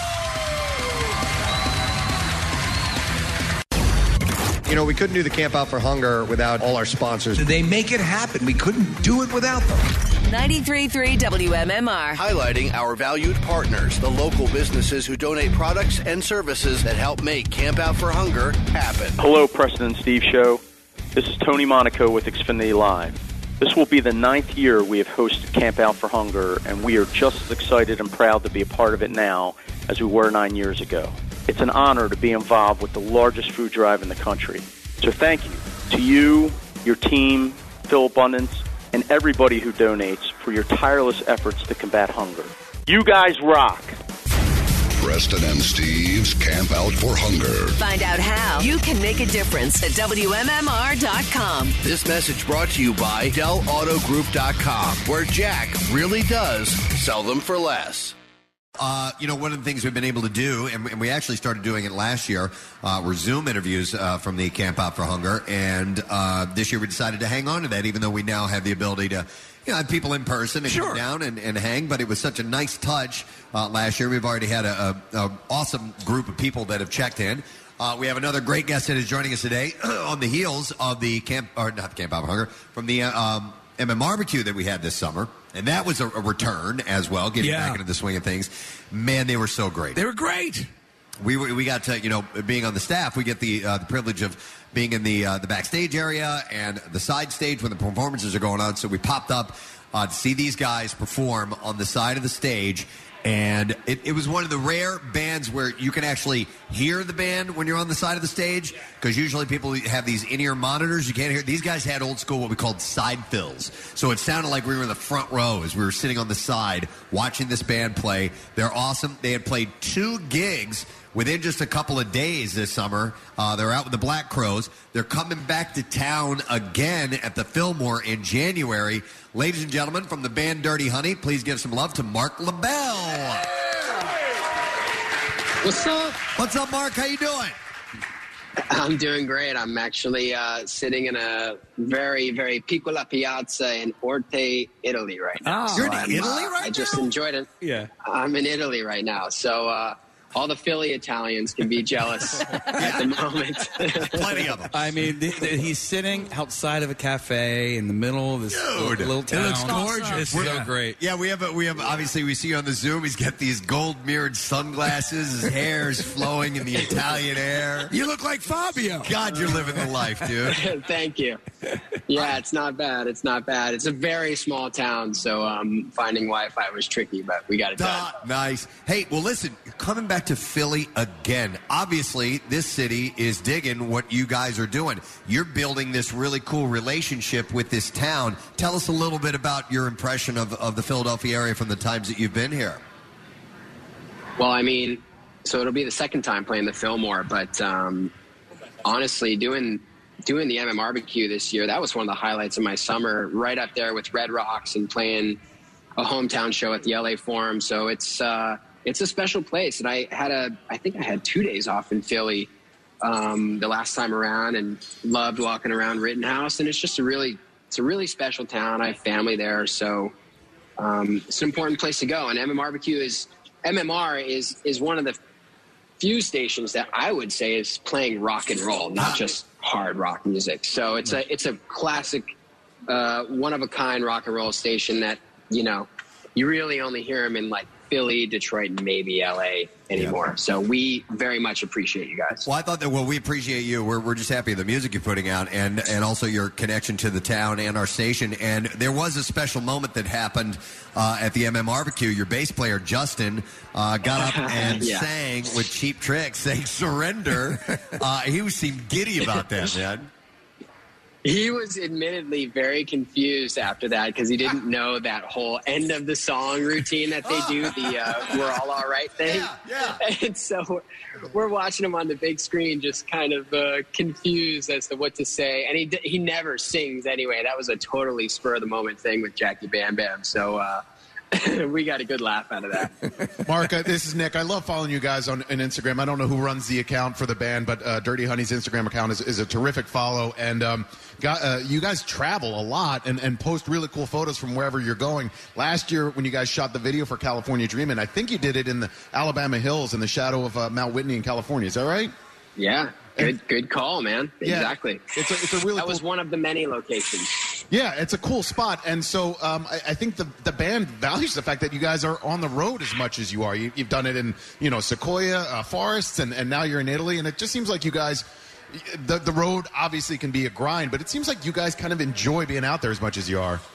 You know, we couldn't do the Camp Out for Hunger without all our sponsors. They make it happen. We couldn't do it without them. ninety-three point three W M M R. Highlighting our valued partners, the local businesses who donate products and services that help make Camp Out for Hunger happen. Hello, Preston and Steve Show. This is Tony Monaco with Xfinity Live. This will be the ninth year we have hosted Camp Out for Hunger, and we are just as excited and proud to be a part of it now as we were nine years ago. It's an honor to be involved with the largest food drive in the country. So thank you to you, your team, Phil Abundance, and everybody who donates for your tireless efforts to combat hunger. You guys rock. Preston and Steve's Camp Out for Hunger. Find out how you can make a difference at W M M R dot com. This message brought to you by Del Auto Group dot com, where Jack really does sell them for less. Uh, you know, one of the things we've been able to do, and, and we actually started doing it last year, uh, were Zoom interviews uh, from the Camp Out for Hunger. And uh, this year we decided to hang on to that, even though we now have the ability to, you know, have people in person and Sure. come down and, and hang. But it was such a nice touch uh, last year. We've already had a, a, a awesome group of people that have checked in. Uh, we have another great guest that is joining us today on the heels of the Camp, or not the Camp Out for Hunger, from the uh, um, M M barbecue that we had this summer. And that was a, a return as well, getting Yeah. back into the swing of things. Man, they were so great. They were great. We were- we got to, you know, being on the staff, we get the uh, the privilege of being in the uh, the backstage area and the side stage when the performances are going on. So we popped up uh, to see these guys perform on the side of the stage. And it, it was one of the rare bands where you can actually hear the band when you're on the side of the stage, because usually people have these in-ear monitors. You can't hear. These guys had old school, what we called side fills. So it sounded like we were in the front row as we were sitting on the side watching this band play. They're awesome. They had played two gigs within just a couple of days this summer. Uh, they're out with the Black Crowes. They're coming back to town again at the Fillmore in January. Ladies and gentlemen, from the band Dirty Honey, please give some love to Mark LaBelle. What's up? What's up, Mark? How you doing? I'm doing great. I'm actually uh, sitting in a very, very piccola piazza in Orte, Italy right now. Oh, you're in I'm, Italy uh, right I just now? enjoyed it. Yeah. I'm in Italy right now. So uh, all the Philly Italians can be jealous at the moment. Plenty of them. I mean, th- th- he's sitting outside of a cafe in the middle of this Dude, little it town. looks gorgeous. It's Yeah. so great. Yeah, we have a, we have obviously we see you on the Zoom. He's got these gold mirrored sunglasses. His hair is flowing in the Italian air. You look like Fabio. God, you're living the life, dude. Thank you. Yeah, it's not bad. It's not bad. It's a very small town, so um, finding Wi-Fi was tricky, but we got it done. Ah, nice. Hey, well, listen, you're coming back to Philly again. Obviously, this city is digging what you guys are doing. You're building this really cool relationship with this town. Tell us a little bit about your impression of, of the Philadelphia area from the times that you've been here. Well, I mean, so it'll be the second time playing the Fillmore, but um, honestly, doing doing the M M barbecue this year, that was one of the highlights of my summer, right up there with Red Rocks and playing a hometown show at the L A Forum. So it's uh, it's a special place, and I had a I think I had two days off in Philly um, the last time around, and loved walking around Rittenhouse, and it's just a really it's a really special town. I have family there, so um, it's an important place to go. And M M barbecue is M M R is is one of the few stations that I would say is playing rock and roll, not just hard rock music. So it's a it's a classic, uh, one of a kind rock and roll station that, you know, you really only hear them in like Philly, Detroit, and maybe L A anymore. So we very much appreciate you guys. Well, I thought that, well, we appreciate you. We're, we're just happy with the music you're putting out and, and also your connection to the town and our station. And there was a special moment that happened uh, at the M M Barbecue. Your bass player, Justin, uh, got up and Yeah. sang with Cheap Trick, saying surrender. uh, he seemed giddy about that, man. He was admittedly very confused after that because he didn't know that whole end of the song routine that they do, the uh, "We're all all right" thing. Yeah, yeah. And so we're, we're watching him on the big screen, just kind of uh, confused as to what to say. And he d- he never sings anyway. That was a totally spur of the moment thing with Jackie Bam Bam. So uh, we got a good laugh out of that. Mark, uh, this is Nick. I love following you guys on, on Instagram. I don't know who runs the account for the band, but uh, Dirty Honey's Instagram account is, is a terrific follow. And um, got, uh, you guys travel a lot and, and post really cool photos from wherever you're going. Last year, when you guys shot the video for California Dreamin', I think you did it in the Alabama hills in the shadow of uh, Mount Whitney in California. Is that right? Yeah, good good call, man. Yeah. Exactly. It's a, it's a really that cool... was one of the many locations. Yeah, it's a cool spot. And so um, I, I think the the band values the fact that you guys are on the road as much as you are. You, you've done it in, you know, Sequoia uh, forests, and, and now you're in Italy. And it just seems like you guys, the, the road obviously can be a grind, but it seems like you guys kind of enjoy being out there as much as you are.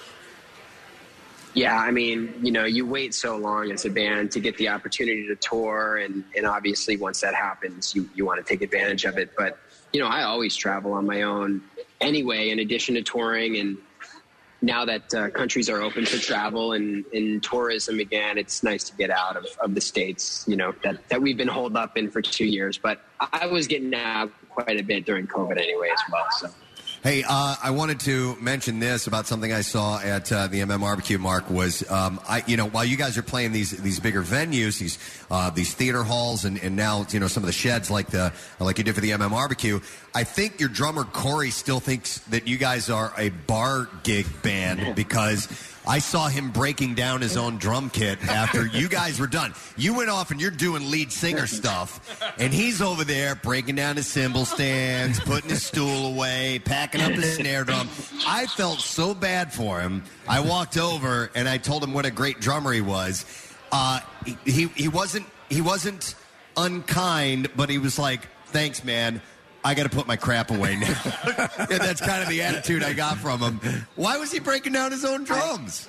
Yeah, I mean, you know, you wait so long as a band to get the opportunity to tour, and, and obviously once that happens, you, you want to take advantage of it. But, you know, I always travel on my own anyway, in addition to touring. And now that uh, countries are open for travel and, and tourism again, it's nice to get out of, of the States, you know, that, that we've been holed up in for two years. But I was getting out quite a bit during COVID anyway as well, so. Hey, uh, I wanted to mention this about something I saw at uh, the M M Barbecue. Mark, was um, I, you know, while you guys are playing these these bigger venues, these uh, these theater halls, and, and now you know some of the sheds like the like you did for the M M Barbecue. I think your drummer Corey still thinks that you guys are a bar gig band because I saw him breaking down his own drum kit after you guys were done. You went off and you're doing lead singer stuff, and he's over there breaking down his cymbal stands, putting his stool away, packing up his snare drum. I felt so bad for him. I walked over and I told him what a great drummer he was. Uh, he he wasn't he wasn't unkind, but he was like, "Thanks, man. I got to put my crap away now." And that's kind of the attitude I got from him. Why was he breaking down his own drums?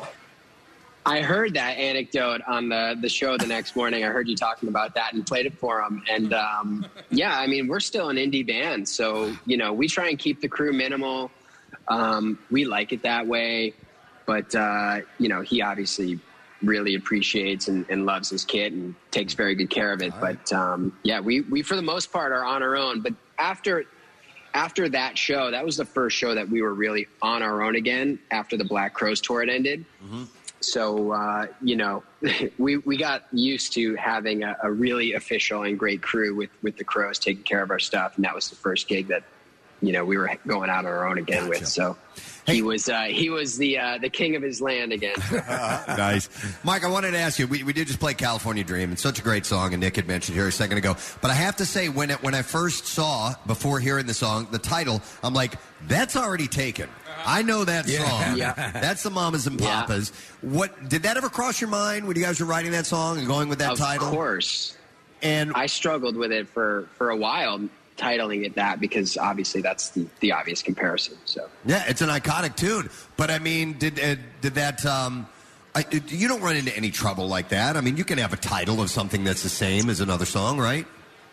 I heard that anecdote on the, the show the next morning. I heard you talking about that and played it for him. And, um, yeah, I mean, we're still an indie band. So, you know, we try and keep the crew minimal. Um, we like it that way. But, uh, you know, he obviously really appreciates and, and loves his kit and takes very good care of it. But, um, yeah, we, we, for the most part, are on our own. But after after that show, that was the first show that we were really on our own again after the Black Crowes tour had ended. Mm-hmm. So, uh, you know, we, we got used to having a, a really official and great crew with, with the Crowes taking care of our stuff. And that was the first gig that, you know, we were going out on our own again gotcha. with. So he was uh, he was the uh, the king of his land again. Nice. Mike, I wanted to ask you, we, we did just play California Dream. It's such a great song, and Nick had mentioned here a second ago. But I have to say, when it, when I first saw, before hearing the song, the title, I'm like, that's already taken. I know that Yeah. song. Yeah. That's the Mamas and Yeah. Papas. What did that ever cross your mind when you guys were writing that song and going with that of title? Of course. And I struggled with it for, for a while, titling it that, because obviously that's the, the obvious comparison. So Yeah, it's an iconic tune. But I mean, did uh, did that? Um, I, you don't run into any trouble like that. I mean, you can have a title of something that's the same as another song, right?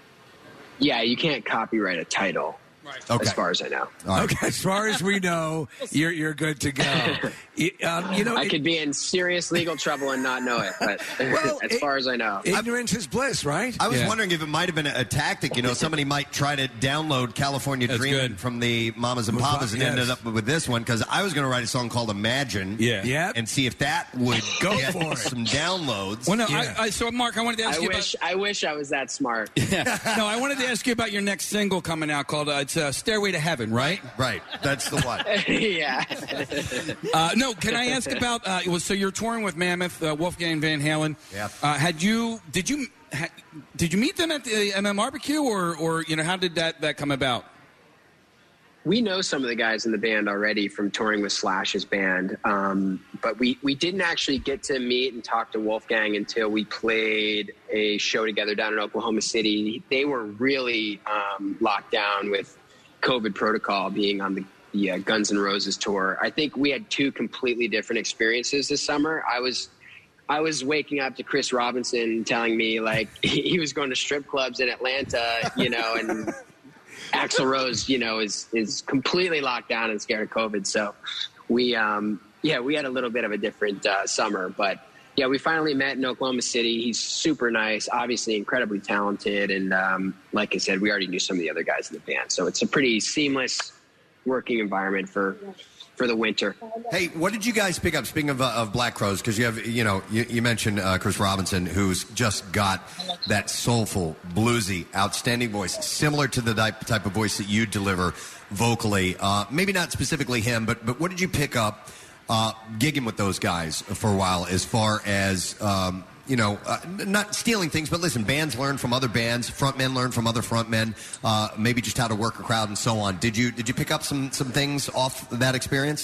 yeah, you can't copyright a title. Okay. As far as I know. Okay, as far as we know, you're you're good to go. You, um, you know, I it- could be in serious legal trouble and not know it, but as far as I know. ignorance is bliss, right? I was Yeah. wondering if it might have been a, a tactic. You know, somebody might try to download California That's Dreamin' good. from the Mamas and With Papas Pop- and yes. ended up with this one because I was going to write a song called Imagine. Yeah. Yep. And see if that would Go get for it. some downloads. Well, no, Yeah. I, I, so Mark, I wanted to ask I you wish I wish I was that smart. about. Yeah. No, I wanted to ask you about your next single coming out called uh, it's uh, "Stairway to Heaven," right? Right. That's the one. yeah. Uh, no, can I ask about? Uh, it was so you're touring with Mammoth, uh, Wolfgang Van Halen. Yeah. Uh, had you? Did you? Ha, did you meet them at the M M Barbecue, or, or you know, how did that, that come about? we know some of the guys in the band already from touring with Slash's band, um, but we, we didn't actually get to meet and talk to Wolfgang until we played a show together down in Oklahoma City. They were really um, locked down with COVID protocol being on the, the uh, Guns N' Roses tour. I think we had two completely different experiences this summer. I was I was waking up to Chris Robinson telling me, like, he was going to strip clubs in Atlanta, you know, and Axl Rose, you know, is is completely locked down and scared of COVID. So we, um, yeah, we had a little bit of a different uh, summer. But, yeah, we finally met in Oklahoma City. He's super nice, obviously incredibly talented. And um, like I said, we already knew some of the other guys in the band. So it's a pretty seamless working environment for for the winter. Hey, what did you guys pick up, speaking of, uh, of Black Crowes, because you have, you know, you, you mentioned uh, Chris Robinson, who's just got that soulful, bluesy, outstanding voice, similar to the type, type of voice that you deliver vocally. Uh, maybe not specifically him, but, but what did you pick up uh, gigging with those guys for a while as far as, um, you know, uh, not stealing things, but listen, bands learn from other bands, frontmen learn from other frontmen, uh, maybe just how to work a crowd and so on. Did you did you pick up some, some things off that experience?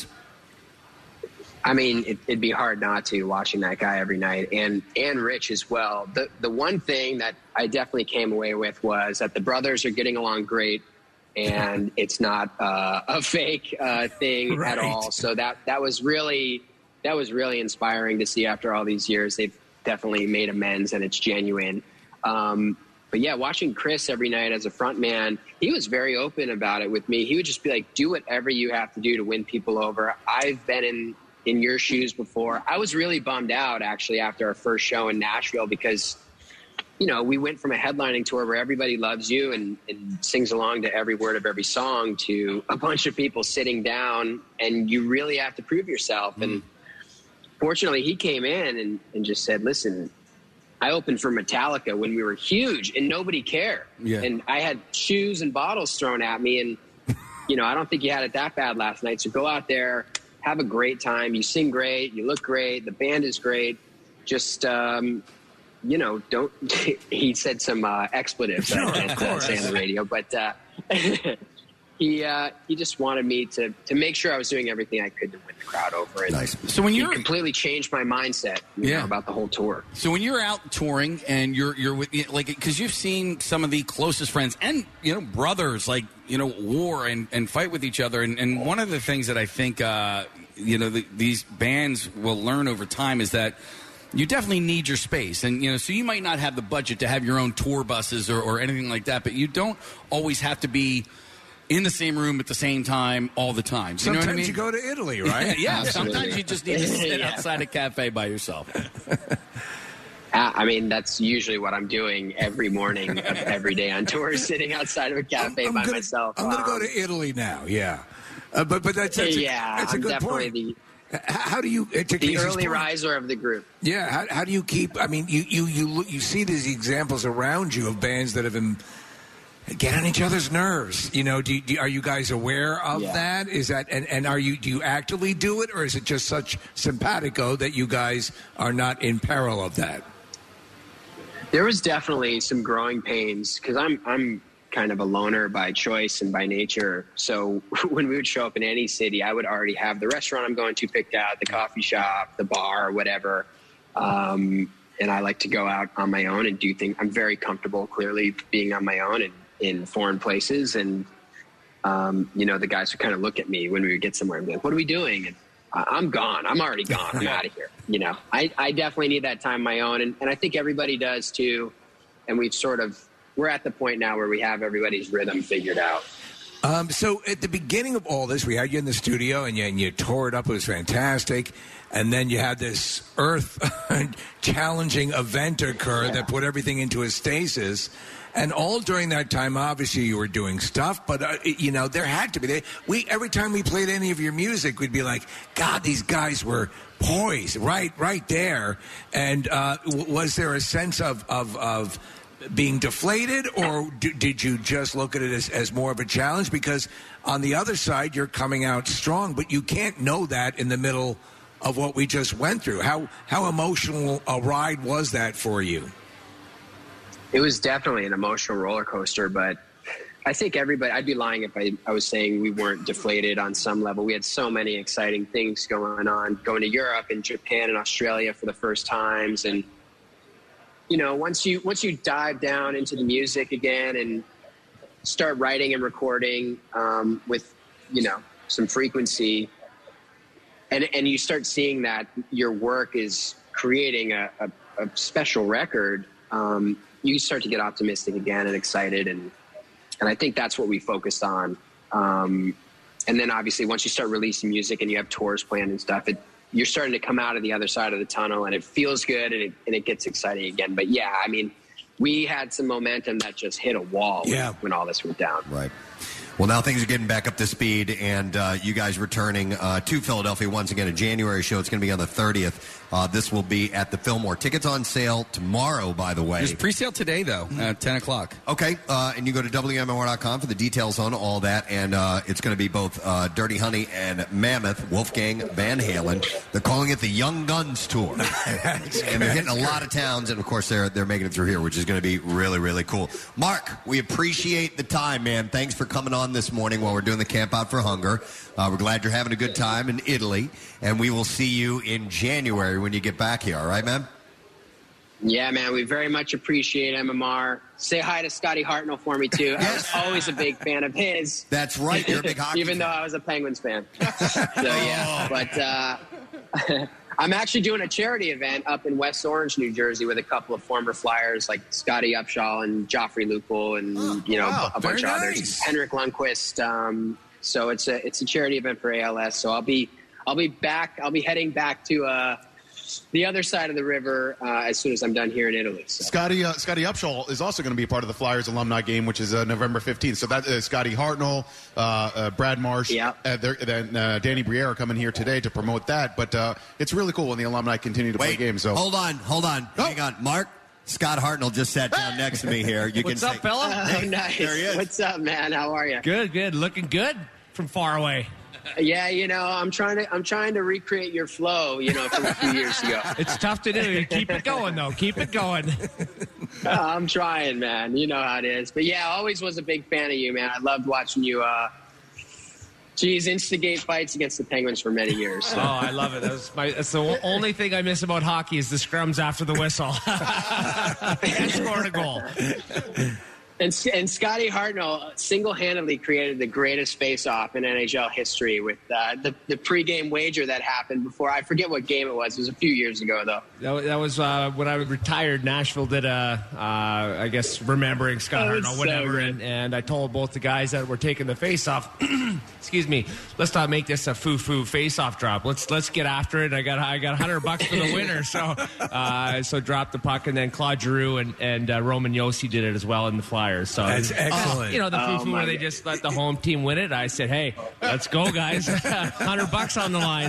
I mean, it, it'd be hard not to, watching that guy every night, and and Rich as well. The the one thing that I definitely came away with was that the brothers are getting along great, and it's not uh, a fake uh, thing right. at all. So that that was really that was really inspiring to see after all these years. They've definitely made amends and it's genuine. Um, but yeah, watching Chris every night as a front man, he was very open about it with me. He would just be like, do whatever you have to do to win people over. I've been in, in your shoes before. I was really bummed out actually after our first show in Nashville because, you know, we went from a headlining tour where everybody loves you and, and sings along to every word of every song to a bunch of people sitting down and you really have to prove yourself. Mm. And fortunately, he came in and, and just said, listen, I opened for Metallica when we were huge and nobody cared. Yeah. And I had shoes and bottles thrown at me. And, you know, I don't think you had it that bad last night. So go out there, have a great time. You sing great. You look great. The band is great. Just, um, you know, don't – he said some uh, expletives that I can't uh, say on the radio. But uh, he uh, he just wanted me to, to make sure I was doing everything I could to win the crowd over. And nice. So when you're completely changed my mindset, you yeah. know, about the whole tour. So when you're out touring and you're you're with like because you've seen some of the closest friends and you know brothers like you know war and, and fight with each other and, and one of the things that I think uh, you know the, these bands will learn over time is that you definitely need your space. And, you know, so you might not have the budget to have your own tour buses or, or anything like that, but you don't always have to be in the same room at the same time all the time. You Sometimes know what I mean? you go to Italy, right? yeah, sometimes you just need to sit yeah. outside a cafe by yourself. I mean, that's usually what I'm doing every morning of every day on tour, sitting outside of a cafe I'm, I'm by gonna, myself. I'm going to um, go to Italy now, yeah. Uh, but but that's, that's yeah, a, that's a I'm good definitely point. The, How do you uh, to the early point, riser of the group? Yeah, how, how do you keep? I mean, you you you look, you see these examples around you of bands that have been get on each other's nerves. You know, do, you, do are you guys aware of yeah. that? Is that and, and are you do you actively do it, or is it just such simpatico that you guys are not in peril of that? There was definitely some growing pains because I'm I'm. kind of a loner by choice and by nature. So when we would show up in any city, I would already have the restaurant I'm going to picked out, the coffee shop, the bar, whatever. Um, and I like to go out on my own and do things. I'm very comfortable, clearly, being on my own and in foreign places. And, um, you know, the guys would kind of look at me when we would get somewhere and be like, what are we doing? And I'm gone. I'm already gone. I'm out of here. You know, I, I definitely need that time on my own. And, and I think everybody does too. And we've sort of, we're at the point now where we have everybody's rhythm figured out. Um, so at the beginning of all this, we had you in the studio and you, and you tore it up. It was fantastic. And then you had this earth-challenging event occur yeah. that put everything into a stasis. And all during that time, obviously, you were doing stuff. But, uh, you know, there had to be. They, we Every time we played any of your music, we'd be like, God, these guys were poised right right there. And uh, w- was there a sense of of, of being deflated, or d- did you just look at it as, as more of a challenge? Because on the other side, you're coming out strong, but you can't know that in the middle of what we just went through. How how emotional a ride was that for you? It was definitely an emotional roller coaster, but I think everybody, I'd be lying if I, I was saying we weren't deflated on some level. We had so many exciting things going on, going to Europe and Japan and Australia for the first times. And, you know, once you, once you dive down into the music again and start writing and recording um, with, you know, some frequency, and, and you start seeing that your work is creating a, a, a special record, um, you start to get optimistic again and excited. And, And I think that's what we focused on. Um, and then obviously once you start releasing music and you have tours planned and stuff, it, you're starting to come out of the other side of the tunnel, and it feels good, and it, and it gets exciting again. But yeah, I mean, we had some momentum that just hit a wall Yeah. when, when all this went down. Right. Well, now things are getting back up to speed, and uh, you guys returning uh, to Philadelphia once again. A January show. It's going to be on the thirtieth. Uh, this will be at the Fillmore. Tickets on sale tomorrow, by the way. There's pre-sale today, though, at ten o'clock. Okay, uh, and you go to W M M R dot com for the details on all that, and uh, it's going to be both uh, Dirty Honey and Mammoth, Wolfgang Van Halen. They're calling it the Young Guns Tour. And they're hitting a lot of towns, and of course they're they're making it through here, which is going to be really, really cool. Mark, we appreciate the time, man. Thanks for coming on this morning while we're doing the Camp Out for Hunger. Uh, we're glad you're having a good time in Italy, and we will see you in January when you get back here. All right, man? Yeah, man, we very much appreciate M M R. Say hi to Scotty Hartnell for me, too. I was always a big fan of his. That's right. You're a big hockey Even fan. though I was a Penguins fan. So, yeah. But uh, I'm actually doing a charity event up in West Orange, New Jersey, with a couple of former Flyers like Scotty Upshaw and Joffrey Lupul and, oh, you know, wow, a bunch very of nice. others. Henrik Lundqvist. Um, so it's a it's a charity event for A L S. So I'll be I'll be back. I'll be heading back to uh, the other side of the river uh, as soon as I'm done here in Italy. So. Scotty uh, Scotty Upshaw is also going to be a part of the Flyers alumni game, which is uh, November fifteenth. So that is Scotty Hartnell, uh, uh, Brad Marsh, yeah. uh, then uh, Danny Briere are coming here today to promote that. But uh, it's really cool when the alumni continue to Wait, play games. So hold on, hold on, Oh. hang on, Mark. Scott Hartnell just sat down next to me here. You What's can up, say, fella? Oh, nice. There he is. What's up, man? How are you? Good, good. Looking good from far away. Yeah, you know, I'm trying to I'm trying to recreate your flow, you know, from a few years ago. It's tough to do. Keep it going, though. Keep it going. Uh, I'm trying, man. You know how it is. But yeah, I always was a big fan of you, man. I loved watching you, uh, geez, instigate fights against the Penguins for many years. So. Oh, I love it. That was my, that's the o- only thing I miss about hockey is the scrums after the whistle. And scored a goal. And, and Scotty Hartnell single-handedly created the greatest face-off in N H L history with uh, the, the pregame wager that happened before. I forget what game it was. It was a few years ago, though. That, that was uh, when I retired. Nashville did a, uh, I guess, remembering Scott Oh, Hartnell, it's whatever. so and, and I told both the guys that were taking the face-off, excuse me, let's not make this a foo-foo face-off drop. Let's let's get after it. I got I got one hundred bucks for the winner. So uh, so dropped the puck, and then Claude Giroux and, and uh, Roman Josi did it as well in the Flyers. So That's excellent. You know, the Oh, foo-foo my where they God. just let the home team win it. I said, hey, let's go, guys. one hundred bucks on the line.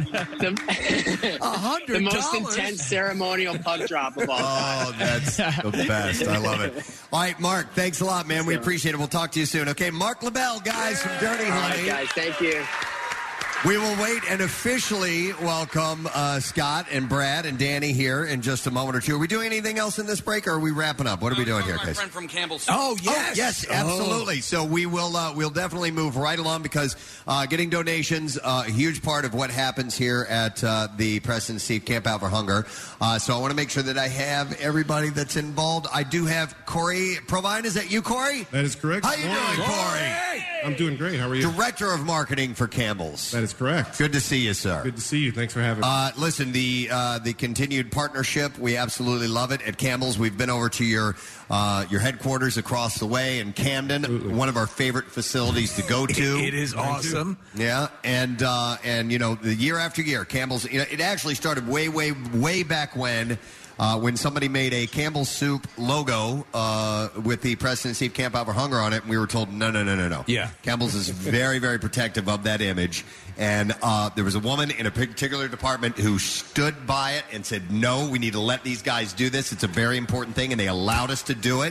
The, the most intense ceremonial puck drop of all time. Oh, that's the best. I love it. All right, Mark, thanks a lot, man. We appreciate it. We'll talk to you soon. Okay, Mark LaBelle, guys, from Dirty All right, Honey. guys. Thank you. We will wait and officially welcome uh, Scott and Brad and Danny here in just a moment or two. Are we doing anything else in this break, or are we wrapping up? What are we doing here, My guys? friend from Campbell's. Oh yes, yes, absolutely. So we will uh, we'll definitely move right along because uh, getting donations uh, a huge part of what happens here at uh, the Preston Steve Camp Out for Hunger. Uh, so I want to make sure that I have everybody that's involved. I do have Corey Provine. Is that you, Corey? That is correct. How you doing, Corey? I'm doing great. How are you? Director of Marketing for Campbell's. That is correct. Good to see you, sir. Good to see you. Thanks for having me. Uh, listen, the uh, the continued partnership, we absolutely love it at Campbell's. We've been over to your uh, your headquarters across the way in Camden, Absolutely. one of our favorite facilities to go to. It is awesome. Yeah, and uh, and you know, the year after year, Campbell's. You know, it actually started way, way, way back when. Uh, when somebody made a Campbell's Soup logo uh, with the Preston and Steve Camp Out for Hunger on it, and we were told, no, no, no, no, no. Yeah. Campbell's is very, very protective of that image. And uh, there was a woman in a particular department who stood by it and said, no, we need to let these guys do this. It's a very important thing, and they allowed us to do it.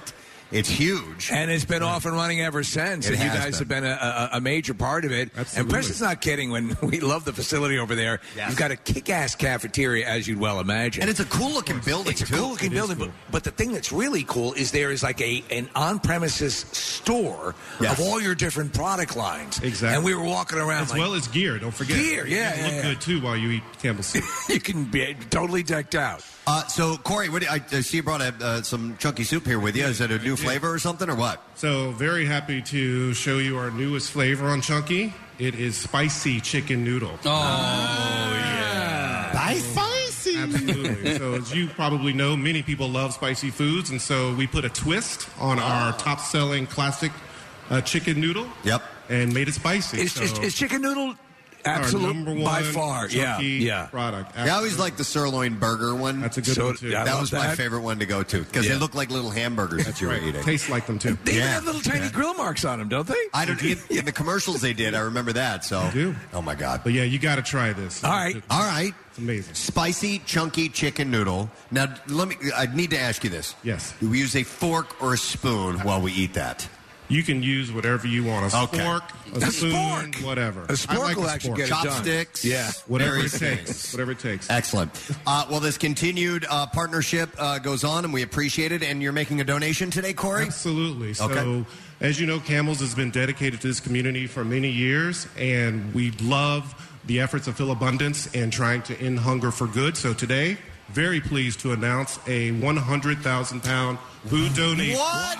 It's huge. And it's been off and running ever since. It and you has guys been. have been a, a, a major part of it. Absolutely. And Preston's not kidding when we love the facility over there. Yes. You've got a kick-ass cafeteria, as you'd well imagine. And it's a cool-looking building, It's a too. cool-looking It is building. cool. But, but the thing that's really cool is there is like a an on-premises store Yes. of all your different product lines. Exactly. And we were walking around As like, well as gear, don't forget. Gear, yeah, You yeah, look yeah. good, too, while you eat Campbell's soup. you can be totally decked out. Uh, so, Corey, what do you, I, I see you brought a, uh, some chunky soup here with you. Is it a new flavor or something, or what? So, very happy to show you our newest flavor on Chunky. It is spicy chicken noodle. Oh, yeah. Spicy! Absolutely. So, as you probably know, many people love spicy foods, and so we put a twist on our top-selling classic uh, chicken noodle. Yep. And made it spicy. Is, so is, is chicken noodle our absolute number one by far? Yeah, chunky yeah. product. Yeah, I always like the sirloin burger one. That's a good So, one, too. I that love was my that. favorite one to go to because Yeah. they look like little hamburgers that you were Right. eating. Tastes like them, too. They even Yeah. have little tiny grill marks on them, don't they? I don't. In, in the commercials they did, I remember that. So, They do. oh my god! But yeah, you got to try this. All right. It's, All right, it's amazing. spicy chunky chicken noodle. Now, let me. I need to ask you this. Yes. Do we use a fork or a spoon while we eat that? You can use whatever you want. A Okay. fork, a, A spoon, spork. whatever. A spork I like will a actually spork. get it done. Chopsticks. Yeah. Whatever various it takes. things. Whatever it takes. Excellent. Uh, well, this continued uh, partnership uh, goes on, and we appreciate it. And you're making a donation today, Corey? Absolutely. So, Okay. as you know, Campbell's has been dedicated to this community for many years, and we love the efforts of Phil Abundance and trying to end hunger for good. So today, very pleased to announce a one hundred thousand pound food donation. What?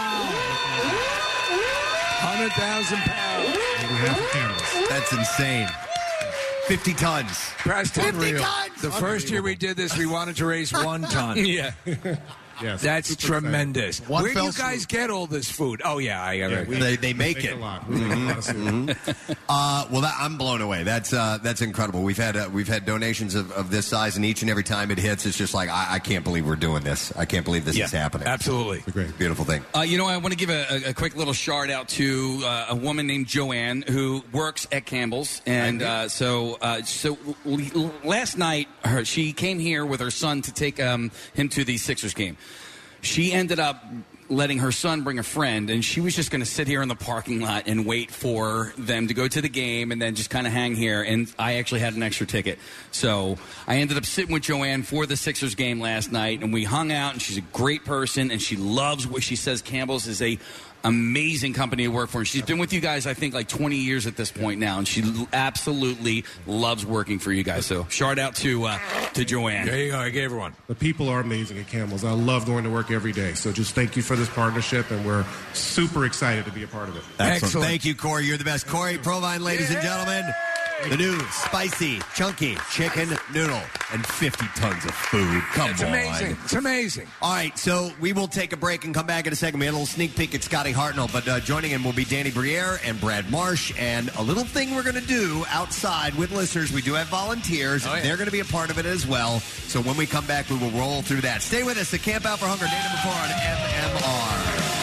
one hundred thousand pounds. On behalf of Campbell's. That's insane. fifty tons. Preston, fifty tons. the first year we did this, we wanted to raise one ton. Yeah. Yes, That's super tremendous. One Where do fell you guys get all this food? Oh, yeah. I got Yeah, it. we- They, they make Make it. a lot. We make a lot of soup. Mhm. uh, well, that, I'm blown away. That's uh, that's incredible. We've had uh, we've had donations of, of this size, and each and every time it hits, it's just like I, I can't believe we're doing this. I can't believe this Yeah, is happening. absolutely. Great. Beautiful thing. Uh, you know, I want to give a, a, a quick little shout out to uh, a woman named Joanne who works at Campbell's, and uh, so uh, so l- l- last night her, she came here with her son to take um, him to the Sixers game. She ended up letting her son bring a friend, and she was just going to sit here in the parking lot and wait for them to go to the game and then just kind of hang here. And I actually had an extra ticket. So I ended up sitting with Joanne for the Sixers game last night, and we hung out, and she's a great person, and she loves what she says. Campbell's is a amazing company to work for. And she's been with you guys, I think, like twenty years at this point now, and she l- absolutely loves working for you guys. So shout out to uh, to Joanne. There you go. I gave her one. The people are amazing at Campbell's. I love going to work every day. So just thank you for this partnership, and we're super excited to be a part of it. Excellent. Excellent. Thank you, Corey. You're the best. Corey Provine, ladies and gentlemen. The new spicy, chunky chicken noodle and fifty tons of food. Come It's on. amazing. It's amazing. All right, so we will take a break and come back in a second. We had a little sneak peek at Scotty Hartnell, but uh, joining him will be Danny Briere and Brad Marsh, and a little thing we're going to do outside with listeners. We do have volunteers. Oh, yeah. They're going to be a part of it as well. So when we come back, we will roll through that. Stay with us. The Camp Out for Hunger, day number four on M M R.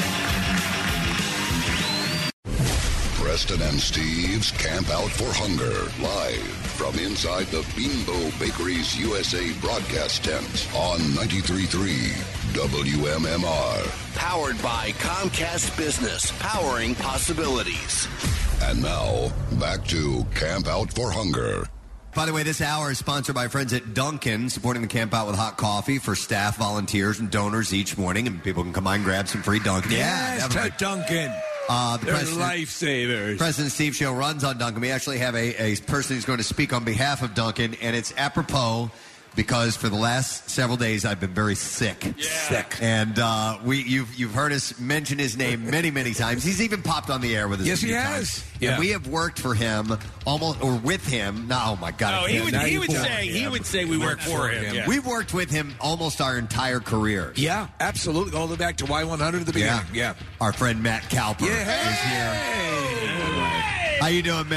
Preston and Steve's Camp Out for Hunger, live from inside the Bimbo Bakeries U S A broadcast tent on ninety-three point three W M M R. Powered by Comcast Business, powering possibilities. And now, back to Camp Out for Hunger. By the way, this hour is sponsored by friends at Dunkin', supporting the Camp Out with hot coffee for staff, volunteers, and donors each morning. And people can come by and grab some free Dunkin'. Yes, definitely. to Duncan. Uh, the They're president, lifesavers. President Steve Show runs on Dunkin'. We actually have a, a person who's going to speak on behalf of Dunkin', and it's apropos because for the last several days I've been very sick. Sick. And uh, we you've you've heard us mention his name many, many times. He's even popped on the air with us. Yes, a few he times. has. And Yeah. we have worked for him almost or with him. No, oh my God. Oh, I he can't- would, now he you would pull- say he would say we work for him. Yeah. We've worked with him almost our entire careers. Yeah, absolutely. All the way back to Y one hundred at the beginning. Yeah. Yeah. Our friend Matt Cowper Yeah. is here. How you doing, Matt?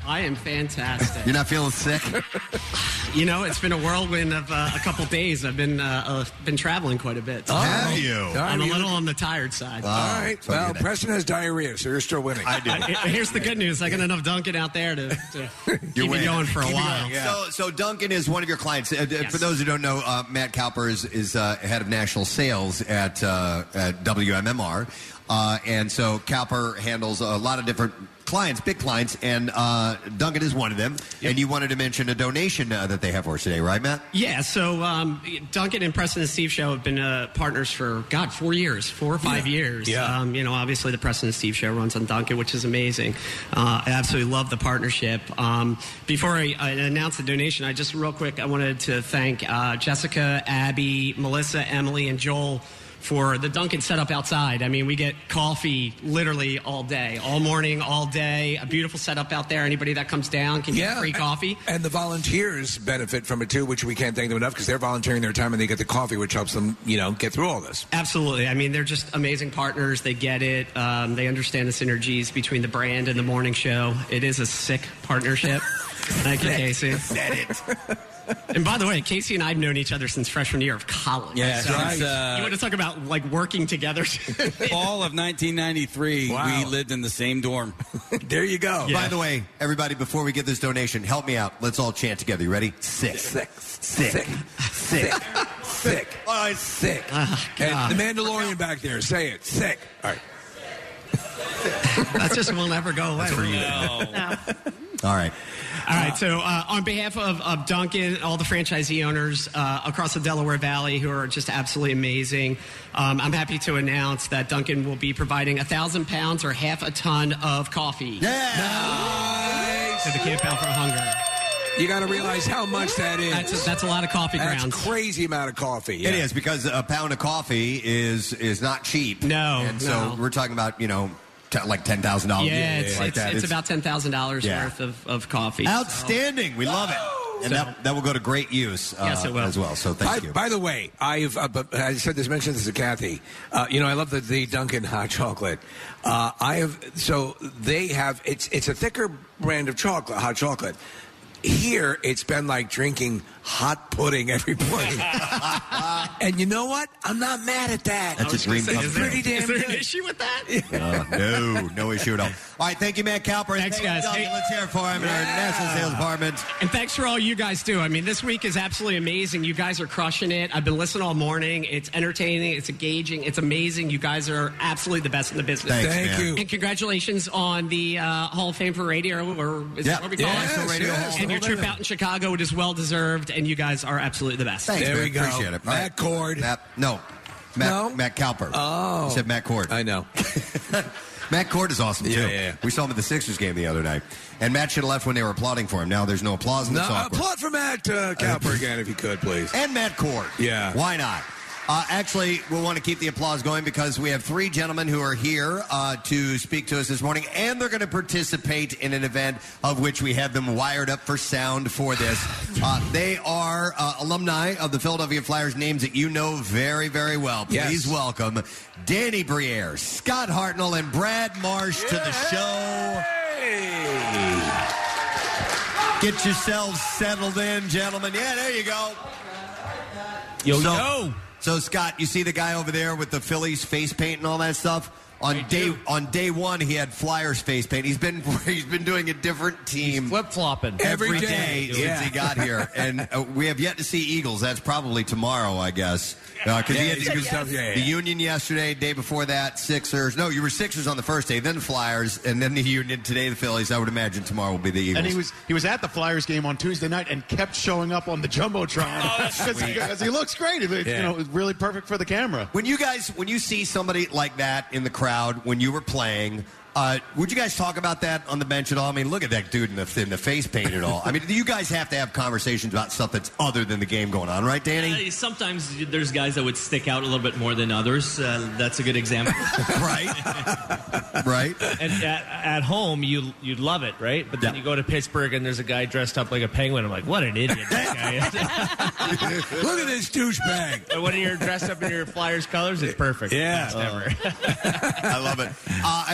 I am fantastic. You're not feeling sick? You know, it's been a whirlwind of uh, a couple days. I've been uh, uh, been traveling quite a bit. So Have you? I'm a little on the tired side. All right. Well, Preston has diarrhea, so you're still winning. I do. I- here's the good news. I got enough Dunkin' out there to, to keep You're me winning. going for a Keep it while. going, So, so Duncan is one of your clients. Uh, d- For those who don't know, uh, Matt Cowper is, is uh, head of national sales at, uh, at W M M R. Uh, and so Cowper handles a lot of different clients, big clients, and uh, Duncan is one of them. And you wanted to mention a donation uh, that they have for us today, right, Matt? Yeah, so um, Duncan and Preston and Steve Show have been uh, partners for, God, four years, four or five Yeah. years. Yeah. Um, you know, obviously the Preston and Steve Show runs on Duncan, which is amazing. Uh, I absolutely love the partnership. Um, before I, I announce the donation, I just real quick, I wanted to thank uh, Jessica, Abby, Melissa, Emily, and Joel for the Dunkin' setup outside. I mean, we get coffee literally all day, all morning, all day. A beautiful setup out there. Anybody that comes down can get free coffee. And the volunteers benefit from it, too, which we can't thank them enough because they're volunteering their time and they get the coffee, which helps them, you know, get through all this. Absolutely. I mean, they're just amazing partners. They get it. Um, they understand the synergies between the brand and the morning show. It is a sick partnership. Thank you, Casey. Said it. And by the way, Casey and I have known each other since freshman year of college. Yeah, so since, uh, you want to talk about like working together? Fall of nineteen ninety-three, Wow. we lived in the same dorm. There you go. By the way, everybody, before we get this donation, help me out. Let's all chant together. You ready? Sick. Sick. Sick. Sick. Sick. Sick. All right, sick. Oh, And the Mandalorian back there, say it. Sick. All right. That just won't ever go away. That's for you. No. All right. All right, so uh, on behalf of, of Dunkin', all the franchisee owners uh, across the Delaware Valley who are just absolutely amazing, um, I'm happy to announce that Dunkin' will be providing one thousand pounds or half a ton of coffee Nice. to the Camp Out for Hunger. You got to realize how much that is. That's a, that's a lot of coffee That's grounds. crazy amount of coffee. Yeah. It is, because a pound of coffee is is not cheap. No, And so no. we're talking about, you know, t- like ten thousand dollars. Yeah, it's, like it's, that. it's about ten thousand dollars Yeah. worth of, of coffee. Outstanding. We love it. And So- that, that will go to great use uh, Yes, it will. as well. So thank by, you. By the way, I've uh, but I said this, mentioned this to Kathy. Uh, you know, I love the, the Dunkin' hot chocolate. Uh, I have so they have it's it's a thicker brand of chocolate, hot chocolate. Here, it's been like drinking hot pudding every morning. And you know what? I'm not mad at that. That's a dream come It's true. pretty damn Is there an good. issue with that? Uh, no, no issue at all. All right, thank you, Matt Cowper. Thanks, Thank you, guys. Duncan. Hey- Let's hear it for him in our National Sales Department. And thanks for all you guys do. I mean, this week is absolutely amazing. You guys are crushing it. I've been listening all morning. It's entertaining. It's engaging. It's amazing. You guys are absolutely the best in the business. Thanks, Thank man. you. And congratulations on the uh, Hall of Fame for radio, or is Yeah. that what we call Yes, it? Radio yes. Hall. And your trip out in Chicago, it is well deserved, and you guys are absolutely the best. Thanks, There man. we go. Appreciate it. All Matt right. Cord. Matt, no. Matt, No? Matt Cowper. Oh. I said Matt Cord. I know. Matt Cord is awesome, Yeah, too. yeah, yeah. We saw him at the Sixers game the other night. And Matt should have left when they were applauding for him. Now there's no applause in No, the software. applaud for Matt uh, Cowper again, if you could, please. And Matt Cord. Yeah. Why not? Uh, actually, we'll want to keep the applause going because we have three gentlemen who are here uh, to speak to us this morning, and they're going to participate in an event of which we have them wired up for sound for this. Uh, they are uh, alumni of the Philadelphia Flyers, names that you know very, very well. Please Yes. welcome Danny Briere, Scott Hartnell, and Brad Marsh to the show. Get yourselves settled in, gentlemen. Yeah, there you go. Yo, so, yo. So, Scott, you see the guy over there with the Phillies face paint and all that stuff? On day on day one, he had Flyers face paint. He's been he's been doing a different team Flip flopping every Every day, day, since yeah. he got here, and uh, we have yet to see Eagles. That's probably tomorrow, I guess. Because Yeah, he had he's he good was- stuff. Yeah, yeah. the Union yesterday, day before that, Sixers. No, you were Sixers on the first day, then Flyers, and then the Union. Today, the Phillies. I would imagine tomorrow will be the Eagles. And he was he was at the Flyers game on Tuesday night and kept showing up on the jumbotron because he looks great. It's, Yeah. You know, it's really perfect for the camera. When you guys, when you see somebody like that in the crowd when you were playing, uh, would you guys talk about that on the bench at all? I mean, look at that dude in the in the face paint at all. I mean, you guys have to have conversations about stuff that's other than the game going on, right, Danny? Uh, sometimes there's guys that would stick out a little bit more than others. Uh, that's a good example. right. Right. And at, at home, you you'd love it, right? But then you go to Pittsburgh and there's a guy dressed up like a penguin. I'm like, what an idiot that guy is. Look at this douchebag. But when you're dressed up in your Flyers colors, it's perfect. Yeah. Best ever. I love it. Uh, I also love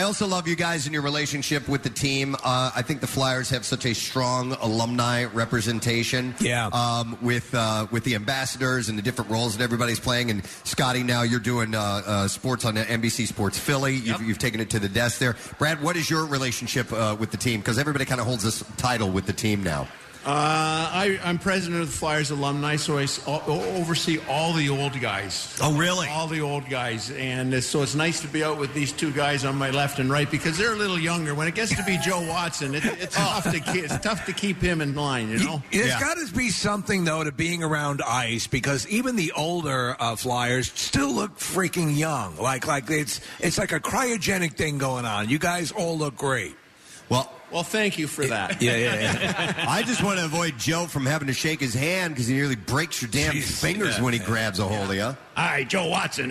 you guys and your relationship with the team. Uh, I think the Flyers have such a strong alumni representation. Yeah. Um, with uh, with the ambassadors and the different roles that everybody's playing. And Scotty, now you're doing uh, uh, sports on N B C Sports Philly. You've, Yep. you've taken it to the desk there. Brad, what is your relationship uh, with the team? Because everybody kind of holds this title with the team now. Uh, I, I'm president of the Flyers alumni, so I s- o- oversee all the old guys. Oh, really? All the old guys. And it's, so it's nice to be out with these two guys on my left and right because they're a little younger. When it gets to be Joe Watson, it, it's, tough to keep, it's tough to keep him in line, you know? There's got to be something, though, to being around ice because even the older uh, Flyers still look freaking young. Like, like it's it's like a cryogenic thing going on. You guys all look great. Well, well, thank you for that. Yeah, yeah, yeah. I just want to avoid Joe from having to shake his hand because he nearly breaks your damn Jeez, fingers yeah, when he yeah. grabs a hold of you. Hi, Joe Watson.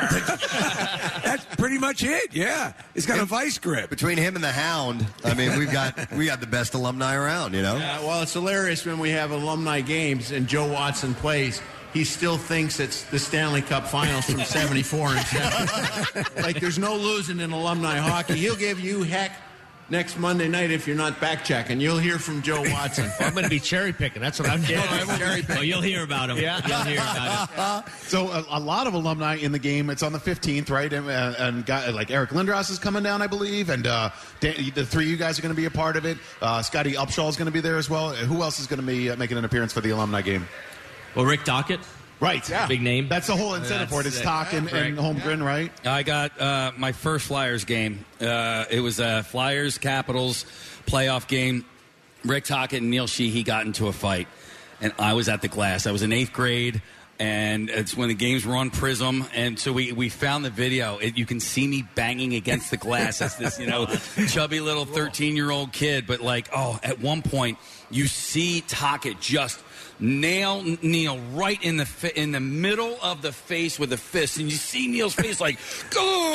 That's pretty much it. Yeah, he's got a vice grip. Between him and the Hound, I mean, we've got we got the best alumni around. You know. Yeah, well, it's hilarious when we have alumni games and Joe Watson plays. He still thinks it's the Stanley Cup Finals from seventy-four and seventy. Like there's no losing in alumni hockey. He'll give you heck next Monday night if you're not back checking. You'll hear from Joe Watson. I'm going to be cherry picking. That's what I'm doing. cherry picking. Oh, you'll hear about him. Yeah. You'll hear about it. So a, a lot of alumni in the game. It's on the fifteenth, right? And, uh, and guy, like Eric Lindros is coming down, I believe, and uh, Dan, the three of you guys are going to be a part of it. Uh, Scotty Upshaw is going to be there as well. Who else is going to be uh, making an appearance for the alumni game? Well, Rick Dockett. Right, yeah. Big name. That's the whole incentive for it. It's That's talk and, and Holmgren, right? I got uh, my first Flyers game. Uh, it was a Flyers Capitals playoff game. Rick Tocchet and Neil Sheehy got into a fight, and I was at the glass. I was in eighth grade, and it's when the games were on Prism, and so we, we found the video. It, you can see me banging against the glass as this, you know, chubby little thirteen-year-old kid. But, like, oh, at one point, you see Tocchet just nail Neil right in the fi- in the middle of the face with a fist, and you see Neil's face like, go,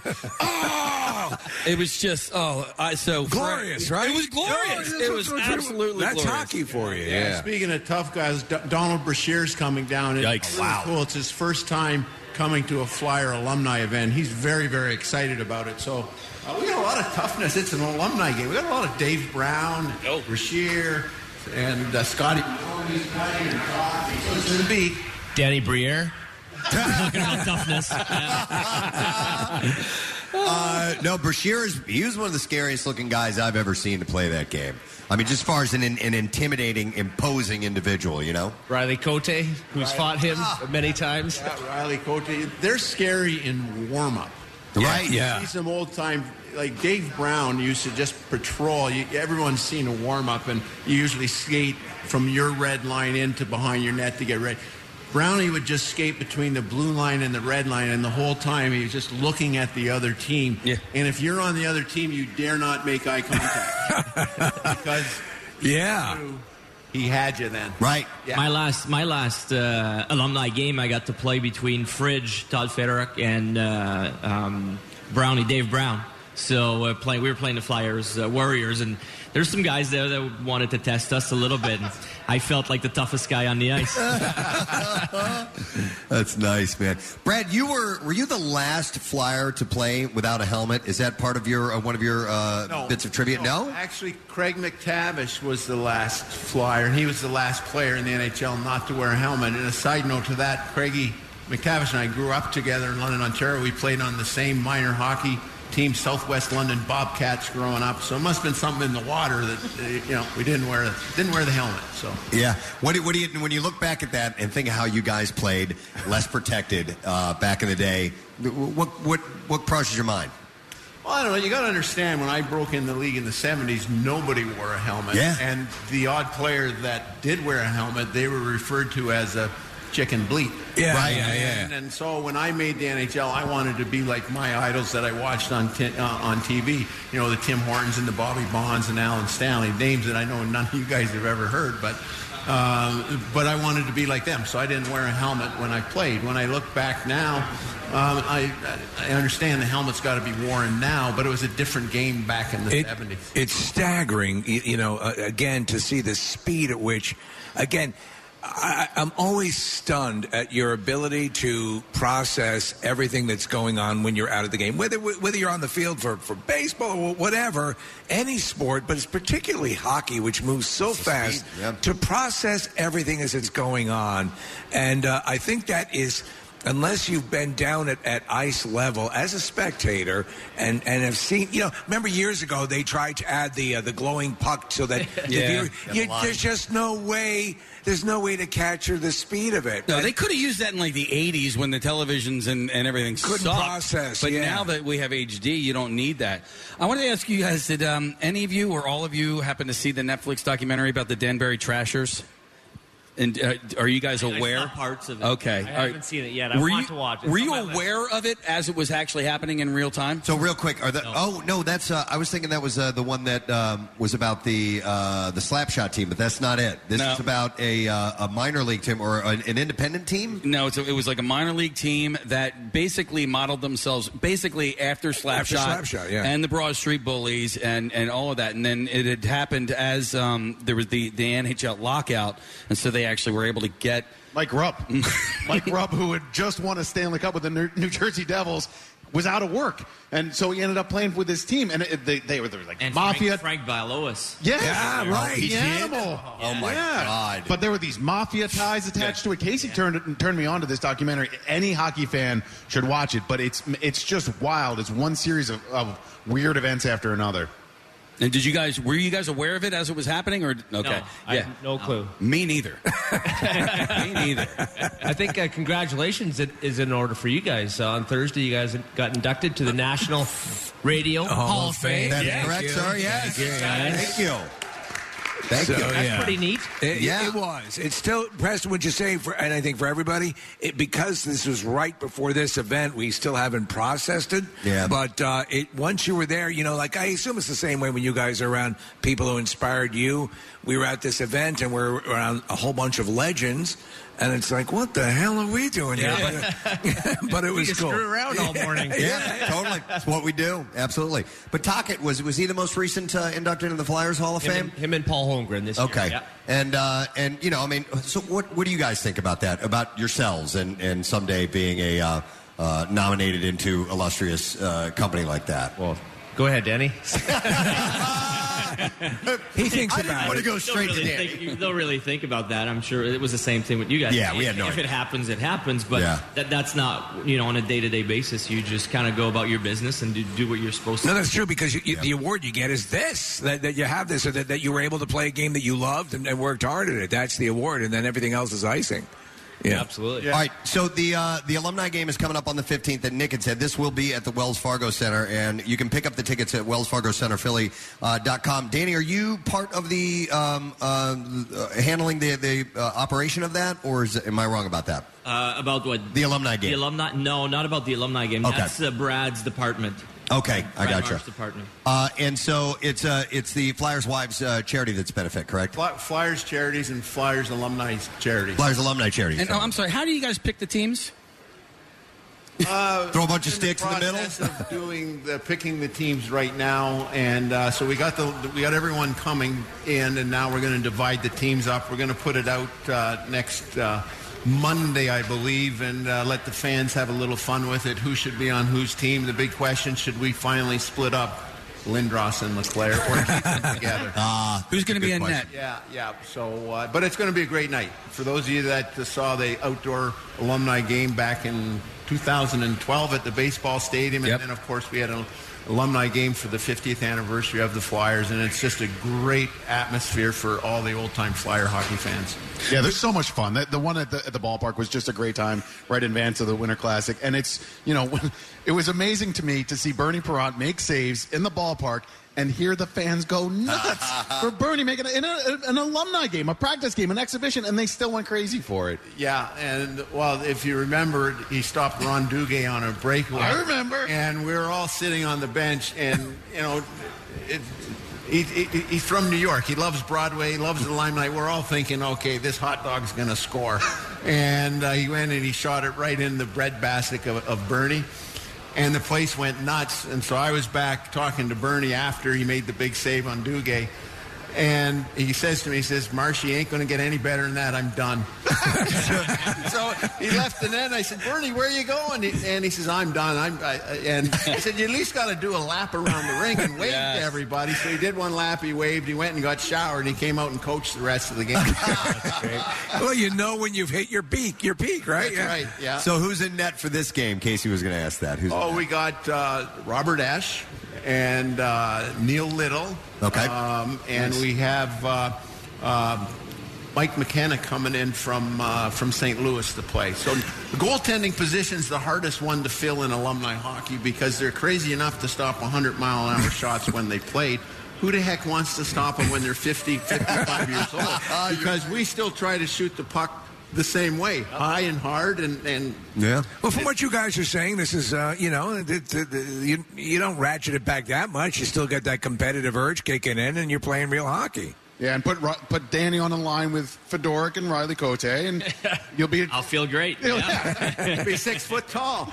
oh! It was just, oh, I so glorious, right? It was glorious. No, it was absolutely That's glorious. hockey for you. Yeah. Yeah. Speaking of tough guys, D- Donald Brashear's coming down. It's Yikes. really Wow. cool. It's his first time coming to a Flyer alumni event. He's very, very excited about it. So uh, we got a lot of toughness. It's an alumni game. We got a lot of Dave Brown, Oh. Brashear, and uh, Scotty. It's going to be Danny Briere. Talking about toughness. Uh, no, Brashear is he was one of the scariest looking guys I've ever seen to play that game. I mean, just as far as an, an intimidating, imposing individual, you know? Riley Cote, who's fought him many times. Yeah, Riley Cote. They're scary in warm-up. Right? Yeah. See some old-time, like Dave Brown used to just patrol. You, everyone's seen a warm-up, and you usually skate from your red line into behind your net to get ready. Brownie would just skate between the blue line and the red line, and the whole time he was just looking at the other team. Yeah. And if you're on the other team, you dare not make eye contact because Yeah. he had you then. Right. Yeah. My last, my last uh, alumni game, I got to play between Fridge, Todd Federer, and uh, um, Brownie, Dave Brown. So uh, playing, we were playing the Flyers, uh, Warriors, and there's some guys there that wanted to test us a little bit. And I felt like the toughest guy on the ice. That's nice, man. Brad, you were were you the last Flyer to play without a helmet? Is that part of your uh, one of your uh, No. bits of trivia? No. Actually, Craig McTavish was the last Flyer, and he was the last player in the N H L not to wear a helmet. And a side note to that, Craigie McTavish and I grew up together in London, Ontario. We played on the same minor hockey team, Southwest London Bobcats, growing up. So it must have been something in the water that uh, you know we didn't wear didn't wear the helmet. So Yeah. What do, what do you when you look back at that and think of how you guys played less protected uh, back in the day? What what what crosses your mind? Well, I don't know. You got to understand, when I broke in the league in the seventies, nobody wore a helmet. Yeah. And the odd player that did wear a helmet, they were referred to as a chicken bleep. Yeah, right? yeah, yeah. And, and so when I made the N H L, I wanted to be like my idols that I watched on t- uh, on T V. You know, the Tim Hortons and the Bobby Bonds and Alan Stanley, names that I know none of you guys have ever heard, but uh, but I wanted to be like them, so I didn't wear a helmet when I played. When I look back now, um, I I understand the helmet's got to be worn now, but it was a different game back in the It- seventies. It's staggering, you, you know, uh, again, to see the speed at which, again, I, I'm always stunned at your ability to process everything that's going on when you're out of the game, whether whether you're on the field for, for baseball or whatever, any sport, but it's particularly hockey, which moves so it's fast, speed, yeah. to process everything as it's going on. And uh, I think that is... Unless you've been down at, at ice level as a spectator and, and have seen, you know, remember years ago they tried to add the uh, the glowing puck so that yeah, the viewer, you, there's just no way, there's no way to capture the speed of it. No, and, they could have used that in like the eighties when the televisions and, and everything couldn't sucked. process. But yeah. now that we have H D, you don't need that. I wanted to ask you guys, did um, any of you or all of you happen to see the Netflix documentary about the Danbury Trashers? And uh, are you guys aware? I saw parts of it. Okay. I haven't right. seen it yet. I were want you, to watch it. Were you aware of it as it was actually happening in real time? So real quick, are the, no. oh no, that's uh, I was thinking that was uh, the one that um, was about the uh, the Slapshot team, but that's not it. This no. is about a uh, a minor league team or an, an independent team. No, it's a, it was like a minor league team that basically modeled themselves basically after Slapshot, after Slapshot yeah. and the Broad Street Bullies and, and all of that. And then it had happened as um, there was the, the N H L lockout, and so they actually were able to get Mike Rupp. Mike Rupp, who had just won a Stanley Cup with the New Jersey Devils, was out of work. And so he ended up playing with his team. And it, they, they were there was like and mafia. Frank, Frank Bialowas. Yes. Yeah, right. The animal. Oh, my yeah. God. But there were these mafia ties attached yeah. to it. Casey yeah. turned turned me on to this documentary. Any hockey fan should watch it. But it's it's just wild. It's one series of, of weird events after another. And did you guys, were you guys aware of it as it was happening? Or okay. No, yeah. I have no clue. Me neither. Me neither. I think uh, congratulations is in order for you guys. Uh, on Thursday, you guys got inducted to the National Radio Hall, Hall of of Fame. That's yeah, correct, sir. Yes. Thank you. Thank you. Thank So, you. That's yeah. pretty neat. It, Yeah. it was. It's still, Preston, would you say, for, and I think for everybody, it, because this was right before this event, we still haven't processed it. Yeah. But uh, it once you were there, you know, like I assume it's the same way when you guys are around people who inspired you. We were at this event and we're around a whole bunch of legends. And it's like, what the hell are we doing here? Yeah. But, but it was you cool. Screw around all morning. Yeah, yeah, totally. That's what we do. Absolutely. But Tocchet, was was he the most recent uh, inducted into the Flyers Hall of Him Fame? and, him and Paul Holmgren this Okay. year. Yeah. And uh, and you know, I mean, so what what do you guys think about that? About yourselves and, and someday being a uh, uh, nominated into illustrious uh, company like that? Well, go ahead, Danny. He thinks I about didn't want to it. go straight don't really to Danny. think, you don't really think about that. I'm sure it was the same thing with you guys. Yeah, we had no If idea. it happens, it happens. But Yeah. that, that's not, you know, on a day-to-day basis. You just kind of go about your business and do, do what you're supposed to. No, that's true, because you, you, the award you get is this, that, that you have this, or that, that you were able to play a game that you loved and, and worked hard at it. That's the award, and then everything else is icing. Yeah, absolutely. All right, so the uh, the alumni game is coming up on the fifteenth, and Nick had said this will be at the Wells Fargo Center, and you can pick up the tickets at wells fargo center philly dot com. Danny, are you part of the um, uh, handling the, the uh, operation of that, or is, am I wrong about that? Uh, about what? The alumni game. The alumni? No, not about the alumni game. Okay. That's uh, Brad's department. Okay, I Brad gotcha. Marsh's department. Uh, and so it's uh, it's the Flyers Wives uh, charity that's benefit, correct? Fly- Flyers Charities and Flyers Alumni Charities. Flyers Alumni Charities. And, oh, I'm sorry, how do you guys pick the teams? Uh, Throw a bunch of in sticks in the middle? process of doing the, picking the teams right now, and uh, so we got the we got everyone coming in, and now we're going to divide the teams up. We're going to put it out uh, next uh, Monday, I believe, and uh, let the fans have a little fun with it. Who should be on whose team? The big question: should we finally split up Lindros and LeClaire, or keep them together? Ah, Who's going to be in net? Yeah, yeah. So, uh, but it's going to be a great night. For those of you that uh, saw the outdoor alumni game back in two thousand twelve at the baseball stadium, and Yep. then, of course, we had an alumni game for the fiftieth anniversary of the Flyers, and it's just a great atmosphere for all the old-time Flyer hockey fans. Yeah, there's so much fun. That the one at the, at the ballpark was just a great time, right in advance of the Winter Classic. And it's, you know, it was amazing to me to see Bernie Perrant make saves in the ballpark and hear the fans go nuts for Bernie making a, in a, an alumni game, a practice game, an exhibition, and they still went crazy for it. Yeah, and, well, if you remember, he stopped Ron Duguay on a breakaway. I remember. And we were all sitting on the bench, and, you know, it, he, he, he's from New York. He loves Broadway. He loves the limelight. We're all thinking, okay, this hot dog's going to score. And uh, he went and he shot it right in the breadbasket of, of Bernie. And the place went nuts. And so I was back talking to Bernie after he made the big save on Duguay. And he says to me, he says, Marsh, you ain't going to get any better than that. I'm done. So he left the net, and I said, Bernie, where are you going? And he says, I'm done. I'm, I, and I said, you at least got to do a lap around the ring and wave yes. to everybody. So he did one lap, he waved, he went and got showered, and he came out and coached the rest of the game. Well, you know when you've hit your peak, your peak, right? That's yeah. right, yeah. So who's in net for this game? Casey was going to ask that. Who's oh, we got uh, Robert Esch and uh, Neil Little. Okay. Um, and nice. we have uh, uh, Mike McKenna coming in from uh, from Saint Louis to play. So the goaltending position's the hardest one to fill in alumni hockey because they're crazy enough to stop one hundred mile an hour shots when they played. Who the heck wants to stop them when they're fifty, fifty-five years old? Because we still try to shoot the puck the same way, high and hard, and, and yeah. Well, from what you guys are saying, this is uh, you know, it, it, it, you you don't ratchet it back that much. You still get that competitive urge kicking in, and you're playing real hockey. Yeah, and put put Danny on the line with Fedoruk and Riley Cote, and you'll be. I'll feel great. Yeah. Be six foot tall.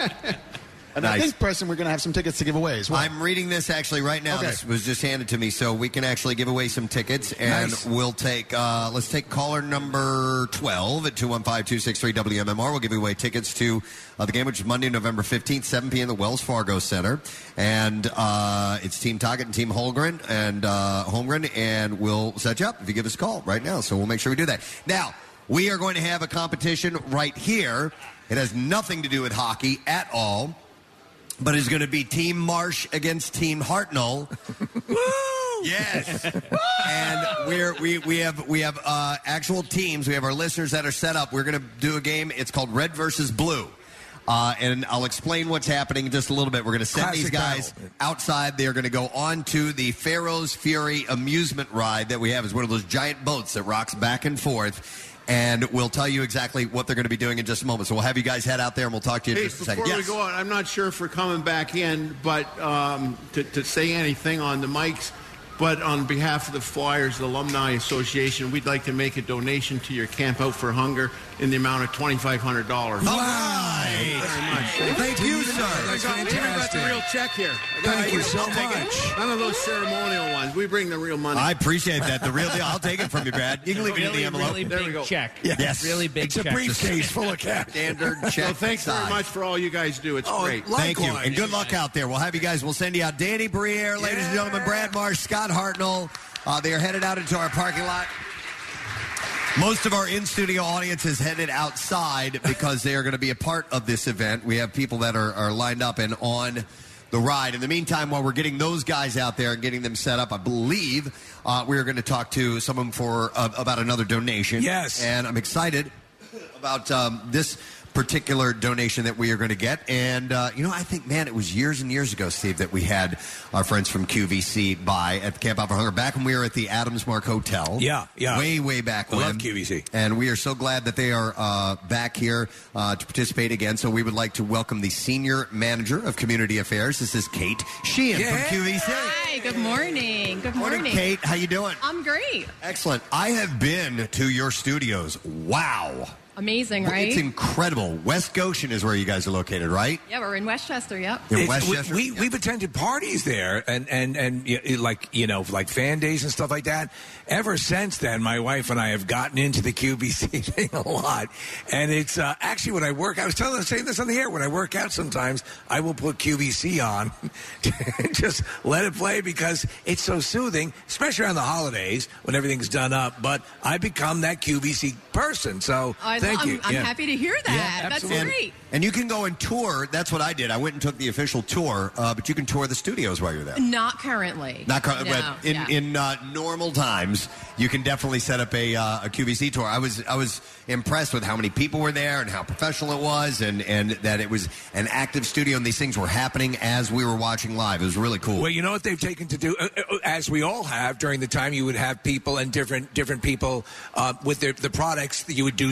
And nice. I think, Preston, we're going to have some tickets to give away as well. I'm reading this actually right now. Okay. This was just handed to me, so we can actually give away some tickets. And nice. we'll take, uh, let's take caller number twelve at two one five, two six three, W M M R. We'll give away tickets to uh, the game, which is Monday, November fifteenth, seven p.m. at the Wells Fargo Center. And uh, it's Team Toggett and Team Holmgren, and, uh, Holmgren, and we'll set you up if you give us a call right now. So we'll make sure we do that. Now, we are going to have a competition right here. It has nothing to do with hockey at all. But it's going to be Team Marsh against Team Hartnell. Woo! Yes. And we're, we we have we have uh, actual teams. We have our listeners that are set up. We're going to do a game. It's called Red versus Blue. Uh, and I'll explain what's happening in just a little bit. We're going to send Classic these guys battle. outside. They're going to go on to the Pharaoh's Fury amusement ride that we have. It's one of those giant boats that rocks back and forth. And we'll tell you exactly what they're going to be doing in just a moment. So we'll have you guys head out there, and we'll talk to you in hey, just a second. Before Yes. we go on, I'm not sure if we're coming back in, but um, to, to say anything on the mics, but on behalf of the Flyers Alumni Association, we'd like to make a donation to your Camp Out for Hunger in the amount of twenty-five hundred dollars. All right. Thank you very much. Thank you, sir. That's We got fantastic. the real check here. Thank you I'll so take it. much. None of those ceremonial ones. We bring the real money. I appreciate that. The real deal. I'll take it from you, Brad. You can leave it in the envelope. Really There we big go. check. Yes. Really big It's check. a briefcase full of cash. Standard check. So thanks very size. much for all you guys do. It's Oh, great. Thank you. Likewise. And good luck out there. We'll have you guys. We'll send you out Danny Briere, ladies and gentlemen, Brad Marsh, Scott Hartnell. Uh, they are headed out into our parking lot. Most of our in-studio audience is headed outside because they are going to be a part of this event. We have people that are, are lined up and on the ride. In the meantime, while we're getting those guys out there and getting them set up, I believe uh, we're going to talk to someone for uh, about another donation. Yes. And I'm excited about um, this particular donation that we are going to get. And, uh, you know, I think, man, it was years and years ago, Steve, that we had our friends from Q V C by at the Camp Out for Hunger back when we were at the Adams Mark Hotel. Yeah, yeah. Way, way back I when. love Q V C. And we are so glad that they are uh, back here uh, to participate again. So we would like to welcome the Senior Manager of Community Affairs. This is Kate Sheehan Yeah. from Q V C. Hi, good morning. Good morning. Morning, Kate. How you doing? I'm great. Excellent. I have been to your studios. Wow. Amazing, right? It's incredible. West Goshen is where you guys are located, right? Yeah, we're in Westchester, yep. In It's- Westchester? We, we, we've attended parties there and, and, and y- y- like, you know, like fan days and stuff like that. Ever since then, my wife and I have gotten into the Q V C thing a lot. And it's uh, actually when I work, I was telling saying this on the air, when I work out sometimes, I will put Q V C on and just let it play because it's so soothing, especially around the holidays when everything's done up. But I become that Q V C person. So I, Thank I'm, you. I'm Yeah. happy to hear that. Yeah, That's absolutely. great. And you can go and tour. That's what I did. I went and took the official tour, uh, but you can tour the studios while you're there. Not currently. Not currently, No, but in yeah. in uh, normal times, you can definitely set up a uh, a Q V C tour. I was I was impressed with how many people were there and how professional it was, and and that it was an active studio, and these things were happening as we were watching live. It was really cool. Well, you know what they've taken to do, uh, uh, as we all have during the time. You would have people and different different people uh, with their the products. You would do Zoom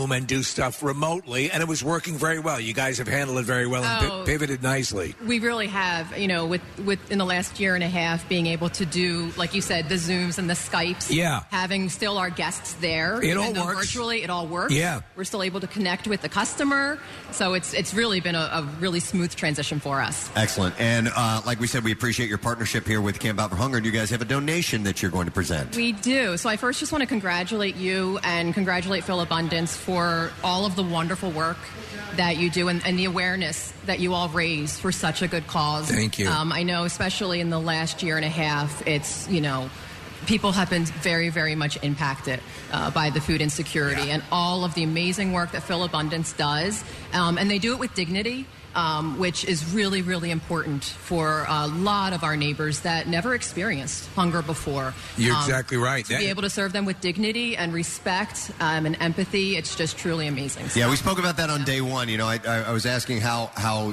Zoom and do stuff remotely, and it was working very well. You guys have handled it very well and Oh. pi- pivoted nicely. We really have, you know, with, with in the last year and a half, being able to do, like you said, the Zooms and the Skypes. Yeah. Having still our guests there. It even all though works. Virtually, it all works. Yeah. We're still able to connect with the customer. So it's it's really been a, a really smooth transition for us. Excellent. And uh, like we said, we appreciate your partnership here with Camp Out for Hunger. And you guys have a donation that you're going to present. We do. So I first just want to congratulate you and congratulate Phil Abundance for all of the wonderful work that you do and, and the awareness that you all raise for such a good cause. Thank you. Um, I know, especially in the last year and a half, it's, you know, people have been very, very much impacted uh, by the food insecurity and all of the amazing work that Phil Abundance does. Um, and they do it with dignity. Um, which is really, really important for a lot of our neighbors that never experienced hunger before. You're Um, exactly right. To be able to serve them with dignity and respect um, and empathy, it's just truly amazing. Yeah, we spoke about that on day one. You know, I, I, I was asking how how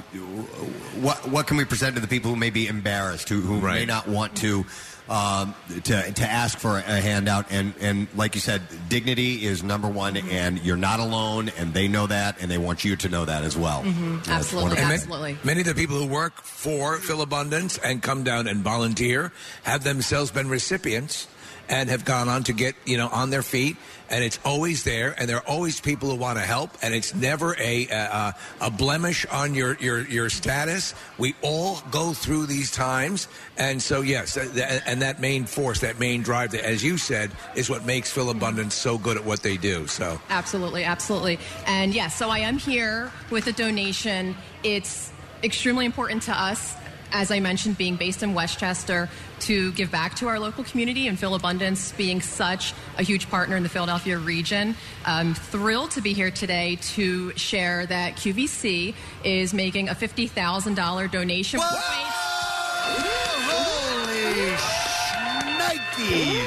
what what can we present to the people who may be embarrassed, who who may not want to. Um, to to ask for a handout, and and like you said, dignity is number one, and you're not alone, and they know that, and they want you to know that as well. Mm-hmm. That's Absolutely, wonderful. absolutely. Many of the people who work for Phil Abundance and come down and volunteer have themselves been recipients and have gone on to get, you know, on their feet, and it's always there, and there are always people who want to help, and it's never a uh, a blemish on your, your, your status. We all go through these times, and so, yes, th- th- and that main force, that main drive, that, as you said, is what makes Phil Abundance so good at what they do, so... Absolutely, absolutely. And yes, so I am here with a donation. It's extremely important to us, as I mentioned, being based in Westchester, to give back to our local community, and Phil Abundance being such a huge partner in the Philadelphia region. I'm thrilled to be here today to share that Q V C is making a fifty thousand dollars donation. Holy Nikes!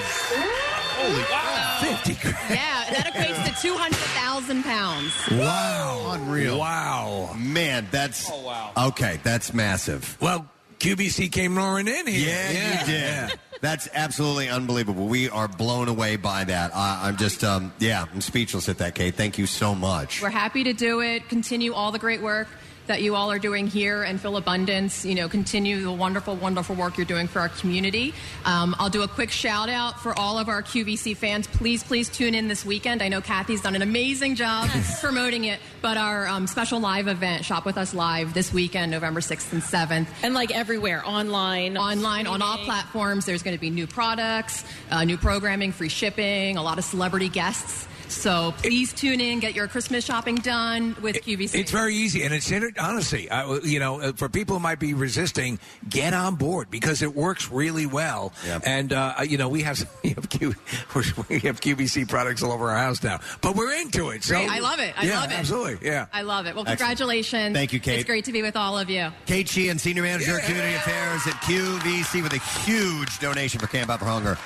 Holy wow. fifty grand. Yeah, that equates to two hundred thousand pounds. Wow. Unreal. Wow. Man, that's... Oh, wow. Okay, that's massive. Well, Q B C came roaring in here. Yeah, yeah. you did. That's absolutely unbelievable. We are blown away by that. Uh, I'm just, um, yeah, I'm speechless at that, Kate. Thank you so much. We're happy to do it. Continue all the great work that you all are doing here, and Phil Abundance, you know, continue the wonderful, wonderful work you're doing for our community. Um, I'll do a quick shout out for all of our Q V C fans. Please, please tune in this weekend. I know Kathy's done an amazing job promoting it, but our um, special live event, Shop With Us Live, this weekend, November sixth and seventh. And like everywhere, online. Online, on all platforms. There's going to be new products, uh, new programming, free shipping, a lot of celebrity guests. So please tune in, get your Christmas shopping done with Q V C. It's very easy, and it's honestly, uh, you know, uh, for people who might be resisting, get on board because it works really well. Yep. And uh, you know, we have we have, Q, we have Q V C products all over our house now, but we're into it. So Great. I love it. I yeah, love it. Absolutely, yeah. I love it. Well, Excellent. congratulations. Thank you, Kate. It's great to be with all of you. Kate Sheehan, Senior Manager of Community Affairs at Q V C, with a huge donation for Camp Out for Hunger.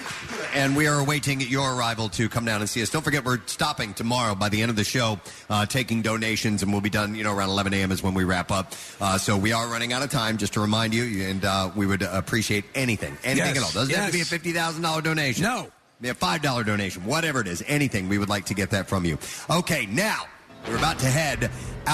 And we are awaiting your arrival to come down and see us. Don't forget, we're stopping tomorrow by the end of the show, uh, taking donations, and we'll be done, you know, around eleven a.m. is when we wrap up. Uh, so we are running out of time, just to remind you, and uh, we would appreciate anything, anything Yes, at all. Doesn't yes. have to be a fifty thousand dollars donation. No. A five dollars donation, whatever it is, anything. We would like to get that from you. Okay, now we're about to head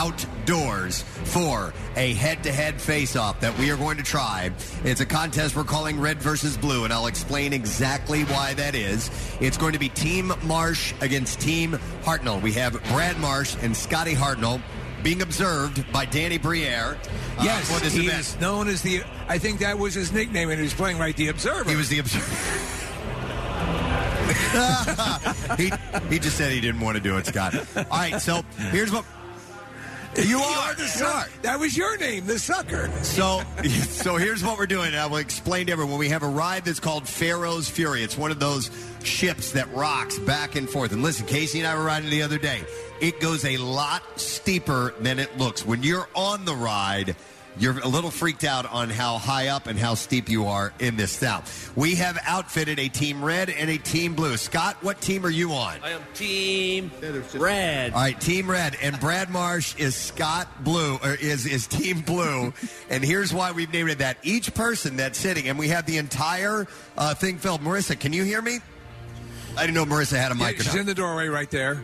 outdoors for a head-to-head face-off that we are going to try. It's a contest we're calling Red versus Blue, and I'll explain exactly why that is. It's going to be Team Marsh against Team Hartnell. We have Brad Marsh and Scotty Hartnell being observed by Danny Briere uh, Yes, for this he event. is known as the. I think that was his nickname, and he was playing right. The Observer. He was the Observer. he, he just said he didn't want to do it, Scott. All right, so here's what... You are the sucker. That was your name, the sucker. So, so here's what we're doing. I will explain to everyone. We have a ride that's called Pharaoh's Fury. It's one of those ships that rocks back and forth. And listen, Casey and I were riding the other day. It goes a lot steeper than it looks. When you're on the ride, you're a little freaked out on how high up and how steep you are in this. Now, we have outfitted a Team Red and a Team Blue. Scott, what team are you on? I am Team Red. All right, Team Red. And Brad Marsh is Scott Blue, or is, is Team Blue. And here's why we've named it that. Each person that's sitting, and we have the entire uh, thing filled. Marissa, can you hear me? I didn't know Marissa had a Yeah, mic or she's not. in the doorway right there.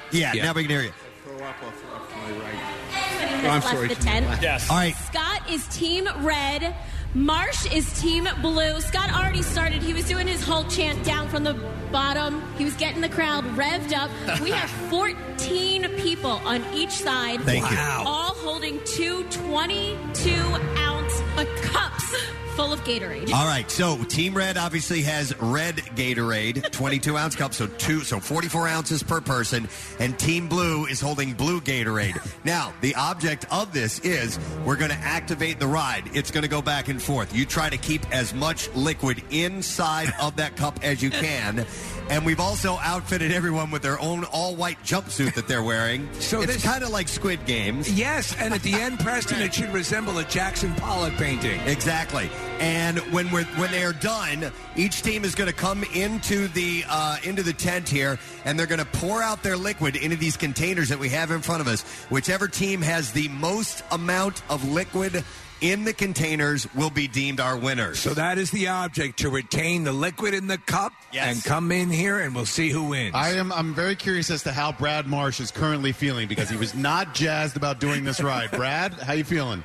Yeah, now we can hear you. Throw up off, off to my right. Minutes Oh, I'm left sorry. the to my ten. left. Yes. All right. Scott is team red. Marsh is team blue. Scott already started. He was doing his whole chant down from the bottom. He was getting the crowd revved up. We have fourteen people on each side. Thank you. All holding two twenty-two ounce cups full of Gatorade. All right, so Team Red obviously has red Gatorade, twenty-two ounce cups, so two, so forty-four ounces per person, and Team Blue is holding blue Gatorade. Now, the object of this is we're going to activate the ride. It's going to go back and forth. You try to keep as much liquid inside of that cup as you can. And we've also outfitted everyone with their own all-white jumpsuit that they're wearing. So it's this- kind of like Squid Games. Yes, and at the end, Preston, it should resemble a Jackson Pollock painting. Exactly. And when we're when they are done, each team is going to come into the uh, into the tent here, and they're going to pour out their liquid into these containers that we have in front of us. Whichever team has the most amount of liquid in the containers will be deemed our winners. So that is the object, to retain the liquid in the cup and come in here, and we'll see who wins. I am. I'm very curious as to how Brad Marsh is currently feeling because he was not jazzed about doing this ride. Brad, how you feeling?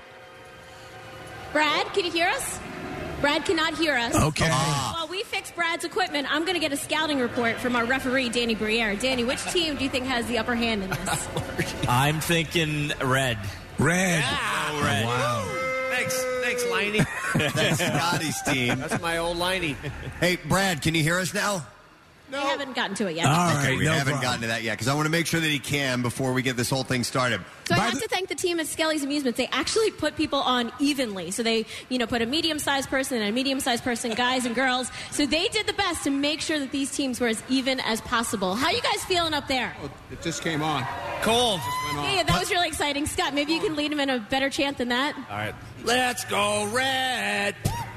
Brad, can you hear us? Brad cannot hear us. Okay. While we fix Brad's equipment, I'm going to get a scouting report from our referee, Danny Briere. Danny, which team do you think has the upper hand in this? I'm thinking red. Red. Oh, red. Wow. Thanks, thanks, Liney. That's Scotty's team. That's my old Liney. Hey, Brad, can you hear us now? We haven't gotten to it yet. okay, we haven't gotten to that yet because I want to make sure that he can before we get this whole thing started. So I have to thank the team at Skelly's Amusements. They actually put people on evenly. So they, you know, put a medium-sized person and a medium-sized person, guys and girls. So they did the best to make sure that these teams were as even as possible. How you guys feeling up there? It just came on. Cold. Yeah, yeah, that was really exciting. Scott, maybe you can lead him in a better chant than that. All right. Let's go red.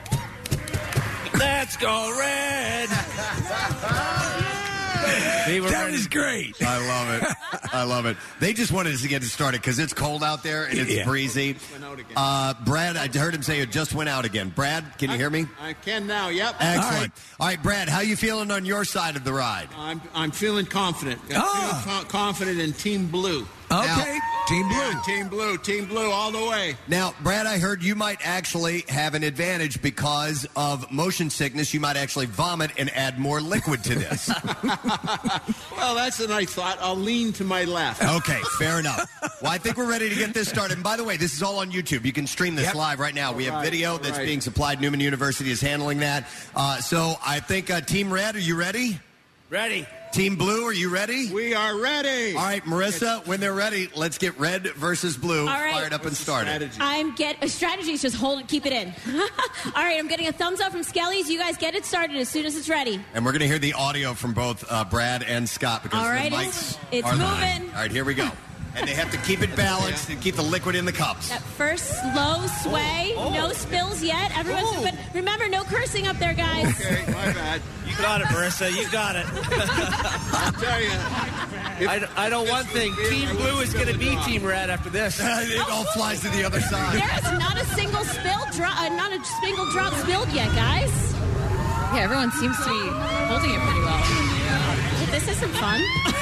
Let's go red. That was great. I love it. I love it. They just wanted us to get it started because it's cold out there and it's Yeah. breezy. Uh, Brad, I heard him say it just went out again. Brad, can you hear me? I can now. Yep. Excellent. All right, Brad, how you feeling on your side of the ride? I'm I'm feeling confident. I'm Ah. feeling co- confident in Team Blue. Okay, Team Blue. Yeah, Team Blue. Team Blue all the way. Now, Brad, I heard you might actually have an advantage because of motion sickness. You might actually vomit and add more liquid to this. Well, that's a nice thought. I'll lean to my left. Okay, fair enough. Well, I think we're ready to get this started. And by the way, this is all on YouTube. You can stream this live right now. We have All right, video all that's right. being supplied. Newman University is handling that. Uh, so I think uh, Team Red, are you ready? Ready. Team Blue, are you ready? We are ready. All right, Marissa, when they're ready, let's get red versus blue All right. fired up and started. I'm get a strategy is just hold it, keep it in. All right, I'm getting a thumbs up from Skelly's. You guys get it started as soon as it's ready. And we're going to hear the audio from both uh, Brad and Scott because All right, the it's- mics it's are live. moving. All right, here we go. And they have to keep it balanced and keep the liquid in the cups. That first slow sway, no spills yet. Everyone's but remember, no cursing up there, guys. Okay, my bad. You got it, Marissa. You got it. I'll tell you. I, I know one thing. Team Blue is going to be Team Red after this. It all flies to the other side. There is not a single spill drop, uh, not a single drop spilled yet, guys. Yeah, everyone seems to be holding it pretty well. Well, this isn't fun.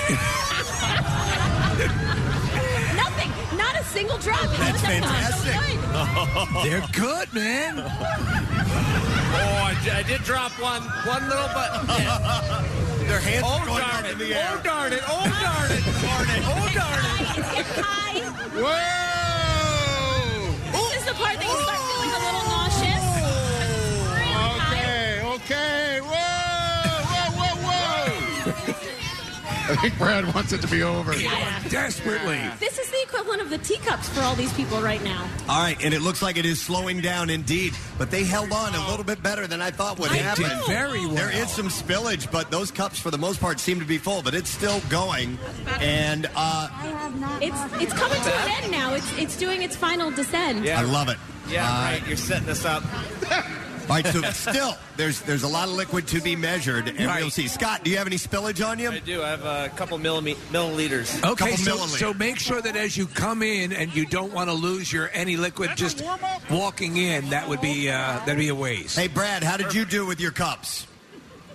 Nothing, not a single drop. How is that fun? They're good, man. Oh, I, I did drop one, one little button. Yeah. Their hands oh, are going darn up it. in the air. Oh, darn it. Oh, darn it. Darn it. Oh, darn it. It's getting high. Whoa! This is the part that you start feeling a little nauseous. Really high. Okay, okay. Whoa, whoa, whoa, whoa. I think Brad wants it to be over. Desperately. This is the equivalent of the teacups for all these people right now. All right, and it looks like it is slowing down indeed, but they held on a little bit better than I thought would They happen. did very well. There is some spillage, but those cups, for the most part, seem to be full, but it's still going. And uh, It's it's coming to an end now. It's it's doing its final descend. I love it. Yeah, Uh, right. You're setting us up. All right, so still, there's there's a lot of liquid to be measured, and Right. we'll see. Scott, do you have any spillage on you? I do. I have a couple millime- milliliters. Okay, Couple so, milliliters. so make sure that as you come in and you don't want to lose your any liquid, just walking in, that would be uh, that'd be a waste. Hey, Brad, how did you do with your cups?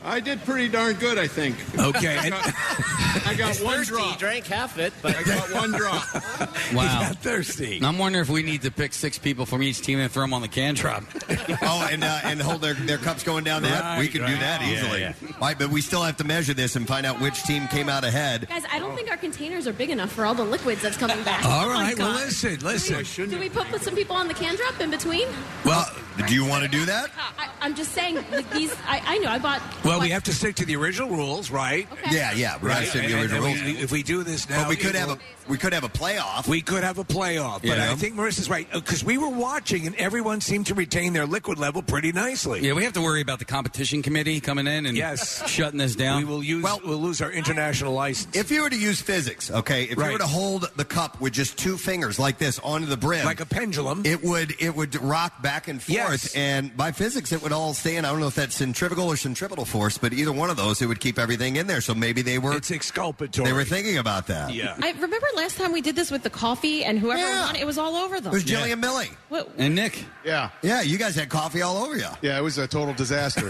I did pretty darn good, I think. Okay. I got, I got He's one thirsty. drop. He drank half it, but I got one drop. Wow. thirsty. I'm wondering if we need to pick six people from each team and throw them on the can drop. Oh, and uh, and hold their, their cups going down that? Right, we can do right. that Yeah, easily. yeah. All right, but we still have to measure this and find out which team came out ahead. Guys, I don't think our containers are big enough for all the liquids that's coming back. All Oh, my right, well, God. listen, listen. Do we put, put some people on the can drop in between? Well, do you want to do that? I, I'm just saying, like, these. I, I know. I bought. Well, what, we have to stick to the original rules, right? Okay. Yeah, yeah, we got to stick to the And- and original we- rules. If we do this now, But we could it have will- a we could have a playoff. We could have a playoff, but Yeah. I think Marissa's right because we were watching and everyone seemed to retain their liquid level pretty nicely. Yeah, we have to worry about the competition committee coming in and Yes. shutting this down. We will use. we'll lose our international license. If you were to use physics, okay, if you Right. were to hold the cup with just two fingers like this onto the brim, Like a pendulum, it would it would rock back and forth, Yes. and by physics, it would all stay in. I don't know if that's centrifugal or centripetal force, but either one of those, it would keep everything in there. So maybe they were it's exculpatory. they were thinking about that. Yeah. I remember last time we did this with the coffee, and whoever Yeah. won, it was all over them. It was Jillian and Millie. What? And Nick. Yeah. Yeah, you guys had coffee all over you. Yeah, it was a total disaster.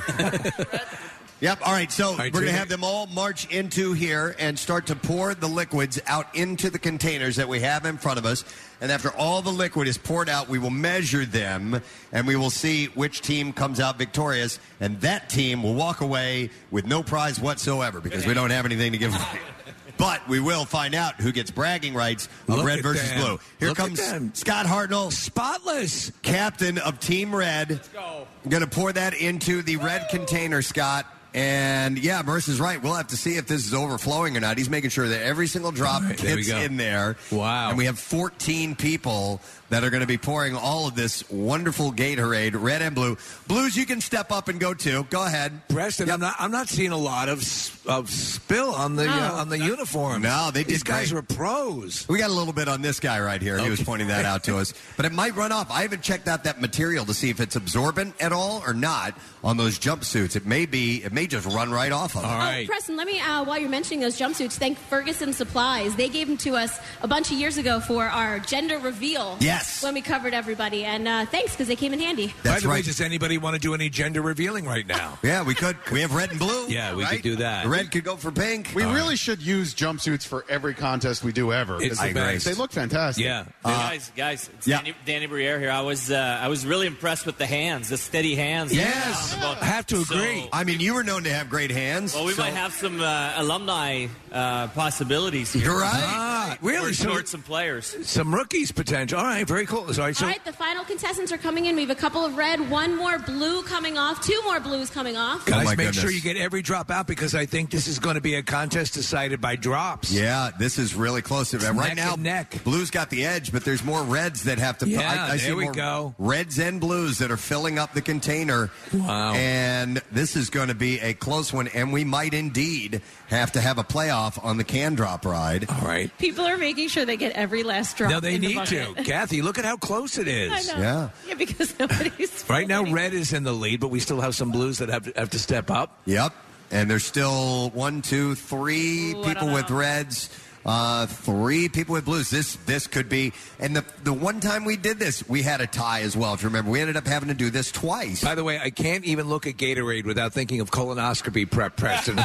Yep. All right. So right, we're going to Jimmy. have them all march into here and start to pour the liquids out into the containers that we have in front of us. And after all the liquid is poured out, we will measure them and we will see which team comes out victorious. And that team will walk away with no prize whatsoever because we don't have anything to give away. But we will find out who gets bragging rights of Look red at versus them. blue. Here Look at comes them. Scott Hartnell, Spotless. captain of Team Red. Let's go. I'm going to pour that into the red container, Scott. And yeah, Marissa's right. We'll have to see if this is overflowing or not. He's making sure that every single drop All right, there we gets go. in there. Wow. And we have fourteen people that are going to be pouring all of this wonderful Gatorade, red and blue. Blues, you can step up and go too. Go ahead. Preston, Yep. I'm not. I'm not seeing a lot of s- of spill on the uh, Oh. on the uniform. No, they did These guys great. are pros. We got a little bit on this guy right here. He was Okay. pointing that out to us. But it might run off. I haven't checked out that material to see if it's absorbent at all or not on those jumpsuits. It may be. It may just run right off of them. All right. Oh, Preston, let me, uh, while you're mentioning those jumpsuits, thank Ferguson Supplies. They gave them to us a bunch of years ago for our gender reveal. Yes. When we covered everybody. And uh, thanks, because they came in handy. By That's the way, right. does anybody want to do any gender revealing right now? Yeah, we could. We have red and blue. Yeah, we right? could do that. The red could go for pink. We All really should use jumpsuits for every contest we do ever. It's They- the best. They look fantastic. Yeah. Hey, guys, guys, it's yeah. Danny, Danny Briere here. I was uh, I was really impressed with the hands, the steady hands. Yes. About- I have to so- agree. I mean, you were known to have great hands. Well, we so- might have some uh, alumni uh, possibilities here. You're right. Ah, really? We're So- short some players. Some rookies potential. All right, very cool. Sorry, so All right, the final contestants are coming in. We have a couple of red, one more blue coming off, two more blues coming off. guys, Oh, my make goodness. sure you get every drop out because I think this is going to be a contest decided by drops. Yeah, this is really close. It's right neck now, and neck. Blues got the edge, but there's more reds that have to. Yeah, I, I see there we more go. Reds and blues that are filling up the container. Wow. And this is going to be a close one, and we might indeed have to have a playoff on the can drop ride. All right. People are making sure they get every last drop. No, they in the need to. bucket. Kathy, look at how close it is. I know. Yeah. Yeah, because nobody's. Right now, red is in the lead, but we still have some blues that have to, have to step up. Yep. And there's still one, two, three Ooh, I people don't with know. reds, uh, three people with blues. This this could be. And the the one time we did this, we had a tie as well. If you remember, we ended up having to do this twice. By the way, I can't even look at Gatorade without thinking of colonoscopy prep, Preston.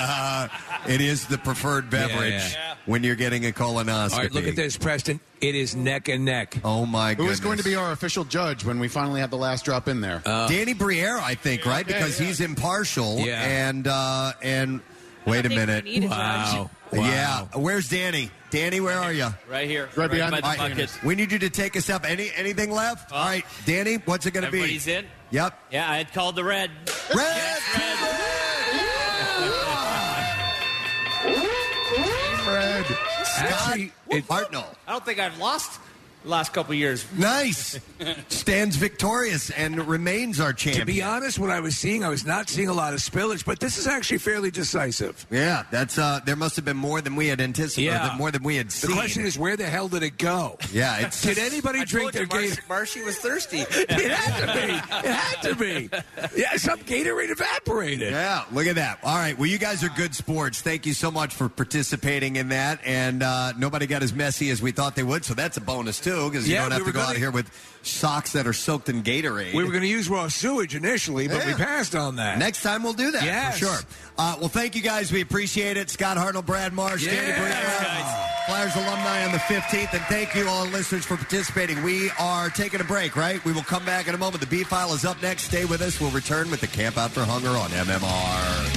It is the preferred beverage Yeah, yeah. when you're getting a colonoscopy. All right, look at this, Preston. It is neck and neck. Oh my Who goodness! is going to be our official judge when we finally have the last drop in there? Danny Briere, I think, right? Because he's impartial. Yeah. And uh, and wait a think we minute. need a Wow. Yeah. Where's Danny? Danny, where are you? Right here. Right behind by the the bucket. We need you to take us up. Any anything left? All right, Danny. What's it going to be? Everybody's in? Yep. Yeah, I had called the red. Red. Red. Actually, it, Hartnell. I don't think I've lost the last couple of years. Nice. Stands victorious and remains our champion. to be honest, what I was seeing, I was not seeing a lot of spillage, but this is actually fairly decisive. Yeah, that's uh there must have been more than we had anticipated, Yeah. more than we had The seen. question is, where the hell did it go? yeah, it's Did anybody I drink told their you, Gatorade? Marshy was thirsty. It had to be. It had to be. Yeah, some Gatorade evaporated. Yeah, look at that. All right, well, you guys are good sports. Thank you so much for participating in that, and uh, nobody got as messy as we thought they would, so that's a bonus too. too, because you Yeah, don't have we to were go gonna- out here with socks that are soaked in Gatorade. We were going to use raw sewage initially, but we Yeah. passed on that. Next time we'll do that, Yes. for sure. Uh, well, thank you guys. We appreciate it. Scott Hartnell, Brad Marsh, Danny Briere, Flyers alumni on the fifteenth. And thank you, all listeners, for participating. We are taking a break, right? We will come back in a moment. The B-File is up next. Stay with us. We'll return with the Camp Out for Hunger on M M R.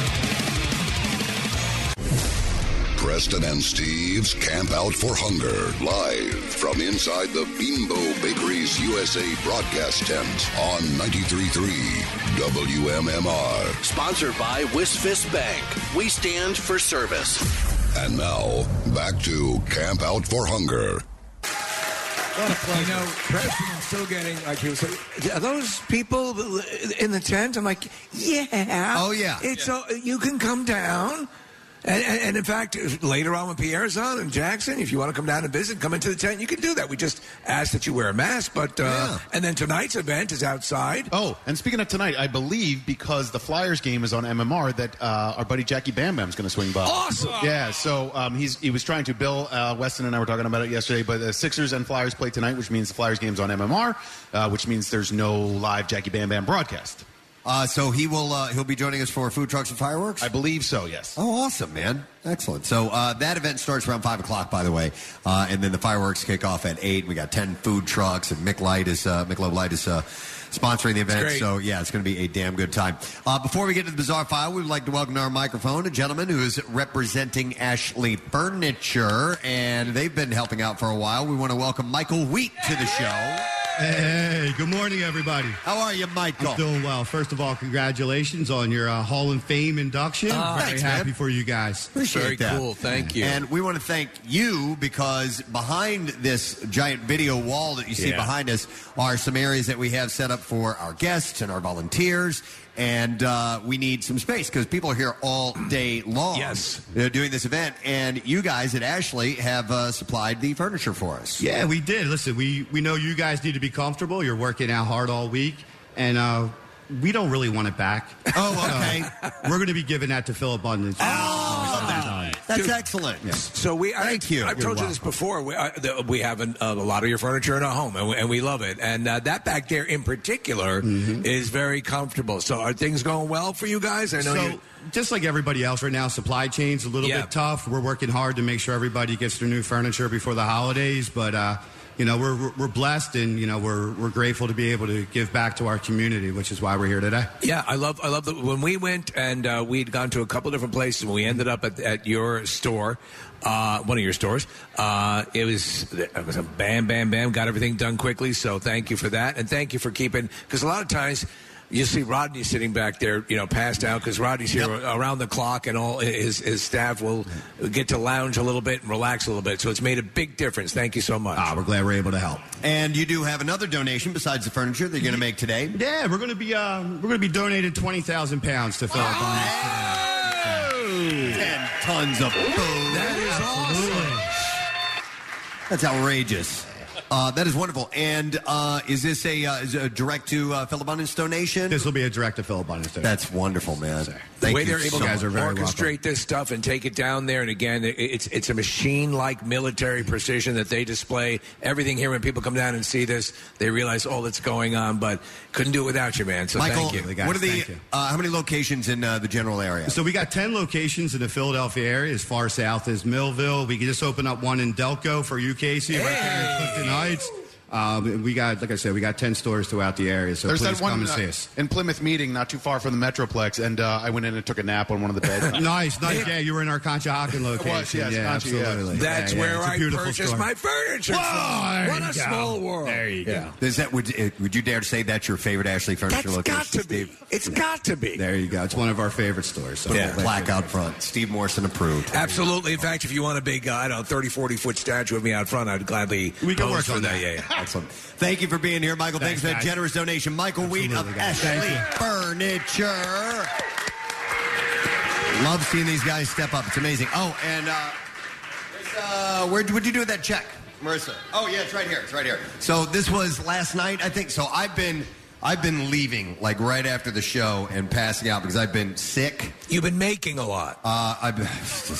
Preston and Steve's Camp Out for Hunger, live from inside the Bimbo Bakeries U S A broadcast tent on ninety-three point three W M M R. Sponsored by Wisfist Bank. We stand for service. And now, back to Camp Out for Hunger. You know, Preston, I'm still getting, like, people say, are those people in the tent? I'm like, yeah. Oh, yeah. It's uh, you can come down. And, and, and in fact, later on when Pierre's on and Jackson, if you want to come down and visit, come into the tent, you can do that. We just ask that you wear a mask. But uh, Yeah. and then tonight's event is outside. Oh, and speaking of tonight, I believe because the Flyers game is on M M R that uh, our buddy Jackie Bam Bam's going to swing by. Awesome! Yeah, so um, he's he was trying to. Bill uh, Weston and I were talking about it yesterday, but the Sixers and Flyers play tonight, which means the Flyers game's on M M R, uh, which means there's no live Jackie Bam Bam broadcast. Uh, so he will uh, he'll be joining us for Food Trucks and Fireworks? I believe so, yes. Oh, awesome, man. Excellent. So uh, that event starts around five o'clock, by the way, uh, and then the fireworks kick off at eight. We got ten food trucks, and Mick Light is, uh, Michelob Light is uh, sponsoring the event. great. So, yeah, it's going to be a damn good time. Uh, before we get to the Bizarre File, we would like to welcome to our microphone a gentleman who is representing Ashley Furniture, and they've been helping out for a while. We want to welcome Michael Wheat to the show. Hey, good morning, everybody. How are you, Michael? I'm doing well. First of all, congratulations on your uh, Hall of Fame induction. Oh, Very thanks, happy man. for you guys. Appreciate that. And we want to thank you because behind this giant video wall that you see Yeah. behind us are some areas that we have set up for our guests and our volunteers. And uh, we need some space because people are here all day long Yes. uh, doing this event. And you guys at Ashley have uh, supplied the furniture for us. Yeah, we did. Listen, we, we know you guys need to be comfortable. You're working out hard all week. And uh, we don't really want it back. Oh, okay. We're going to be giving that to Phil Abundance. That's Dude, excellent. So we, I, Thank you. I've You're told you this before. We, I, the, we have an, a lot of your furniture in our home, and we, and we love it. And uh, that back there, in particular, Mm-hmm. is very comfortable. So, are things going well for you guys? I know so, you. just like everybody else right now, supply chain's a little Yeah. bit tough. We're working hard to make sure everybody gets their new furniture before the holidays, but uh, you know, we're, we're we're blessed, and you know, we're we're grateful to be able to give back to our community, which is why we're here today. Yeah, I love. I love that when we went and uh, we'd gone to a couple different places. When we ended up at, at your store, uh, one of your stores, uh, it was it was a bam, bam, bam. Got everything done quickly. So thank you for that, and thank you for keeping. Because a lot of times. You see Rodney sitting back there, you know, passed out because Rodney's here around the clock, and all his his staff will get to lounge a little bit and relax a little bit. So it's made a big difference. Thank you so much. Ah, we're glad we're able to help. And you do have another donation besides the furniture that you're going to make today. Yeah, we're going to be uh, we're going to be donating twenty thousand pounds to Phil Abundance today. Ten tons of food. That is awesome. That's outrageous. Uh, that is wonderful. And uh, is this a, uh, is it a direct to uh, Phil Abundance donation? This will be a direct to Phil Abundance donation. That's wonderful, man. The Thank way you they're able so to guys are very orchestrate welcome. this stuff and take it down there, and again, it- it's it's a machine-like military precision that they display. Everything here, when people come down and see this, they realize all that's going on. But couldn't do it without you, man. So Michael, thank you. guys, what are the thank you. uh, how many locations in uh, the general area? So we got ten locations in the Philadelphia area, as far south as Millville. We just opened up one in Delco for you, Casey, right there in Clifton Heights. Um, we got, like I said, we got ten stores throughout the area. So There's please that one come and uh, see us. in Plymouth meeting, not too far from the Metroplex, and uh, I went in and took a nap on one of the beds. Nice, nice. Yeah, you were in our Conshohocken location. was, yes, yeah, Concha, yeah. absolutely. That's Yeah, yeah, where it's a I beautiful purchased store. my furniture Whoa, from. there What you a go. small world. There you Yeah. go. Is that would uh, would you dare to say that's your favorite Ashley furniture That's location? got to be. Steve? It's got to be. There you go. It's one of our favorite stores. So Put a plaque out front. Steve Morrison approved. Absolutely. In fact, if you want a big, uh, I don't know, thirty, forty foot statue of me out front, I'd gladly We can pose work for on that. that. Yeah, yeah. Excellent. Thank you for being here, Michael. Thanks, Thanks, for that guys. generous donation. Michael Wheat of Absolutely, guys. Thank Ashley you. Furniture. Love seeing these guys step up. It's amazing. Oh, and uh, this, uh, where'd what'd you do with that check, Marissa? Oh, yeah, it's right here. It's right here. So this was last night, I think. So I've been I've been leaving like right after the show and passing out because I've been sick. You've been making a lot. Uh, I've been.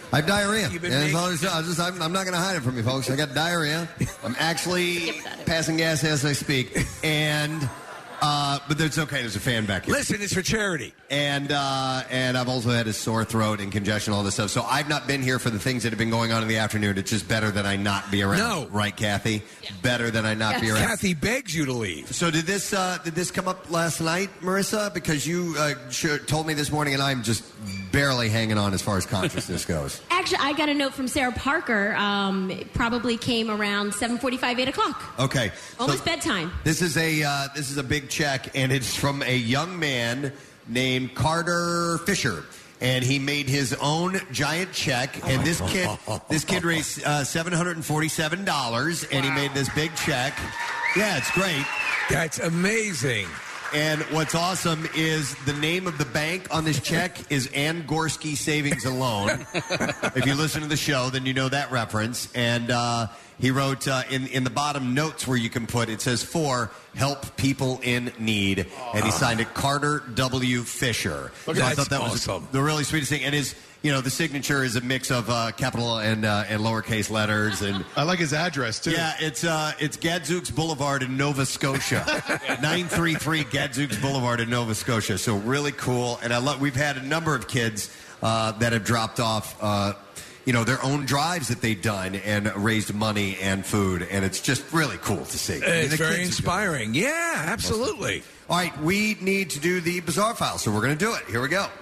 I have diarrhea. You've been And making- all there's- I just, I'm, I'm not going to hide it from you, folks. I got diarrhea. I'm actually passing gas as I speak. And, uh, but it's okay. There's a fan back here. Listen, it's for charity. And uh, and I've also had a sore throat and congestion, all this stuff. So I've not been here for the things that have been going on in the afternoon. It's just better that I not be around. No. Right, Kathy? Better than I not be around. Kathy begs you to leave. So did this uh, did this come up last night, Marissa? Because you uh, sure told me this morning, and I'm just barely hanging on as far as consciousness goes. Actually, I got a note from Sarah Parker. Um, it probably came around seven forty-five, eight o'clock. Okay. Almost so bedtime. This is a uh, this is a big check, and it's from a young man named Carter Fisher. And he made his own giant check, and this kid, this kid raised uh, seven hundred and forty-seven dollars, and he made this big check. Yeah, it's great. That's amazing. And what's awesome is the name of the bank on this check is Ann Gorski Savings and Loan. If you listen to the show, then you know that reference. And uh, he wrote uh, in in the bottom notes where you can put, it says for help people in need, and he signed it Carter W. Fisher. So I thought that was awesome. the really sweetest thing. And his, you know, the signature is a mix of uh, capital and uh, and lowercase letters. And I like his address too. Yeah, it's uh, it's Gadzooks Boulevard in Nova Scotia, nine three three Gadzooks Boulevard in Nova Scotia. So really cool. And I love. We've had a number of kids uh, that have dropped off. Uh, You know, their own drives that they've done and raised money and food, and it's just really cool to see. I mean, It's the very kids are inspiring. Yeah, absolutely. All right, we need to do the Bizarre File, so we're going to do it. Here we go.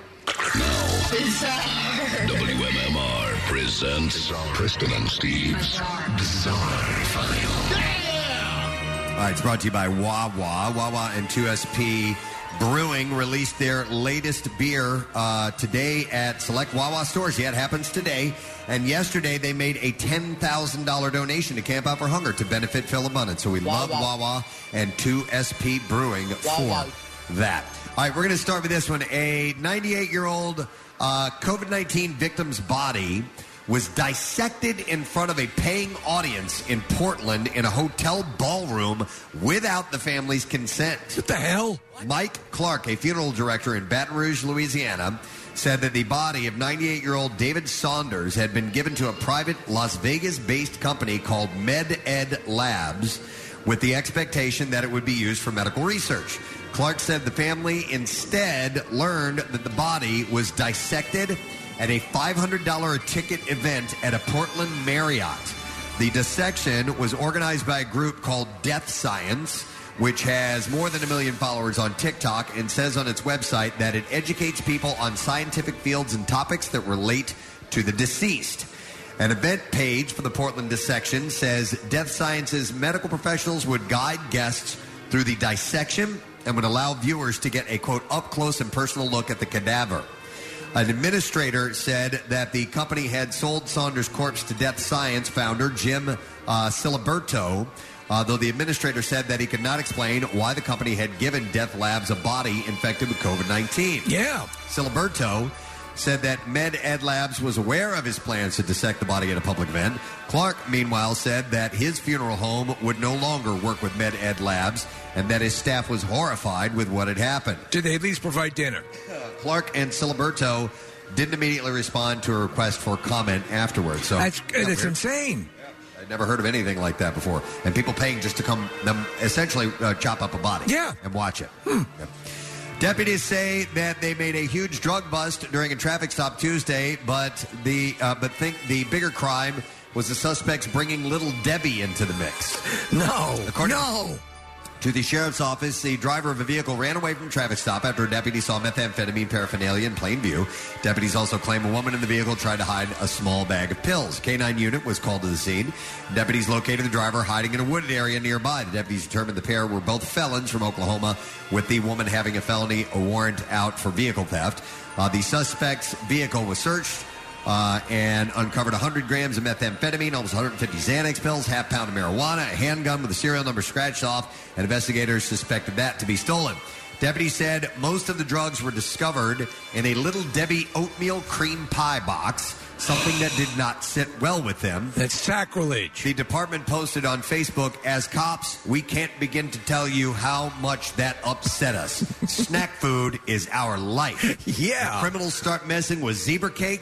W M M R presents Preston and Steve's Bizarre File. All right, it's brought to you by Wawa. Wawa and two S P Brewing released their latest beer uh, today at select Wawa stores. Yeah, it happens today. And yesterday they made a ten thousand dollars donation to Camp Out for Hunger to benefit Phil Abundance. So we love Wawa and two S P Brewing Wawa. for that. All right, we're going to start with this one. A ninety-eight-year-old uh, COVID nineteen victim's body was dissected in front of a paying audience in Portland in a hotel ballroom without the family's consent. What the hell? Mike Clark, a funeral director in Baton Rouge, Louisiana, said that the body of ninety-eight-year-old David Saunders had been given to a private Las Vegas-based company called MedEd Labs with the expectation that it would be used for medical research. Clark said the family instead learned that the body was dissected at a five hundred dollars a ticket event at a Portland Marriott. The dissection was organized by a group called Death Science, which has more than a million followers on TikTok and says on its website that it educates people on scientific fields and topics that relate to the deceased. An event page for the Portland dissection says Death Science's medical professionals would guide guests through the dissection and would allow viewers to get a, quote, up-close and personal look at the cadaver. An administrator said that the company had sold Saunders' corpse to Death Science founder Jim uh, Siliberto, uh, though the administrator said that he could not explain why the company had given Death Labs a body infected with COVID nineteen. Yeah. Siliberto said that MedEd Labs was aware of his plans to dissect the body at a public event. Clark, meanwhile, said that his funeral home would no longer work with MedEd Labs and that his staff was horrified with what had happened. Did they at least provide dinner? Clark and Siliberto didn't immediately respond to a request for comment afterwards. So That's that's insane. I'd never heard of anything like that before. And people paying just to come them essentially uh, chop up a body. Yeah. And watch it. Yep. Deputies say that they made a huge drug bust during a traffic stop Tuesday, but the uh, but think the bigger crime was the suspects bringing Little Debbie into the mix. No, According no. To the sheriff's office, the driver of a vehicle ran away from a traffic stop after a deputy saw methamphetamine paraphernalia in plain view. Deputies also claim a woman in the vehicle tried to hide a small bag of pills. K nine unit was called to the scene. Deputies located the driver hiding in a wooded area nearby. The deputies determined the pair were both felons from Oklahoma, with the woman having a felony a warrant out for vehicle theft. Uh, the suspect's vehicle was searched. Uh, and uncovered one hundred grams of methamphetamine, almost one hundred fifty Xanax pills, half pound of marijuana, a handgun with a serial number scratched off, and investigators suspected that to be stolen. Deputies said most of the drugs were discovered in a Little Debbie oatmeal cream pie box, something that did not sit well with them. That's sacrilege. The department posted on Facebook, as cops, we can't begin to tell you how much that upset us. Snack food is our life. Yeah. The criminals start messing with zebra cakes,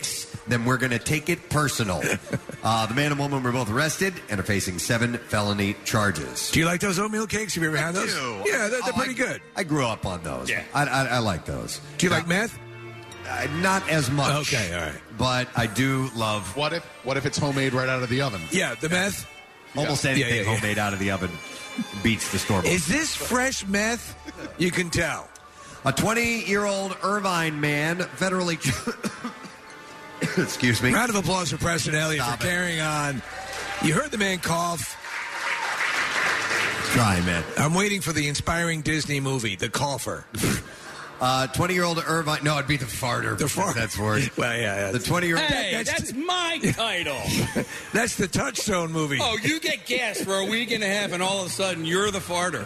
then we're going to take it personal. Uh, the man and woman were both arrested and are facing seven felony charges. Do you like those oatmeal cakes? Have you ever had those? do. Yeah, they're, they're Oh, pretty I- good. I grew up on those. Yeah. I, I, I like those. Do you like meth? Uh, not as much. Okay, all right. But I do love. What if what if it's homemade right out of the oven? Yeah, the meth. Almost Yeah. anything Yeah, yeah, yeah. homemade out of the oven beats the store. Is this fresh meth? You can tell. A twenty-year-old Irvine man federally. Excuse me. Round of applause for Preston Elliott Stop for it. carrying on. You heard the man cough. Try, man. I'm waiting for the inspiring Disney movie, The Cougher. Uh, twenty-year-old Irvine. No, it'd be the farter. The farter. That's worse. Well, yeah, yeah. The twenty-year-old. Hey, that's, my title. That's the Touchstone movie. Oh, you get gas for a week and a half, and all of a sudden you're the farter.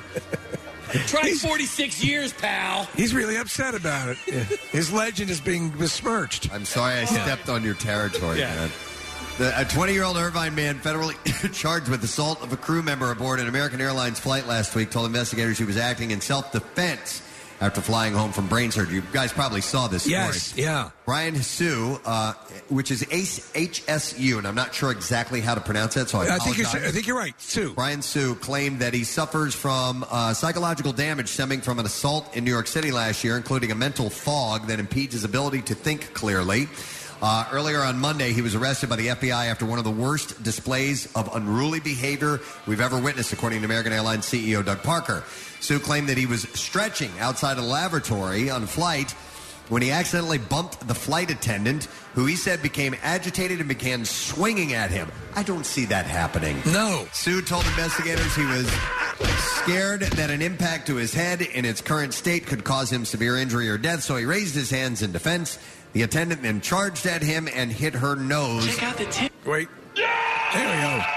Try forty-six years, pal. He's really upset about it. His legend is being besmirched. I'm sorry I stepped on your territory, Yeah. man. The, a twenty-year-old Irvine man federally charged with assault of a crew member aboard an American Airlines flight last week told investigators he was acting in self-defense after flying home from brain surgery. You guys probably saw this story. Yes, yeah. Brian Hsu, uh, which is H S U, and I'm not sure exactly how to pronounce that, so I I think, apologize. you're, I think you're right, Sue. Brian Hsu claimed that he suffers from uh, psychological damage stemming from an assault in New York City last year, including a mental fog that impedes his ability to think clearly. Uh, earlier on Monday, he was arrested by the F B I after one of the worst displays of unruly behavior we've ever witnessed, according to American Airlines C E O Doug Parker. Sue claimed that he was stretching outside a lavatory on flight when he accidentally bumped the flight attendant, who he said became agitated and began swinging at him. I don't see that happening. No. Sue told investigators he was scared that an impact to his head in its current state could cause him severe injury or death, so he raised his hands in defense. The attendant then charged at him and hit her nose. Check out the tip. Wait. There we go.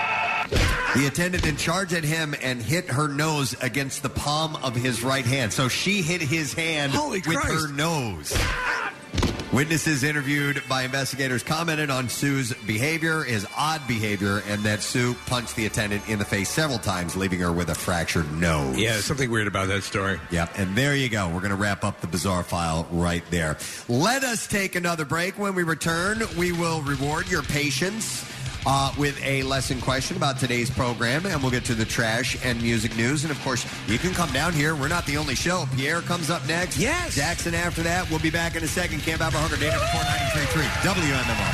The attendant then charged at him and hit her nose against the palm of his right hand. So she hit his hand Holy with Christ. her nose. Witnesses interviewed by investigators commented on Sue's behavior, his odd behavior, and that Sue punched the attendant in the face several times, leaving her with a fractured nose. Yeah, something weird about that story. Yep, and there you go. We're going to wrap up the bizarre file right there. Let us take another break. When we return, we will reward your patience uh, with a lesson question about today's program, and we'll get to the trash and music news. And, of course, you can come down here. We're not the only show. Pierre comes up next. Yes. Jackson after that. We'll be back in a second. Camp Out for Hunger, day number four ninety-three point three W M M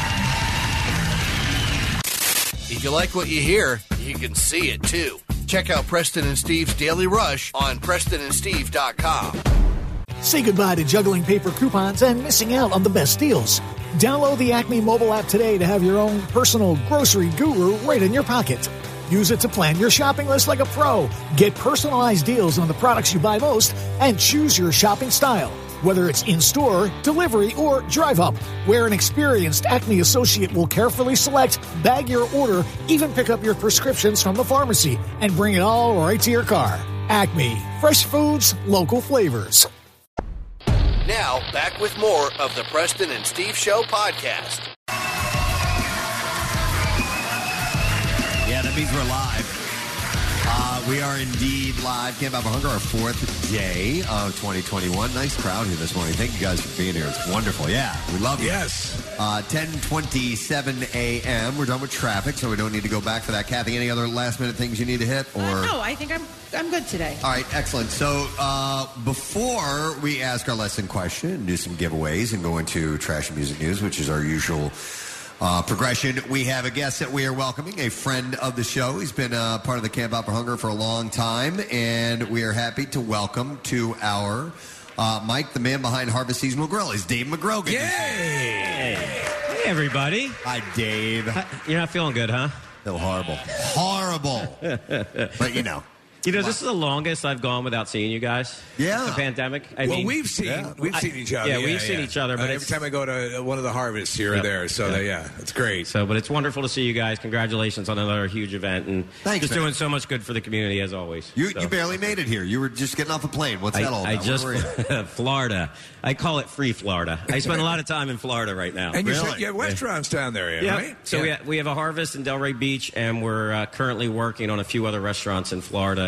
R. If you like what you hear, you can see it too. Check out Preston and Steve's Daily Rush on Preston and Steve dot com. Say goodbye to juggling paper coupons and missing out on the best deals. Download the Acme mobile app today to have your own personal grocery guru right in your pocket. Use it to plan your shopping list like a pro. Get personalized deals on the products you buy most and choose your shopping style. Whether it's in-store, delivery, or drive-up, where an experienced Acme associate will carefully select, bag your order, even pick up your prescriptions from the pharmacy, and bring it all right to your car. Acme. Fresh foods, local flavors. Now, back with more of the Preston and Steve Show podcast. Yeah, that means we're live. Uh, we are indeed live. Camp Out for Hunger, our fourth day of twenty twenty-one. Nice crowd here this morning. Thank you guys for being here. It's wonderful. Yeah, we love you. Yes. Uh, ten twenty-seven a.m. We're done with traffic, so we don't need to go back for that. Kathy, any other last-minute things you need to hit? Or Uh, no, I think I'm I'm good today. All right, excellent. So uh, before we ask our lesson question and do some giveaways and go into trash and music news, which is our usual uh, progression, we have a guest that we are welcoming, a friend of the show. He's been uh, part of the Camp Out for Hunger for a long time, and we are happy to welcome to our uh, Mike, the man behind Harvest Seasonal Grill, is Dave McGrogan. Yay! Hey, everybody. Hi, Dave. You're not feeling good, huh? Feel horrible. Horrible. But, you know. You know, this is the longest I've gone without seeing you guys. Yeah. The pandemic. I well, mean, we've seen yeah. we've I- seen each other. Yeah, we've seen each other. But Uh, every it's- time I go to one of the harvests here or Yep. there, so Yep. that, yeah, it's great. So, but it's wonderful to see you guys. Congratulations on another huge event, and Thanks, just man. doing so much good for the community as always. You, So- you barely made it here. You were just getting off a plane. What's I, that all I about? just Where were you? Florida. I call it free Florida. I spend a lot of time in Florida right now. And you Really? said you have restaurants down there, Yeah. right? So we, ha- we have a harvest in Delray Beach, and we're uh, currently working on a few other restaurants in Florida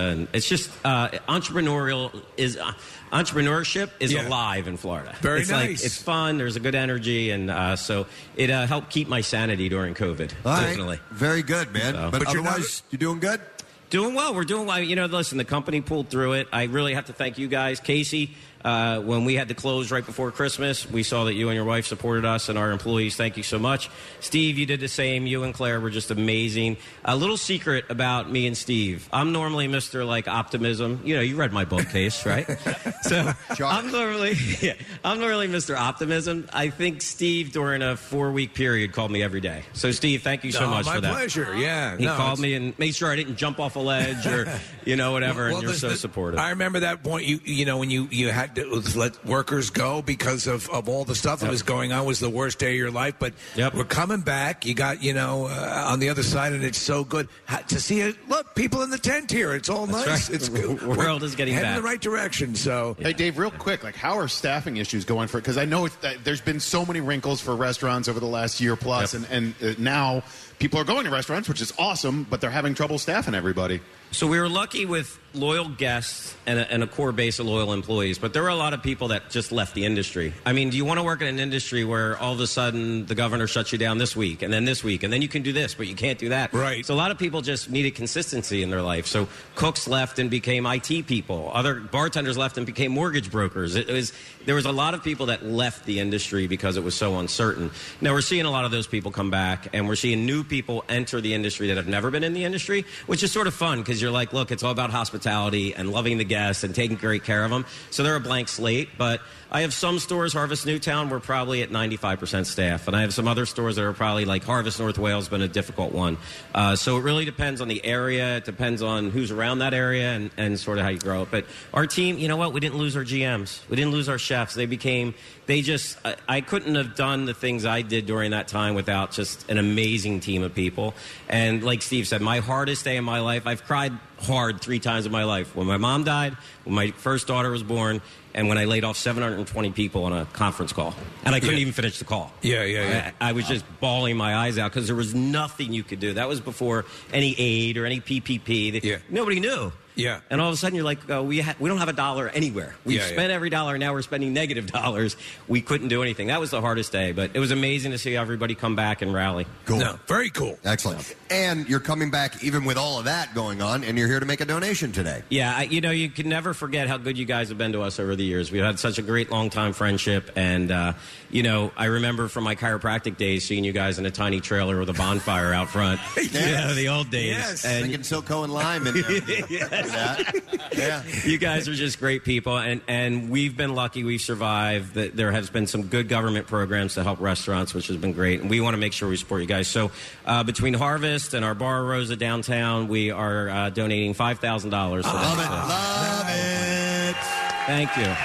and it's just uh, entrepreneurial is uh, entrepreneurship is Yeah. alive in Florida. Very it's nice. Like, it's fun. There's a good energy, and uh, so it uh, helped keep my sanity during COVID. All right. Definitely. Very good, man. So- But, But you're not- otherwise, you doing good? Doing well. We're doing well. You know, listen, the company pulled through it. I really have to thank you guys. Casey, uh, when we had to close right before Christmas, we saw that you and your wife supported us and our employees. Thank you so much. Steve, you did the same. You and Claire were just amazing. A little secret about me and Steve. I'm normally Mister like optimism. You know, you read my book, Case, right? So I'm normally, yeah, I'm normally Mister Optimism. I think Steve, during a four-week period, called me every day. So, Steve, thank you so No, much my for that. pleasure. Yeah, He no, called it's- me and made sure I didn't jump off a ledge or, you know, whatever, Well, and you're the- so the- supportive. I remember that point. You you know when you, you had to let workers go because of, of all the stuff that Yep. was going on was the worst day of your life. But we're coming back. You got you know uh, on the other side, and it's so good Ha- to see it. Look, people in the tent here. It's all That's nice. right. It's The good. world is getting heading in back. the right direction. So Hey, Dave, real quick, like, how are staffing issues going for it? Because I know it's, that there's been so many wrinkles for restaurants over the last year plus, Yep. and, and uh, now people are going to restaurants, which is awesome, but they're having trouble staffing everybody. So we were lucky with loyal guests and a, and a core base of loyal employees, but there were a lot of people that just left the industry. I mean, do you want to work in an industry where all of a sudden the governor shuts you down this week and then this week and then you can do this, but you can't do that? Right. So a lot of people just needed consistency in their life. So cooks left and became I T people. Other bartenders left and became mortgage brokers. It was there was a lot of people that left the industry because it was so uncertain. Now we're seeing a lot of those people come back, and we're seeing new people enter the industry that have never been in the industry, which is sort of fun because you're like, look, it's all about hospitality and loving the guests and taking great care of them. So they're a blank slate. But I have some stores, Harvest Newtown, we're probably at ninety-five percent staff. And I have some other stores that are probably like Harvest North Wales, been a difficult one. Uh, so it really depends on the area. It depends on who's around that area and, and sort of how you grow it. But our team, you know what? We didn't lose our G Ms. We didn't lose our chefs. They became, they just, I, I couldn't have done the things I did during that time without just an amazing team of people. And like Steve said, my hardest day in my life, I've cried hard three times in my life. When my mom died, when my first daughter was born, and when I laid off seven hundred twenty people on a conference call. And I couldn't Yeah. even finish the call. Yeah, yeah, yeah. I, I was just bawling my eyes out because there was nothing you could do. That was before any aid or any P P P. Yeah. Nobody knew. Yeah. And all of a sudden, you're like, oh, we ha- we don't have a dollar anywhere. We've Yeah, yeah. spent every dollar, now we're spending negative dollars. We couldn't do anything. That was the hardest day, but it was amazing to see everybody come back and rally. Cool. No, very cool. Excellent. And you're coming back even with all of that going on, and you're here to make a donation today. Yeah, I, you know, you can never forget how good you guys have been to us over the years. We've had such a great long-time friendship, and, uh, you know, I remember from my chiropractic days seeing you guys in a tiny trailer with a bonfire out front. Yeah, the old days. Yes. And Thinking SoCo and Lime in there. Yes. Yeah. You guys are just great people, and, and we've been lucky we've survived. That there has been some good government programs to help restaurants, which has been great, and we want to make sure we support you guys. So uh, between Harvest and our Bar Rosa downtown, we are uh, donating five thousand dollars. Love it. Love it. Thank you.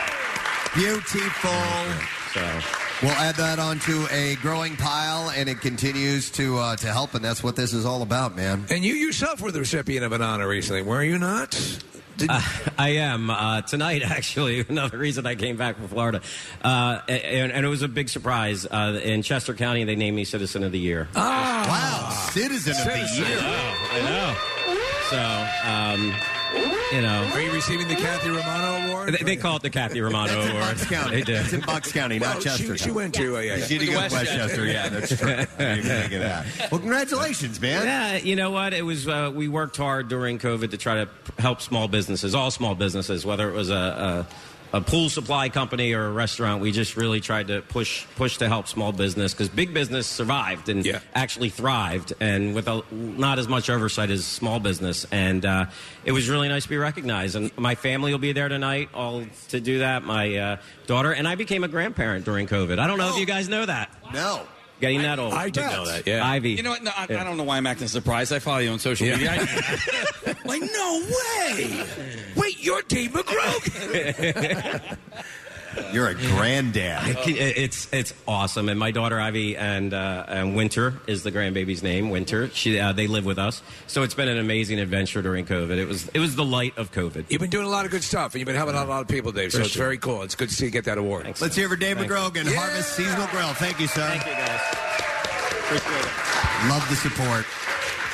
Beautiful. So we'll add that onto a growing pile, and it continues to uh, to help, and that's what this is all about, man. And you yourself were the recipient of an honor recently, were you not? Uh, I am uh, tonight. Actually, another reason I came back from Florida, uh, and, and it was a big surprise. Uh, in Chester County, they named me Citizen of the Year. Oh, wow, Citizen, Citizen. of the Year. I know. So, um, you know, Are you receiving the Kathy Romano Award? they, they call it the Kathy Romano That's in Award. Bucks County. They do. It's in Bucks County, Well, not she- Chester. she went to, uh, yeah, yeah. She did go to Westchester. Yeah, that's true. I didn't even think of that. Well, congratulations, man. Yeah, you know what? It was uh, we worked hard during COVID to try to p- help small businesses, all small businesses, whether it was a, a, a pool supply company or a restaurant. We just really tried to push push to help small business because big business survived and actually thrived, and with a, not as much oversight as small business. And uh, it was really nice to be recognized. And my family will be there tonight, all to do that. My uh, daughter and I became a grandparent during COVID. I don't know if you guys know that. No. Getting that old. I did know that, yeah. Ivy. You know what? No, I, Yeah. I don't know why I'm acting surprised. I follow you on social Yeah. media. I, Like, no way! Wait, you're Dave McGrogan! You're a granddad. I can- It's it's awesome, and my daughter Ivy and uh, and Winter is the grandbaby's name. Winter, she uh, they live with us, so it's been an amazing adventure during COVID. It was it was the light of COVID. You've been doing a lot of good stuff, and you've been helping out a lot of people, Dave, so For it's sure. very cool. It's good to see you get that award. Thanks. Let's hear for Dave Thank McGrogan, you. Harvest Seasonal Grill. Thank you, sir. Thank you, guys. Appreciate it. Love the support.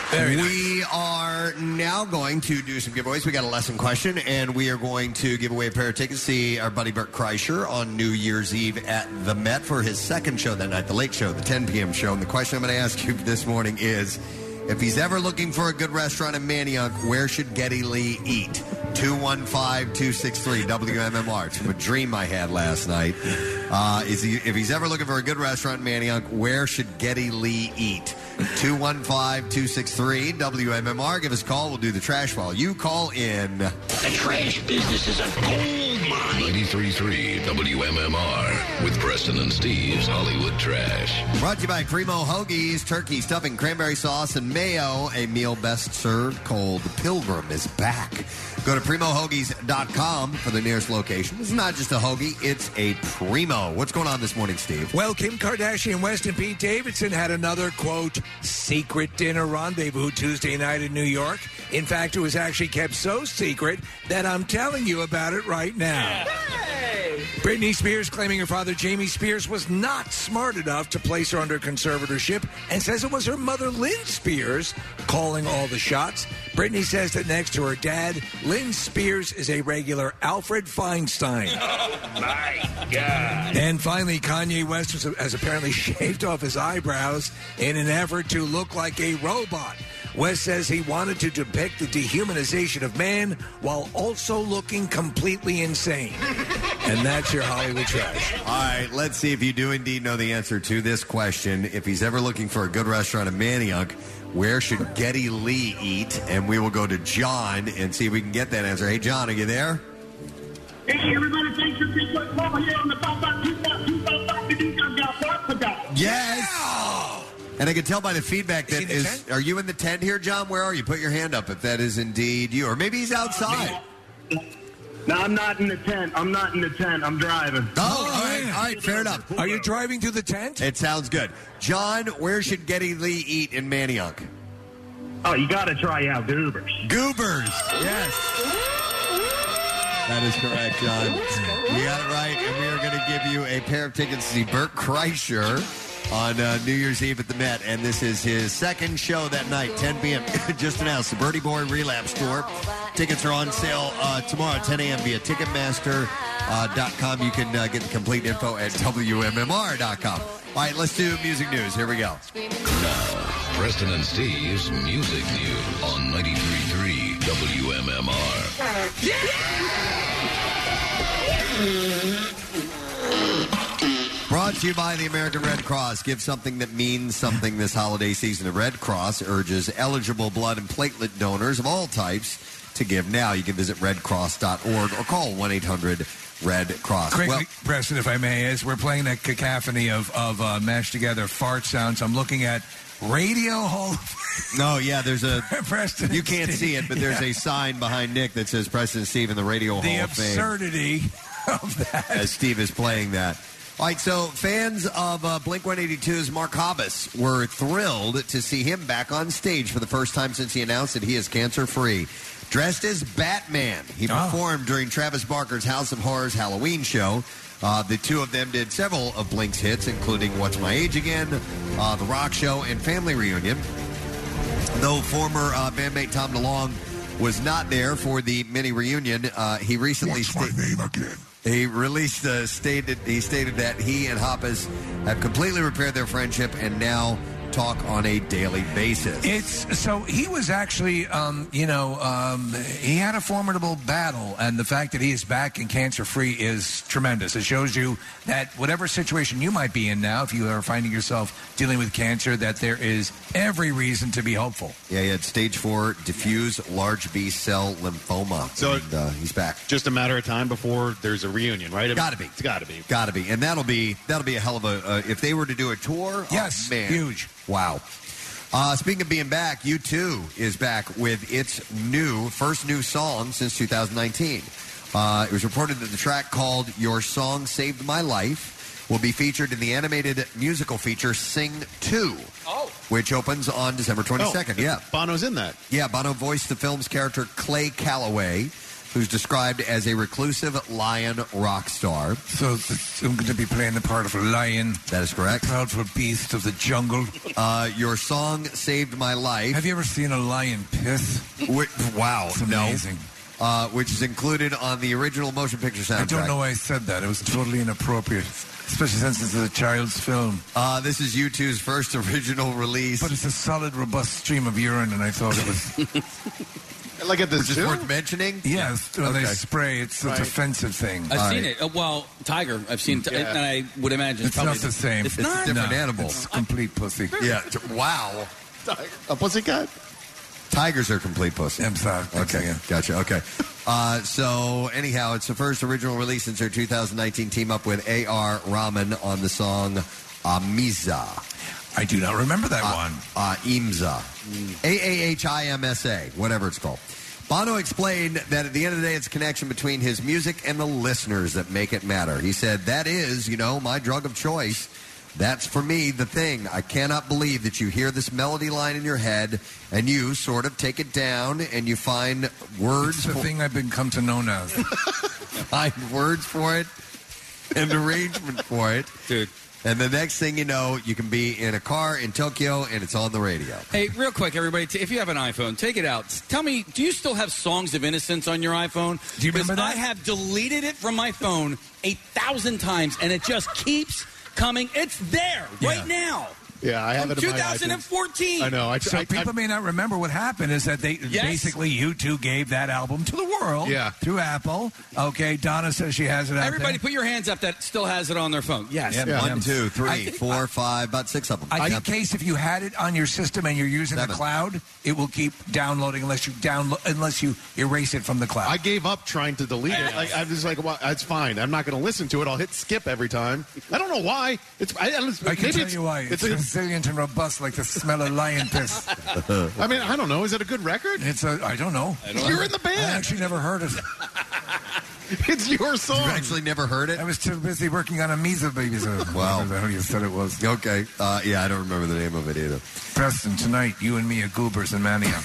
Very we are now going to do some giveaways. We got a lesson question, and we are going to give away a pair of tickets to see our buddy Bert Kreischer on New Year's Eve at the Met for his second show that night, the late show, the ten p.m. show. And the question I'm going to ask you this morning is, if he's ever looking for a good restaurant in Manayunk, where should Geddy Lee eat? two one five, two six three, W M M R. It's from a dream I had last night. Uh, is he, if he's ever looking for a good restaurant in Manayunk, where should Geddy Lee eat? two one five, two six three, W M M R. Give us a call. We'll do the trash while you call in. The trash business is a gold mine. ninety-three point three W M M R with Preston and Steve's Hollywood Trash. Brought to you by Primo Hoagies, turkey stuffing, cranberry sauce, and mayo. A meal best served cold. The Pilgrim is back. Go to primo hoagies dot com for the nearest location. It's not just a hoagie, it's a Primo. What's going on this morning, Steve? Well, Kim Kardashian West and Pete Davidson had another, quote, secret dinner rendezvous Tuesday night in New York. In fact, it was actually kept so secret that I'm telling you about it right now. Britney Spears claiming her father, Jamie Spears, was not smart enough to place her under conservatorship and says it was her mother, Lynn Spears, calling all the shots. Britney says that next to her dad, Lynn Spears is a regular Alfred Feinstein. Oh, my God. And finally, Kanye West has, has apparently shaved off his eyebrows in an effort to look like a robot. West says he wanted to depict the dehumanization of man while also looking completely insane. And that's your Hollywood Trash. All right, let's see if you do indeed know the answer to this question. If he's ever looking for a good restaurant in Manayunk, where should Geddy Lee eat? And we will go to John and see if we can get that answer. Hey, John, are you there? Hey, everybody, thanks for being with over here on the five five two five two five five. Yes! And I can tell by the feedback that is, is, are you in the tent here, John? Where are you? Put your hand up if that is indeed you. Or maybe he's outside. No, I'm not in the tent. I'm not in the tent. I'm driving. Oh, all right, all right, fair enough. Are you driving to the tent? It sounds good. John, where should Geddy Lee eat in Manayunk? Oh, you got to try out Goobers. Goobers, yes. That is correct, John. You got it right, and we are going to give you a pair of tickets to see Bert Kreischer on uh, New Year's Eve at the Met, and this is his second show that night, ten p.m. Just announced, the Birdie Boy Relapse Tour. Tickets are on sale uh, tomorrow at ten a.m. via Ticketmaster dot com. Uh, you can uh, get the complete info at W M M R dot com. All right, let's do music news. Here we go. Now, Preston and Steve's Music News on ninety-three point three W M M R. Brought to you by the American Red Cross. Give something that means something this holiday season. The Red Cross urges eligible blood and platelet donors of all types to give now. You can visit red cross dot org or call one eight hundred red cross. Quickly, Well, Preston, if I may, as we're playing that cacophony of, of uh, mashed together fart sounds, I'm looking at Radio Hall of no, yeah, there's a Preston. You can't see it, but there's Yeah. a sign behind Nick that says Preston and Steve in the Radio The Hall of Fame. absurdity of that. As Steve is playing that. All right, so fans of uh, Blink one eighty-two's Mark Hoppus were thrilled to see him back on stage for the first time since he announced that he is cancer-free. Dressed as Batman, he Oh. performed during Travis Barker's House of Horrors Halloween show. Uh, the two of them did several of Blink's hits, including What's My Age Again, uh, The Rock Show, and Family Reunion. Though former uh, bandmate Tom DeLonge was not there for the mini reunion, uh, he recently What's my name again? He released uh, stated he stated that he and Hoppus have completely repaired their friendship and now talk on a daily basis. It's so he was actually, um, you know, um, he had a formidable battle, and the fact that he is back and cancer-free is tremendous. It shows you that whatever situation you might be in now, if you are finding yourself dealing with cancer, that there is every reason to be hopeful. Yeah, he had stage four diffuse large B cell lymphoma. So and, uh, he's back. Just a matter of time before there's a reunion, right? Got to be. It's got to be. Got to be, and that'll be that'll be a hell of a. Uh, if they were to do a tour, yes, oh, man. huge. Wow. Uh, speaking of being back, U two is back with its new, first new song since two thousand nineteen. Uh, it was reported that the track called Your Song Saved My Life will be featured in the animated musical feature Sing two, oh. which opens on December twenty-second. Oh, yeah. Bono's in that. Yeah, Bono voiced the film's character Clay Calloway. who's described as a reclusive lion rock star. So th- I'm going to be playing the part of a lion. That is correct. Proudful beast of the jungle. Uh, your song saved my life. Have you ever seen a lion piss? Wh- wow, It's no. amazing. Uh, which is included on the original motion picture soundtrack. I don't know why I said that. It was totally inappropriate, especially since it's a child's film. Uh, this is U two's first original release. But it's a solid, robust stream of urine, and I thought it was... Like at this Which is too? worth mentioning? Yes, when they Okay. spray, it's a Right. defensive thing. I've All seen right. it. Uh, well, tiger. I've seen, t- Yeah. and I would imagine It's probably not the same. It's, It's not. a different No, animal. It's complete pussy. Yeah. t- Wow. A pussycat? Tigers are complete pussy. I'm sorry. Okay, Yeah. gotcha. Okay. Uh, so, anyhow, it's the first original release since their two thousand nineteen team up with A R. Rahman on the song Amiza. I do not remember that Uh, one. Uh, Imza. A A H I M S A, whatever it's called. Bono explained that at the end of the day, it's a connection between his music and the listeners that make it matter. He said, that is, you know, my drug of choice. That's, for me, the thing. I cannot believe that you hear this melody line in your head and you sort of take it down and you find words It's the for, thing I've become to know as. find words for it and arrangement for it. Dude. And the next thing you know, you can be in a car in Tokyo and it's on the radio. Hey, real quick, everybody, t- if you have an iPhone, take it out. Tell me, do you still have Songs of Innocence on your iPhone? Do you remember Because that? I have deleted it from my phone a thousand times, and it just keeps coming. It's there right Yeah. now. Yeah, I have From it in my twenty fourteen. I know. I, So I, people I, may not remember what happened is that they Yes. basically U two gave that album to the world Yeah. through Apple. Okay, Donna says she has it out Everybody, there. put your hands up that still has it on their phone. Yes. Yeah, Yeah. One, two, I three, think- four, five, about six of them. I think, Case, if you had it on your system and you're using Seven. the cloud, it will keep downloading unless you download unless you erase it from the cloud. I gave up trying to delete it. Like, I'm just like, well, it's fine. I'm not going to listen to it. I'll hit skip every time. I don't know why. It's. I, I, I can maybe tell it's, you why. It's, It's, a- resilient and robust like the smell of lion piss. I mean, I don't know. Is it a good record? It's a, I don't know. You're in the I band. actually never heard it. It's your song. You've actually never heard it? I was too busy working on a Misa babies. Or Wow. whatever the hell you said it was. Okay. Uh, yeah, I don't remember the name of it either. Preston, tonight, you and me are goobers and mania.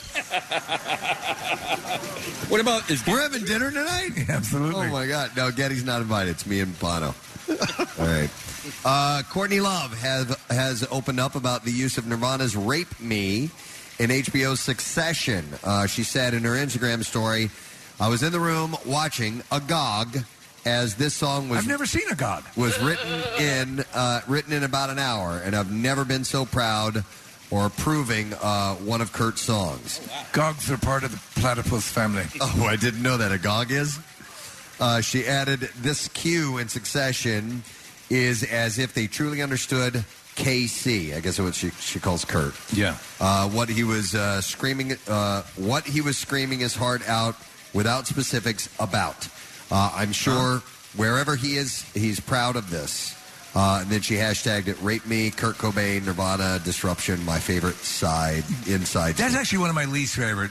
What about is We're having dinner tonight? Absolutely. Oh, my God. No, Getty's not invited. It's me and Bono. All right. Uh, Courtney Love has, has opened up about the use of Nirvana's Rape Me in H B O's Succession. Uh, she said in her Instagram story, I was in the room watching Agog as this song was I've never seen Agog. was written in uh, written in about an hour, and I've never been so proud or approving uh, one of Kurt's songs. Gogs are part of the platypus family. Oh, I didn't know that Agog is. Uh, she added, this cue in Succession is as if they truly understood K C. I guess that's what she, she calls Kurt. Yeah. Uh, what he was uh, screaming, uh, what he was screaming his heart out without specifics about. Uh, I'm sure wherever he is, he's proud of this. Uh, and then she hashtagged it, Rape Me, Kurt Cobain, Nirvana, Disruption, my favorite side, inside. That's actually one of my least favorite.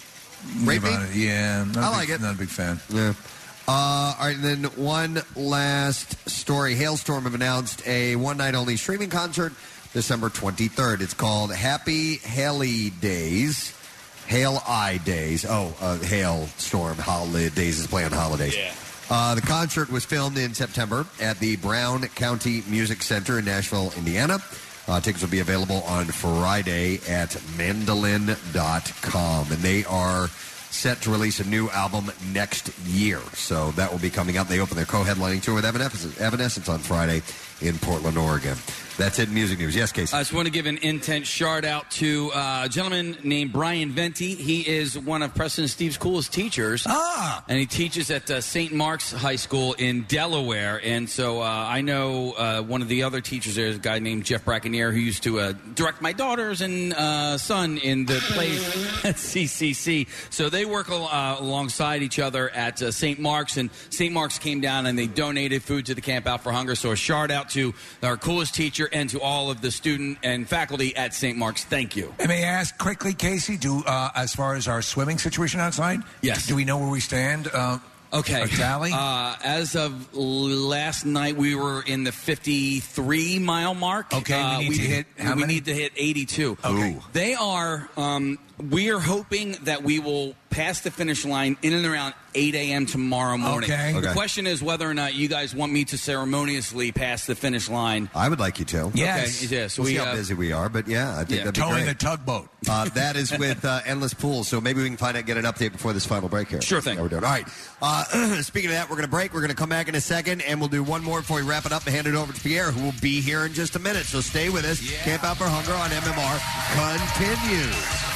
Rape Me? Nirvana. Yeah. Not I a like big, it. Not a big fan. Yeah. Uh, all right, and then one last story. Hailstorm have announced a one-night-only streaming concert December twenty-third. It's called Happy Haley Days. Hail I Days. Oh, uh, Hailstorm Holidays is playing holidays. Yeah. Uh, the concert was filmed in September at the Brown County Music Center in Nashville, Indiana. Uh, tickets will be available on Friday at mandolin dot com. And they are set to release a new album next year. So that will be coming up. They open their co-headlining tour with Evanescence, Evanescence on Friday in Portland, Oregon. That's it in music news. Yes, Casey? I just want to give an intense shout out to uh, a gentleman named Brian Venti. He is one of Preston and Steve's coolest teachers. Ah! And he teaches at uh, Saint Mark's High School in Delaware. And so uh, I know uh, one of the other teachers there is a guy named Jeff Brackenier who used to uh, direct my daughters and uh, son in the plays at C C C. So they work uh, alongside each other at uh, Saint Mark's. And Saint Mark's came down and they donated food to the Camp Out for Hunger. So a shout out to our coolest teacher and to all of the student and faculty at Saint Mark's. Thank you. And may I ask quickly, Casey, do uh, as far as our swimming situation outside? Yes. Do we know where we stand? Uh, Okay. A tally? Uh, as of last night, we were in the fifty-three mile mark. Okay, we Uh, need to hit how we many? need to hit eighty-two. Okay. They are. Um, We are hoping that we will pass the finish line in and around eight a.m. tomorrow morning. Okay. The Okay. question is whether or not you guys want me to ceremoniously pass the finish line. I would like you to. Yes. Okay. Yeah, so we'll we, see how uh, busy we are, but yeah, I think yeah. that'd be Towing great. the tugboat. Uh, that is with uh, Endless Pools, so maybe we can find out, get an update before this final break here. Sure thing. How we're doing. All right. Uh, speaking of that, we're going to break. We're going to come back in a second, and we'll do one more before we wrap it up and hand it over to Pierre, who will be here in just a minute. So stay with us. Yeah. Camp Out for Hunger on M M R continues.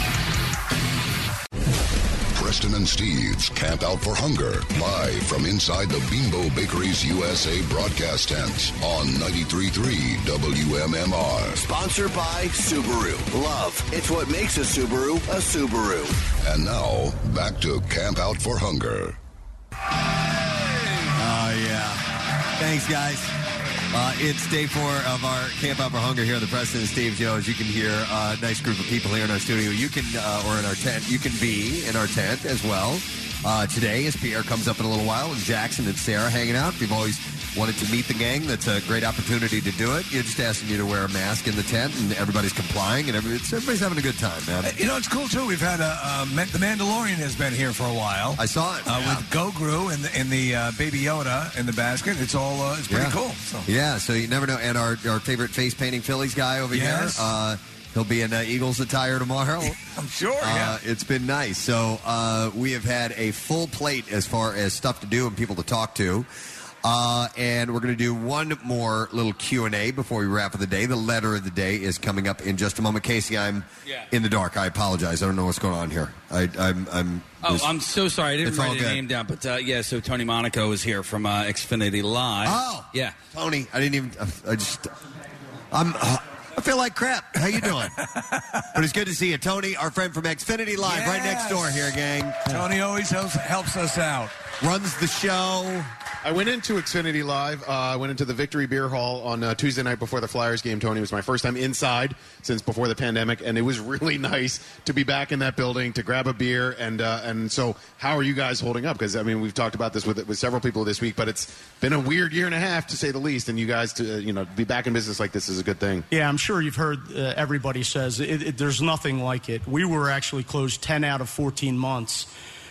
Preston and Steve's Camp Out for Hunger, live from inside the Bimbo Bakeries U S A broadcast tent on ninety-three point three W M M R. Sponsored by Subaru. Love, it's what makes a Subaru a Subaru. And now, back to Camp Out for Hunger. Oh, yeah. Thanks, guys. Uh, it's day four of our Camp Out for Hunger here on the Preston and Steve Show. As you can hear, a uh, nice group of people here in our studio. You can, uh, or in our tent, you can be in our tent as well. Uh, today, as Pierre comes up in a little while, and Jackson and Sarah hanging out. If you've always wanted to meet the gang, that's a great opportunity to do it. You're just asking you to wear a mask in the tent, and everybody's complying, and every, it's, everybody's having a good time, man. Uh, you know, it's cool, too. We've had a, uh, the Mandalorian has been here for a while. I saw it. Uh, yeah. With Goguru and the, and the uh, Baby Yoda in the basket. It's all, uh, it's pretty yeah. cool. So. Yeah, so you never know. And our, our favorite face painting Phillies guy over yes. here, uh, he'll be in uh, Eagles attire tomorrow. I'm sure, uh, yeah. It's been nice. So uh, we have had a full plate as far as stuff to do and people to talk to. Uh, and we're going to do one more little Q and A before we wrap up the day. The letter of the day is coming up in just a moment. Casey, I'm yeah. in the dark. I apologize. I don't know what's going on here. I, I'm, I'm. Oh, this, I'm so sorry. I didn't write your name down. But, uh, yeah, so Tony Monaco is here from uh, Xfinity Live. Oh. Yeah. Tony, I didn't even. I just. I'm. Uh, I feel like crap. How you doing? But it's good to see you. Tony, our friend from Xfinity Live, yes. right next door here, gang. Tony always helps, helps us out. Runs the show. I went into Xfinity Live. Uh, I went into the Victory Beer Hall on uh, Tuesday night before the Flyers game, Tony. It was my first time inside since before the pandemic, and it was really nice to be back in that building, to grab a beer. And uh, and so how are you guys holding up? Because, I mean, we've talked about this with with several people this week, but it's been a weird year and a half, to say the least, and you guys to uh, you know be back in business like this is a good thing. Yeah, I'm sure you've heard uh, everybody says it, it, there's nothing like it. We were actually closed ten out of fourteen months.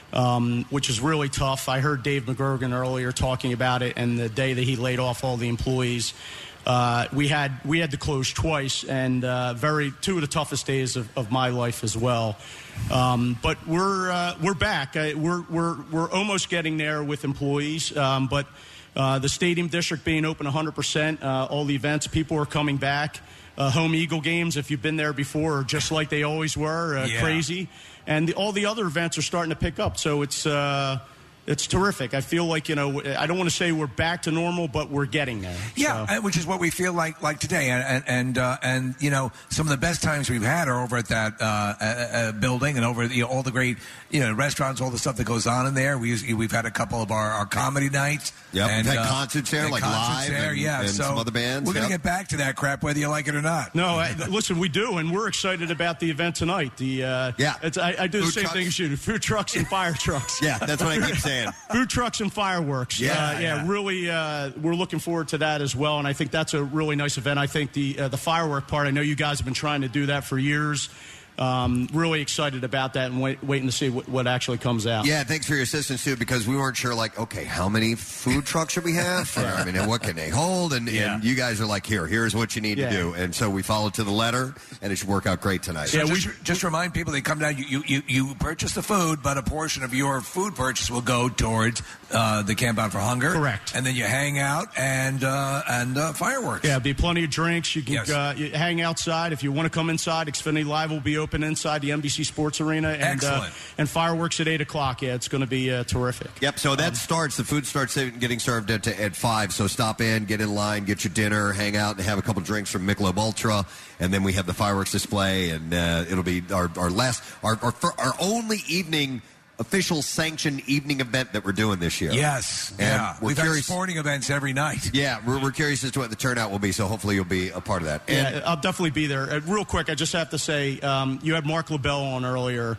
Um, which is really tough. I heard Dave McGurgan earlier talking about it, and the day that he laid off all the employees, uh, we had we had to close twice, and uh, very two of the toughest days of, of my life as well. Um, but we're uh, we're back. Uh, we're we're we're almost getting there with employees, um, but uh, the stadium district being open one hundred percent, uh, all the events, people are coming back. Uh, home Eagle games, if you've been there before, are just like they always were, uh, yeah. crazy. And the, all the other events are starting to pick up. So it's uh, it's terrific. I feel like, you know, I don't want to say we're back to normal, but we're getting there. Yeah, so. which is what we feel like like today. And, and, and, uh, and you know, some of the best times we've had are over at that uh, uh, building and over you know, all the great, you know, restaurants, all the stuff that goes on in there. We usually, we've had a couple of our, our comedy nights. Yep, and, we've had uh, concerts there, like concerts live there, and, yeah. and so some other bands. We're going to yep. get back to that crap, whether you like it or not. No, I, listen, we do, and we're excited about the event tonight. The uh, yeah, it's, I, I do food the same trucks. thing as you do. Food trucks and fire trucks. Yeah, that's what I keep saying. Food trucks and fireworks. Yeah, uh, yeah, yeah. really. Uh, we're looking forward to that as well, and I think that's a really nice event. I think the uh, the firework part. I know you guys have been trying to do that for years. Um, really excited about that and wait, waiting to see what, what actually comes out. Yeah, thanks for your assistance, too, because we weren't sure, like, okay, how many food trucks should we have? Or, I mean, and what can they hold? And, Yeah. and you guys are like, here, here's what you need Yeah. to do. And so we followed to the letter, and it should work out great tonight. So just, just remind people they come down. You, you, you, you purchase the food, but a portion of your food purchase will go towards uh, the Camp Out for Hunger. Correct. And then you hang out and uh, and uh, fireworks. Yeah, be plenty of drinks. You can Yes. uh, you hang outside. If you want to come inside, Xfinity Live will be open inside the N B C Sports Arena. And, uh, Excellent. and fireworks at eight o'clock. Yeah, it's going to be uh, terrific. Yep, so that starts, the food starts getting served at, at five, so stop in, get in line, get your dinner, hang out, and have a couple drinks from Michelob Ultra, and then we have the fireworks display, and uh, it'll be our, our last, our, our, our only evening, official sanctioned evening event that we're doing this year. Yes. And yeah. we're We've curious, had sporting events every night. Yeah, we're, we're curious as to what the turnout will be, so hopefully you'll be a part of that. And Yeah, I'll definitely be there. Uh, real quick, I just have to say, um, you had Mark LaBelle on earlier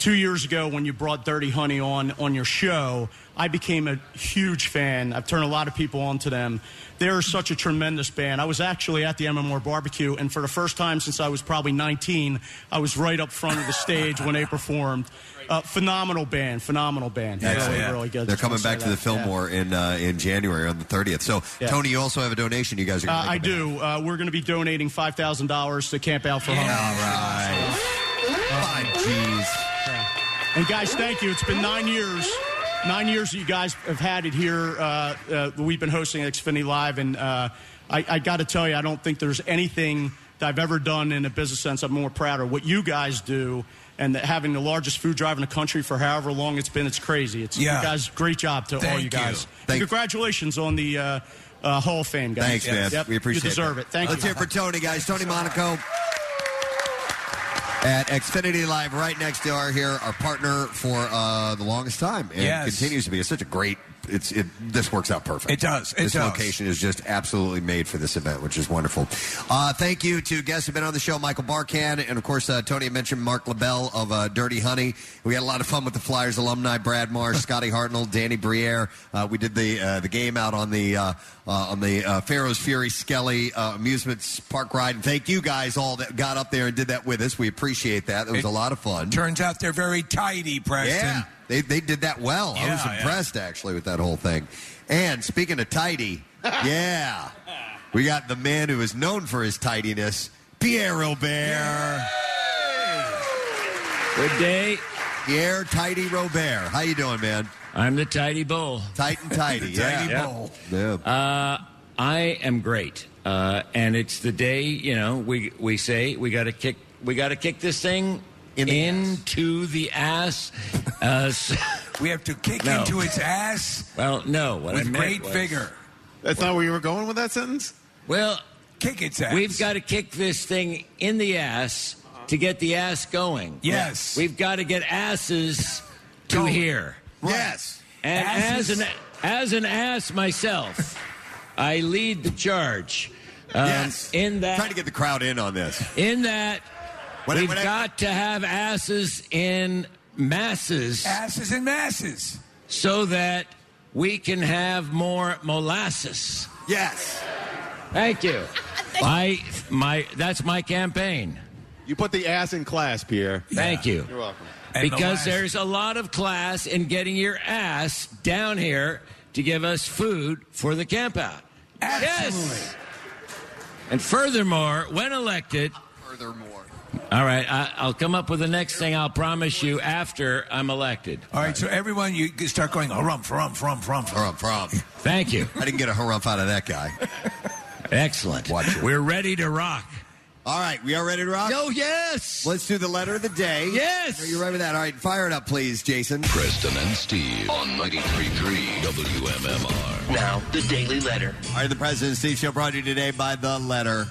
two years ago when you brought Dirty Honey on on your show, I became a huge fan. I've turned a lot of people on to them. They're such a tremendous band. I was actually at the M M R barbecue, and for the first time since I was probably nineteen, I was right up front of the stage when they performed. Uh, phenomenal band, phenomenal band. Yeah, really, yeah. really good. They're Just coming wanna back say to the that. Fillmore Yeah. in uh, in January on the thirtieth. So, Yeah. Tony, you also have a donation you guys are going Uh, to I do. Uh, we're going to be donating five thousand dollars to Camp Out for Hunger. All right. Five G's. And guys, thank you. It's been nine years. Nine years that you guys have had it here. Uh, uh, we've been hosting Xfinity Live, and uh, I, I got to tell you, I don't think there's anything that I've ever done in a business sense I'm more proud of. What you guys do, and that having the largest food drive in the country for however long it's been, it's crazy. It's Yeah. you guys, great job to all Thank you guys. you. And Thank- congratulations on the uh, uh, Hall of Fame, guys. Thanks, man. Yep, We appreciate You deserve that. it. Thank Let's you. hear it for Tony, guys. Tony Monaco at Xfinity Live, right next to our here, our partner for uh, the longest time, and Yes. continues to be. It's such a great. It's it. This works out perfect. It does. It this does. location is just absolutely made for this event, which is wonderful. Uh, thank you to guests who've been on the show, Michael Barkan, and of course uh, Tony mentioned Mark LaBelle of uh, Dirty Honey. We had a lot of fun with the Flyers alumni, Brad Marsh, Scotty Hartnell, Danny Briere. Uh, we did the uh, the game out on the uh, uh, on the uh, Pharaoh's Fury Skelly uh, Amusements Park ride. And thank you guys all that got up there and did that with us. We appreciate that. It was It a lot of fun. Turns out they're very tidy, Preston. Yeah, they they did that well. I Yeah, was yeah. impressed actually with that whole thing. And speaking of tidy, yeah, we got the man who is known for his tidiness, Pierre Robert. Good day. Pierre Tidy Robert. How you doing, man? I'm the tidy bull. Tight and tidy, yeah. Tidy Yeah. bull. Yeah. Uh, I am great, uh, and it's the day. You know, we we say we got to kick. We got to kick this thing In the into the ass. Uh, so- We have to kick No. into its ass well, no. What I with meant great was- vigor. That's not where you were going with that sentence? Well, kick its ass. We've got to kick this thing in the ass to get the ass going. Yes. We've got to get asses to Go. here. Yes. And Asses. as an as an ass myself, I lead the charge. Um, Yes. In that, Trying to get the crowd in on this. in that, When- we've when I- got to have asses in masses Asses and masses. so that we can have more molasses. Yes. Thank you. I my that's my campaign. You put the ass in class, Pierre. Thank you. You're welcome. And Because molasses. there's a lot of class in getting your ass down here to give us food for the camp out. Absolutely. Yes. And furthermore, when elected, Furthermore. all right, I, I'll come up with the next thing I'll promise you after I'm elected. All right, so everyone, you can start going, harumph, harumph, harumph, harumph. Harumph, harumph. Thank you. I didn't get a harumph out of that guy. Excellent. Watch it. We're ready to rock. All right, we are ready to rock? Oh, yes. Let's do the letter of the day. Yes. Are you ready with that? All right, fire it up, please, Jason. Preston and Steve on ninety-three point three W M M R. Now, the Daily Letter. All right, the President and Steve Show brought to you today by the letter.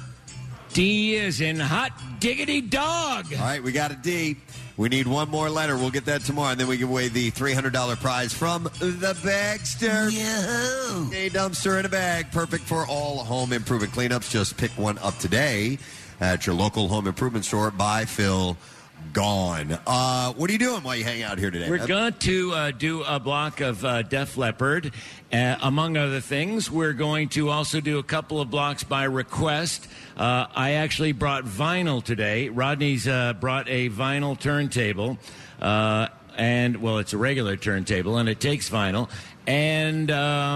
D is in hot diggity dog. All right, we got a D. We need one more letter. We'll get that tomorrow, and then we give away the three hundred dollars prize from the Bagster. Yahoo! A dumpster in a bag, perfect for all home improvement cleanups. Just pick one up today at your local home improvement store. By Phil Gone. Uh, what are you doing while you hang out here today? We're man? going to uh, do a block of uh, Def Leppard. Uh, among other things, we're going to also do a couple of blocks by request. Uh, I actually brought vinyl today. Rodney's uh, brought a vinyl turntable. Uh, and, well, it's a regular turntable, and it takes vinyl. And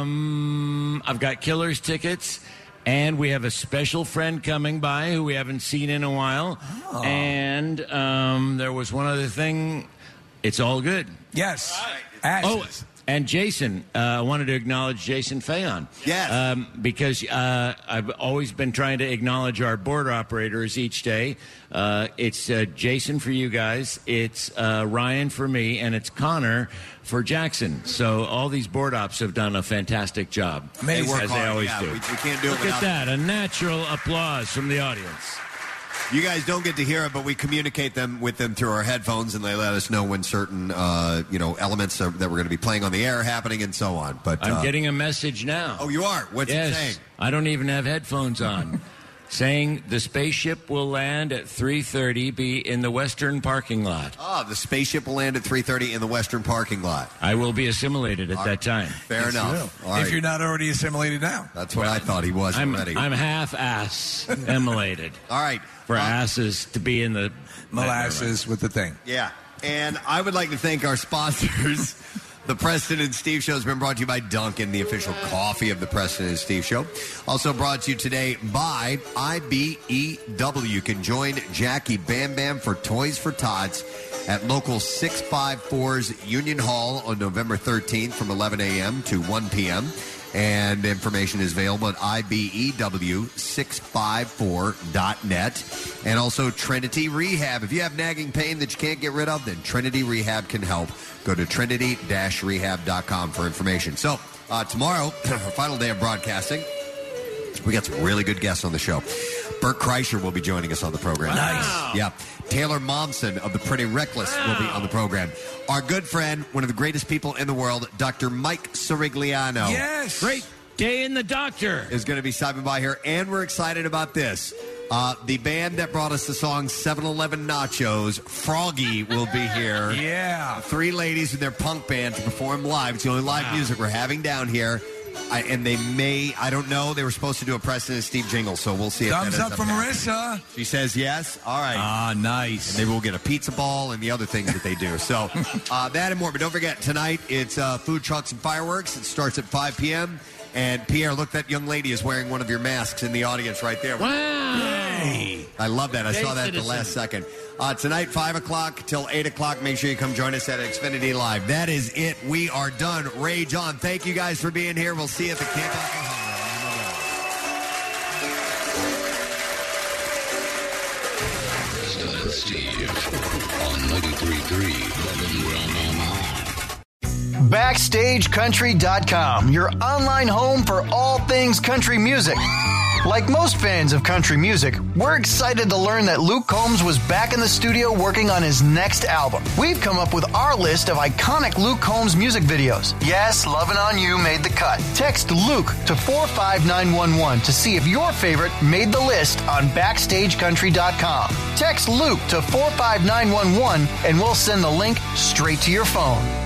um, I've got Killers tickets. And we have a special friend coming by who we haven't seen in a while. Oh. And um, there was one other thing. It's all good. Yes. Oh, Asses. and Jason, uh, I wanted to acknowledge Jason Fayon. Yes. Um, because uh, I've always been trying to acknowledge our board operators each day. Uh, it's uh, Jason for you guys, it's uh, Ryan for me, and it's Connor for Jackson. So all these board ops have done a fantastic job. They work as hard. they always yeah, do. We, we can't do Look it without at that, a natural applause from the audience. You guys don't get to hear it, but we communicate them with them through our headphones, and they let us know when certain, uh, you know, elements are, that we're going to be playing on the air are happening, and so on. But I'm uh, getting a message now. Oh, you are? What's yes. it saying? I don't even have headphones on. saying the spaceship will land at three thirty, be in the western parking lot. Ah, the spaceship will land at three thirty in the western parking lot. I will be assimilated at All that right. time. Fair Yes, you enough. will. All right. If you're not already assimilated now. That's what I thought he was I'm, already. I'm half-ass assimilated. All right. For Uh, asses to be in the... Molasses with the thing. Yeah. And I would like to thank our sponsors. The Preston and Steve Show has been brought to you by Dunkin', the official coffee of the Preston and Steve Show. Also brought to you today by I B E W. You can join Jackie Bam Bam for Toys for Tots at local six fifty-four's Union Hall on November thirteenth from eleven a.m. to one p.m. And information is available at I B E W six fifty-four dot net. And also Trinity Rehab. If you have nagging pain that you can't get rid of, then Trinity Rehab can help. Go to trinity dash rehab dot com for information. So, uh, tomorrow, our final day of broadcasting, we got some really good guests on the show. Bert Kreischer will be joining us on the program. Nice. Yeah. Taylor Momsen of the Pretty Reckless will be on the program. Our good friend, one of the greatest people in the world, Doctor Mike Sirigliano. Yes. Great day in the doctor. Is going to be stopping by here, and we're excited about this. Uh, the band that brought us the song seven eleven Nachos, Froggy, will be here. Yeah. Three ladies in their punk band to perform live. It's the only live Wow. music we're having down here. I, and they may, I don't know, they were supposed to do a Preston and Steve jingle, so we'll see if Thumbs that up ends for happening. Marissa. She says yes. All right. Ah, nice. And maybe we'll get a pizza ball and the other things that they do. So uh, that and more. But don't forget, tonight it's uh, food trucks and fireworks. It starts at five p.m. And Pierre, look, that young lady is wearing one of your masks in the audience right there. Wow. Yay. I love that. I Yay, saw that at the citizen. last second. Uh, tonight, five o'clock till eight o'clock. Make sure you come join us at Xfinity Live. That is it. We are done. Rage on. Thank you guys for being here. We'll see you at the Camp Out for Hunger. Preston and Steve on ninety-three point three W M M R. Backstage Country dot com, your online home for all things country music. Like most fans of country music, we're excited to learn that Luke Combs was back in the studio working on his next album. We've come up with our list of iconic Luke Combs music videos. Yes, Lovin' On You made the cut. Text Luke to four five nine one one to see if your favorite made the list on Backstage Country dot com. Text Luke to four five nine one one and we'll send the link straight to your phone.